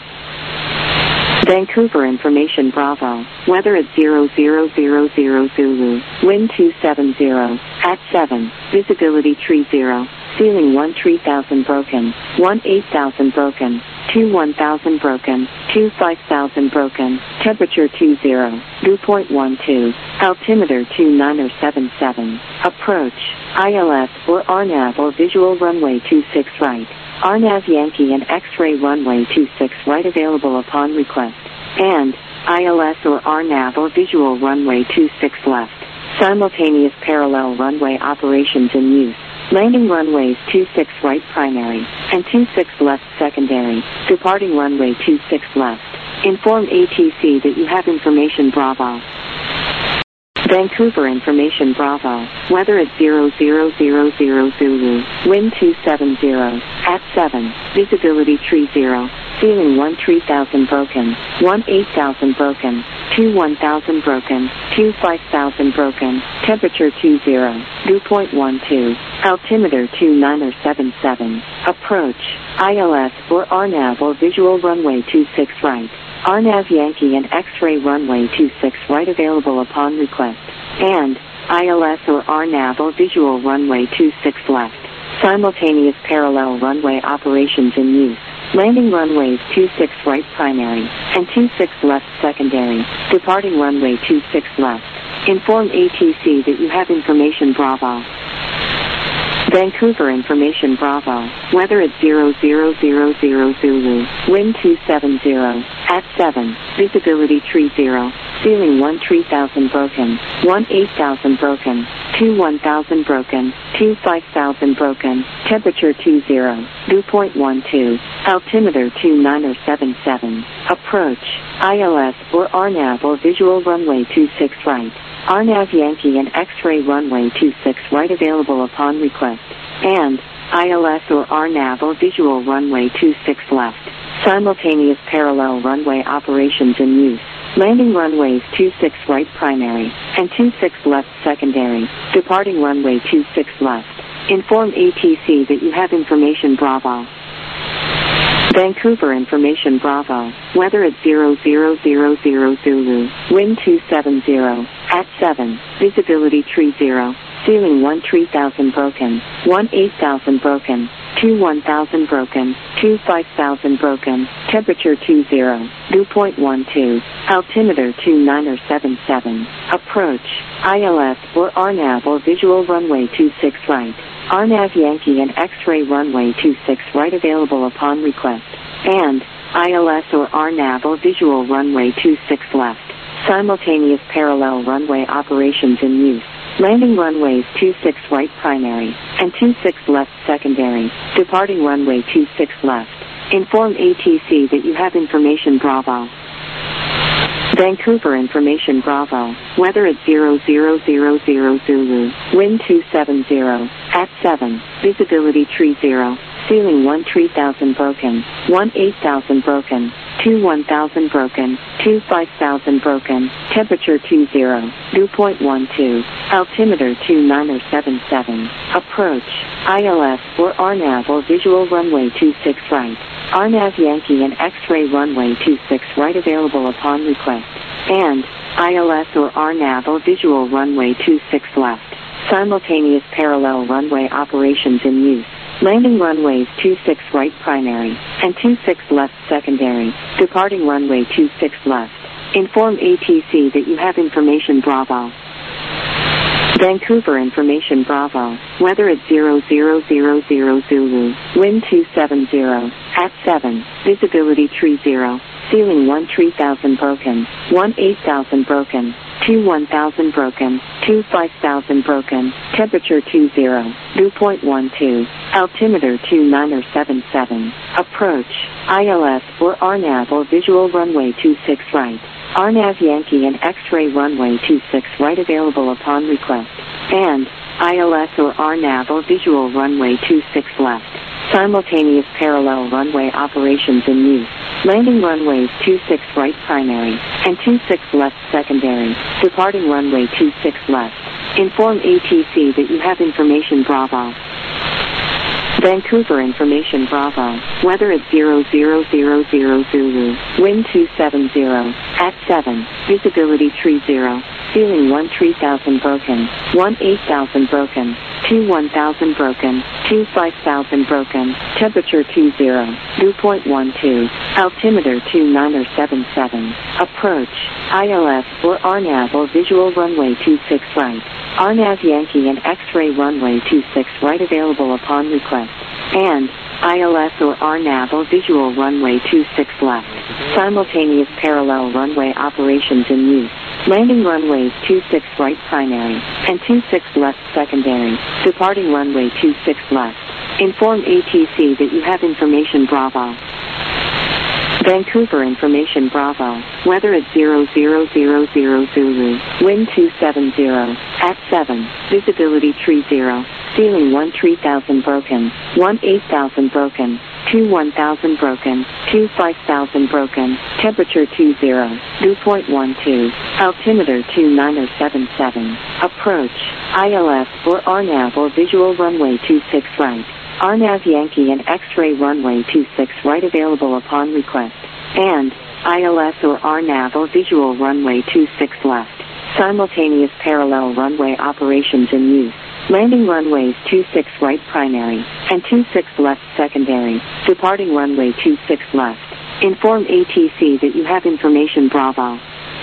Vancouver information Bravo. Weather at 0000 Zulu. Wind 270. At 7. Visibility tree 0. Ceiling 1 3000 broken. 1 8000 broken. 2 1000 broken. 2 5000 broken. Temperature 20. Dew point 12. Altimeter 2977. Approach. ILS or RNAV or visual runway 26 right. RNAV Yankee and X-ray runway 26 right available upon request. And ILS or RNAV or visual runway 26 left. Simultaneous parallel runway operations in use. Landing runways 26 right primary and 26 left secondary. Departing runway 26 left. Inform ATC that you have information Bravo. Vancouver information Bravo. Weather at 0000 Zulu. Wind 270. At 7. Visibility tree 0. Ceiling 1 3000 broken. 1 8000 broken. 2 1000 broken. 2 5000 broken. Temperature 20. Dew point 12. Altimeter 2977. Approach. ILS or RNAV or visual runway 26 right. RNAV Yankee and X-ray runway 26 right available upon request. And ILS or RNAV or visual runway 26 left. Simultaneous parallel runway operations in use. Landing runways 26 right primary and 26 left secondary. Departing runway 26 left. Inform ATC that you have information Bravo. Vancouver information Bravo. Weather at 0000 Zulu. Wind 270. At 7. Visibility tree 0. Ceiling 1 3000 broken. 1 8000 broken. 2 1000 broken. 2 5000 broken. Temperature 20. Dew point 12. Altimeter 2977. Approach. ILS or RNAV or visual runway 26 right. RNAV Yankee and X-ray runway 26 right available upon request. And ILS or RNAV or visual runway 26 left. Simultaneous parallel runway operations in use. Landing runways 26 right primary and 26 left secondary. Departing runway 26 left. Inform ATC that you have information Bravo. Vancouver information Bravo. Weather at 0000 Zulu. Wind 270. At 7. Visibility tree 0. Ceiling 1 3000 broken. 1 8000 broken. 2 1000 broken. 2 5000 broken. Temperature 20. Dew point 12. Altimeter 2977. Approach. ILS or RNAV or visual runway 26 right. RNAV Yankee and X-ray runway 26 right available upon request. And ILS or RNAV or visual runway 26 left. Simultaneous parallel runway operations in use. Landing runways 26 right primary and 26 left secondary. Departing runway 26 left. Inform ATC that you have information Bravo. Vancouver information Bravo. Weather at 0000 Zulu. Wind 270. At 7. Visibility tree 0. Ceiling 1 3000 broken. 1 8000 broken. 2 1000 broken. 2 5000 broken. Temperature 20. Dew point 12. Altimeter 2977. Approach. ILS or RNAV or visual runway 26 right. RNAV Yankee and X-ray runway 26 right available upon request. And ILS or RNAV or visual runway 26 left. Simultaneous parallel runway operations in use. Landing runways 26 right primary and 26 left secondary. Departing runway 26 left. Inform ATC that you have information Bravo. Vancouver information Bravo. Weather at 0000 Zulu. Wind 270. At 7. Visibility tree 0. Ceiling 1 3000 broken. 1 8000 broken. 2 1000 broken. 2 5000 broken. Temperature 20. Dew point 12. Altimeter 2977. Approach. ILS or RNAV or visual runway 26 right. RNAV Yankee and X-ray runway 26 right available upon request. And ILS or RNAV or visual runway 26 left. Simultaneous parallel runway operations in use. Landing runways 26 right primary and 26 left secondary. Departing runway 26 left. Inform ATC that you have information Bravo. Vancouver information Bravo. Weather at 0000 Zulu. Wind 270. At 7. Visibility tree 0. Ceiling 1 3000 broken. 1 8000 broken. 2 1000 broken. 2 5000 broken. Temperature 20. Dew point 12. Altimeter 2977. Approach. ILS or RNAV or visual runway 26 right. RNAV Yankee and X-ray runway 26 right available upon request. And ILS or RNAV or visual runway 26 left. Simultaneous parallel runway operations in use. Landing runways 26 right primary and 26 left secondary. Departing runway 26 left. Inform ATC that you have information Bravo. Vancouver information Bravo. Weather at 0000 Zulu. Wind 270. At 7. Visibility 30. Ceiling 13,000 broken. 18,000 broken. 21,000 broken. 25,000 broken. Temperature 20. Dew point 12. Altimeter 2977. Approach. ILS or RNAV or visual runway 26 right. RNAV Yankee and X-ray runway 26 right available upon request. And ILS or RNAV or visual runway 26 left. Simultaneous parallel runway operations in use. Landing runways 26 right primary and 26 left secondary. Departing runway 26 left. Inform ATC that you have information Bravo.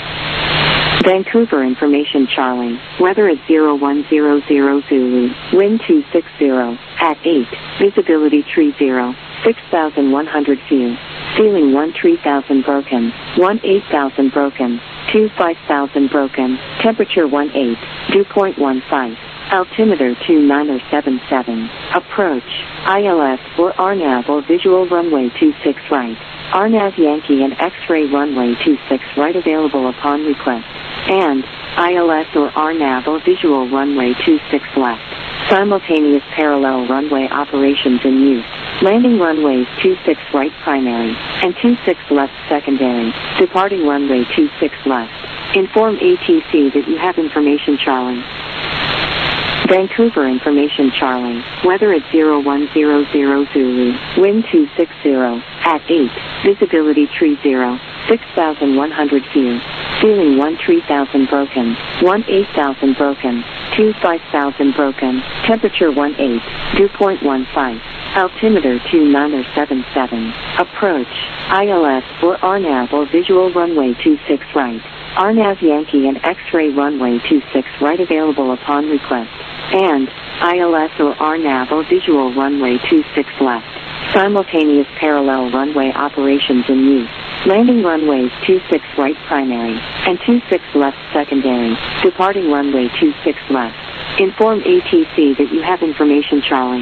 Vancouver information Charlie. Weather at 0100 Zulu. Wind 260. At 8. Visibility 30. 6,100 feet. Ceiling 13,000 broken. 18,000 broken. 25,000 broken. Temperature 18. Dew point 15. Altimeter 2977. Approach. ILS or RNAV or visual runway 26 right. RNAV Yankee and X-ray runway 26 right available upon request. And ILS or RNAV or visual runway 26 left. Simultaneous parallel runway operations in use. Landing runways 26 right primary and 26 left secondary. Departing runway 26 left. Inform ATC that you have information Charlie. Vancouver information Charlie. Weather at 0100 Zulu. Wind 260. At 8. Visibility 30. 6,100 feet. Ceiling 13,000 broken. 18,000 broken. 25,000 broken. Temperature 18. Dew point 15. Altimeter 2977. Approach. ILS or RNAV or visual runway 26 right. RNAV Yankee and X-ray runway 26 right available upon request. And ILS or RNAV or visual runway 26 left. Simultaneous parallel runway operations in use. Landing runways 26 right primary and 26 left secondary. Departing runway 26 left. Inform ATC that you have information Charlie.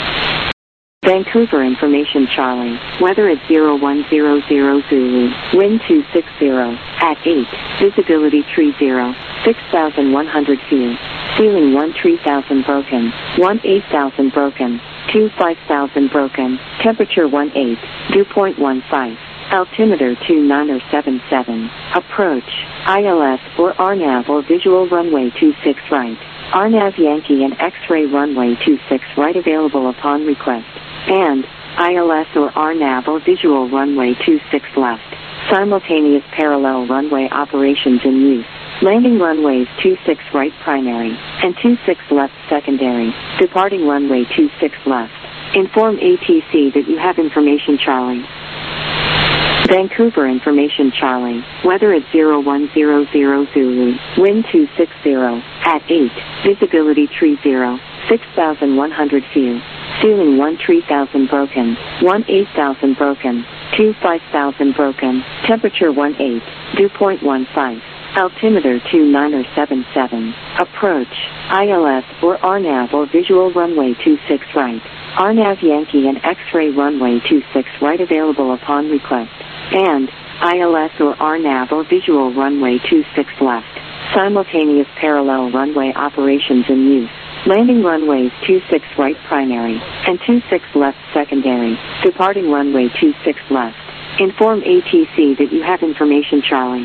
Vancouver information Charlie. Weather at 0100 Zulu. Wind 260. At 8. Visibility 30. 6,100 feet. Ceiling 13,000 broken. 18,000 broken. 25,000 broken. Temperature 18. Dew point 15. Altimeter 2977. Approach. ILS or RNAV or visual runway 26 right. RNAV Yankee and X-ray runway 26 right available upon request. And ILS or RNAV or visual runway 26 left. Simultaneous parallel runway operations in use. Landing runways 26 right primary and 26 left secondary. Departing runway 26 left. Inform ATC that you have information Charlie. Vancouver information Charlie. Weather at 0100 Zulu. Wind 260. At 8. Visibility 30. 6,100 feet. Ceiling 13,000 broken. 18,000 broken. 25,000 broken. Temperature 18. Dew point 15. Altimeter 2977. Approach. ILS or RNAV or visual runway 26 right. RNAV Yankee and X-ray runway 26 right available upon request. And ILS or RNAV or visual runway 26 left. Simultaneous parallel runway operations in use. Landing runways 26 right primary and 26 left secondary. Departing runway 26 left. Inform ATC that you have information Charlie.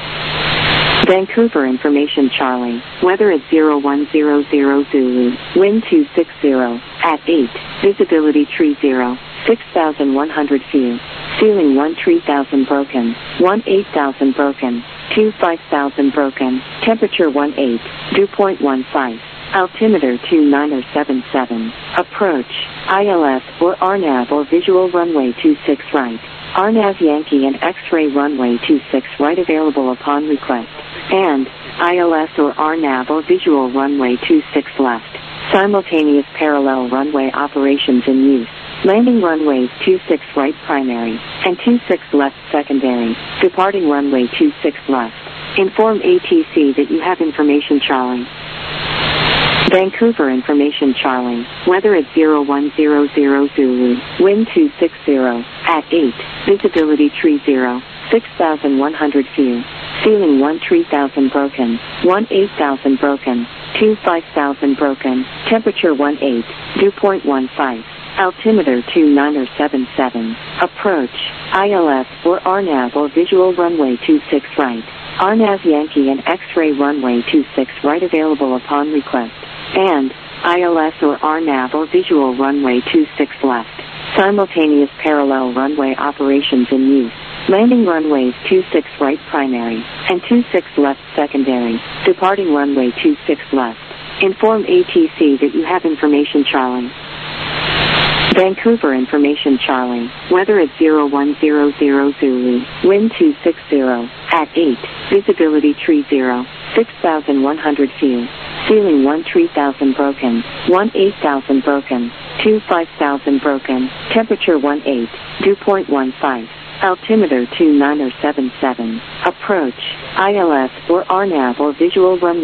Vancouver information Charlie. Weather at 0100 Zulu. Wind 260. At 8. Visibility 30. 6,100 feet. Ceiling 13,000 broken. 18,000 broken. 25,000 broken. Temperature 18. Dew point 15. Altimeter 2977. Approach. ILS or RNAV or visual runway 26 right. RNAV Yankee and X-ray runway 26 right available upon request. And ILS or RNAV or visual runway 26 left. Simultaneous parallel runway operations in use. Landing runways 26 right primary and 26 left secondary. Departing runway 26 left. Inform ATC that you have information Charlie. Vancouver information Charlie. Weather at 0100 Zulu. Wind 260 at 8. Visibility tree 0. 6,100 feet. Ceiling 1 3,000 broken. 1 8,000 broken. 2 5,000 broken. Temperature 18. Dew point 15. Altimeter 2977. Approach. ILS or RNAV or visual runway 26 right. RNAV Yankee and X-ray runway 26 right available upon request. And ILS or RNAV or visual runway 26 left. Simultaneous parallel runway operations in use. Landing runways 26 right primary and 26 left secondary. Departing runway 26 left. Inform ATC that you have information Charlie. Vancouver information Charlie. Weather at 0100 Zulu. Wind 260 at 8. Visibility tree 0. 6,100 feet. Ceiling 1 3,000 broken. 1 8,000 broken. 2 5,000 broken. Temperature 18. Dew point 15. Altimeter 2977. Approach. ILS or RNAV or visual runway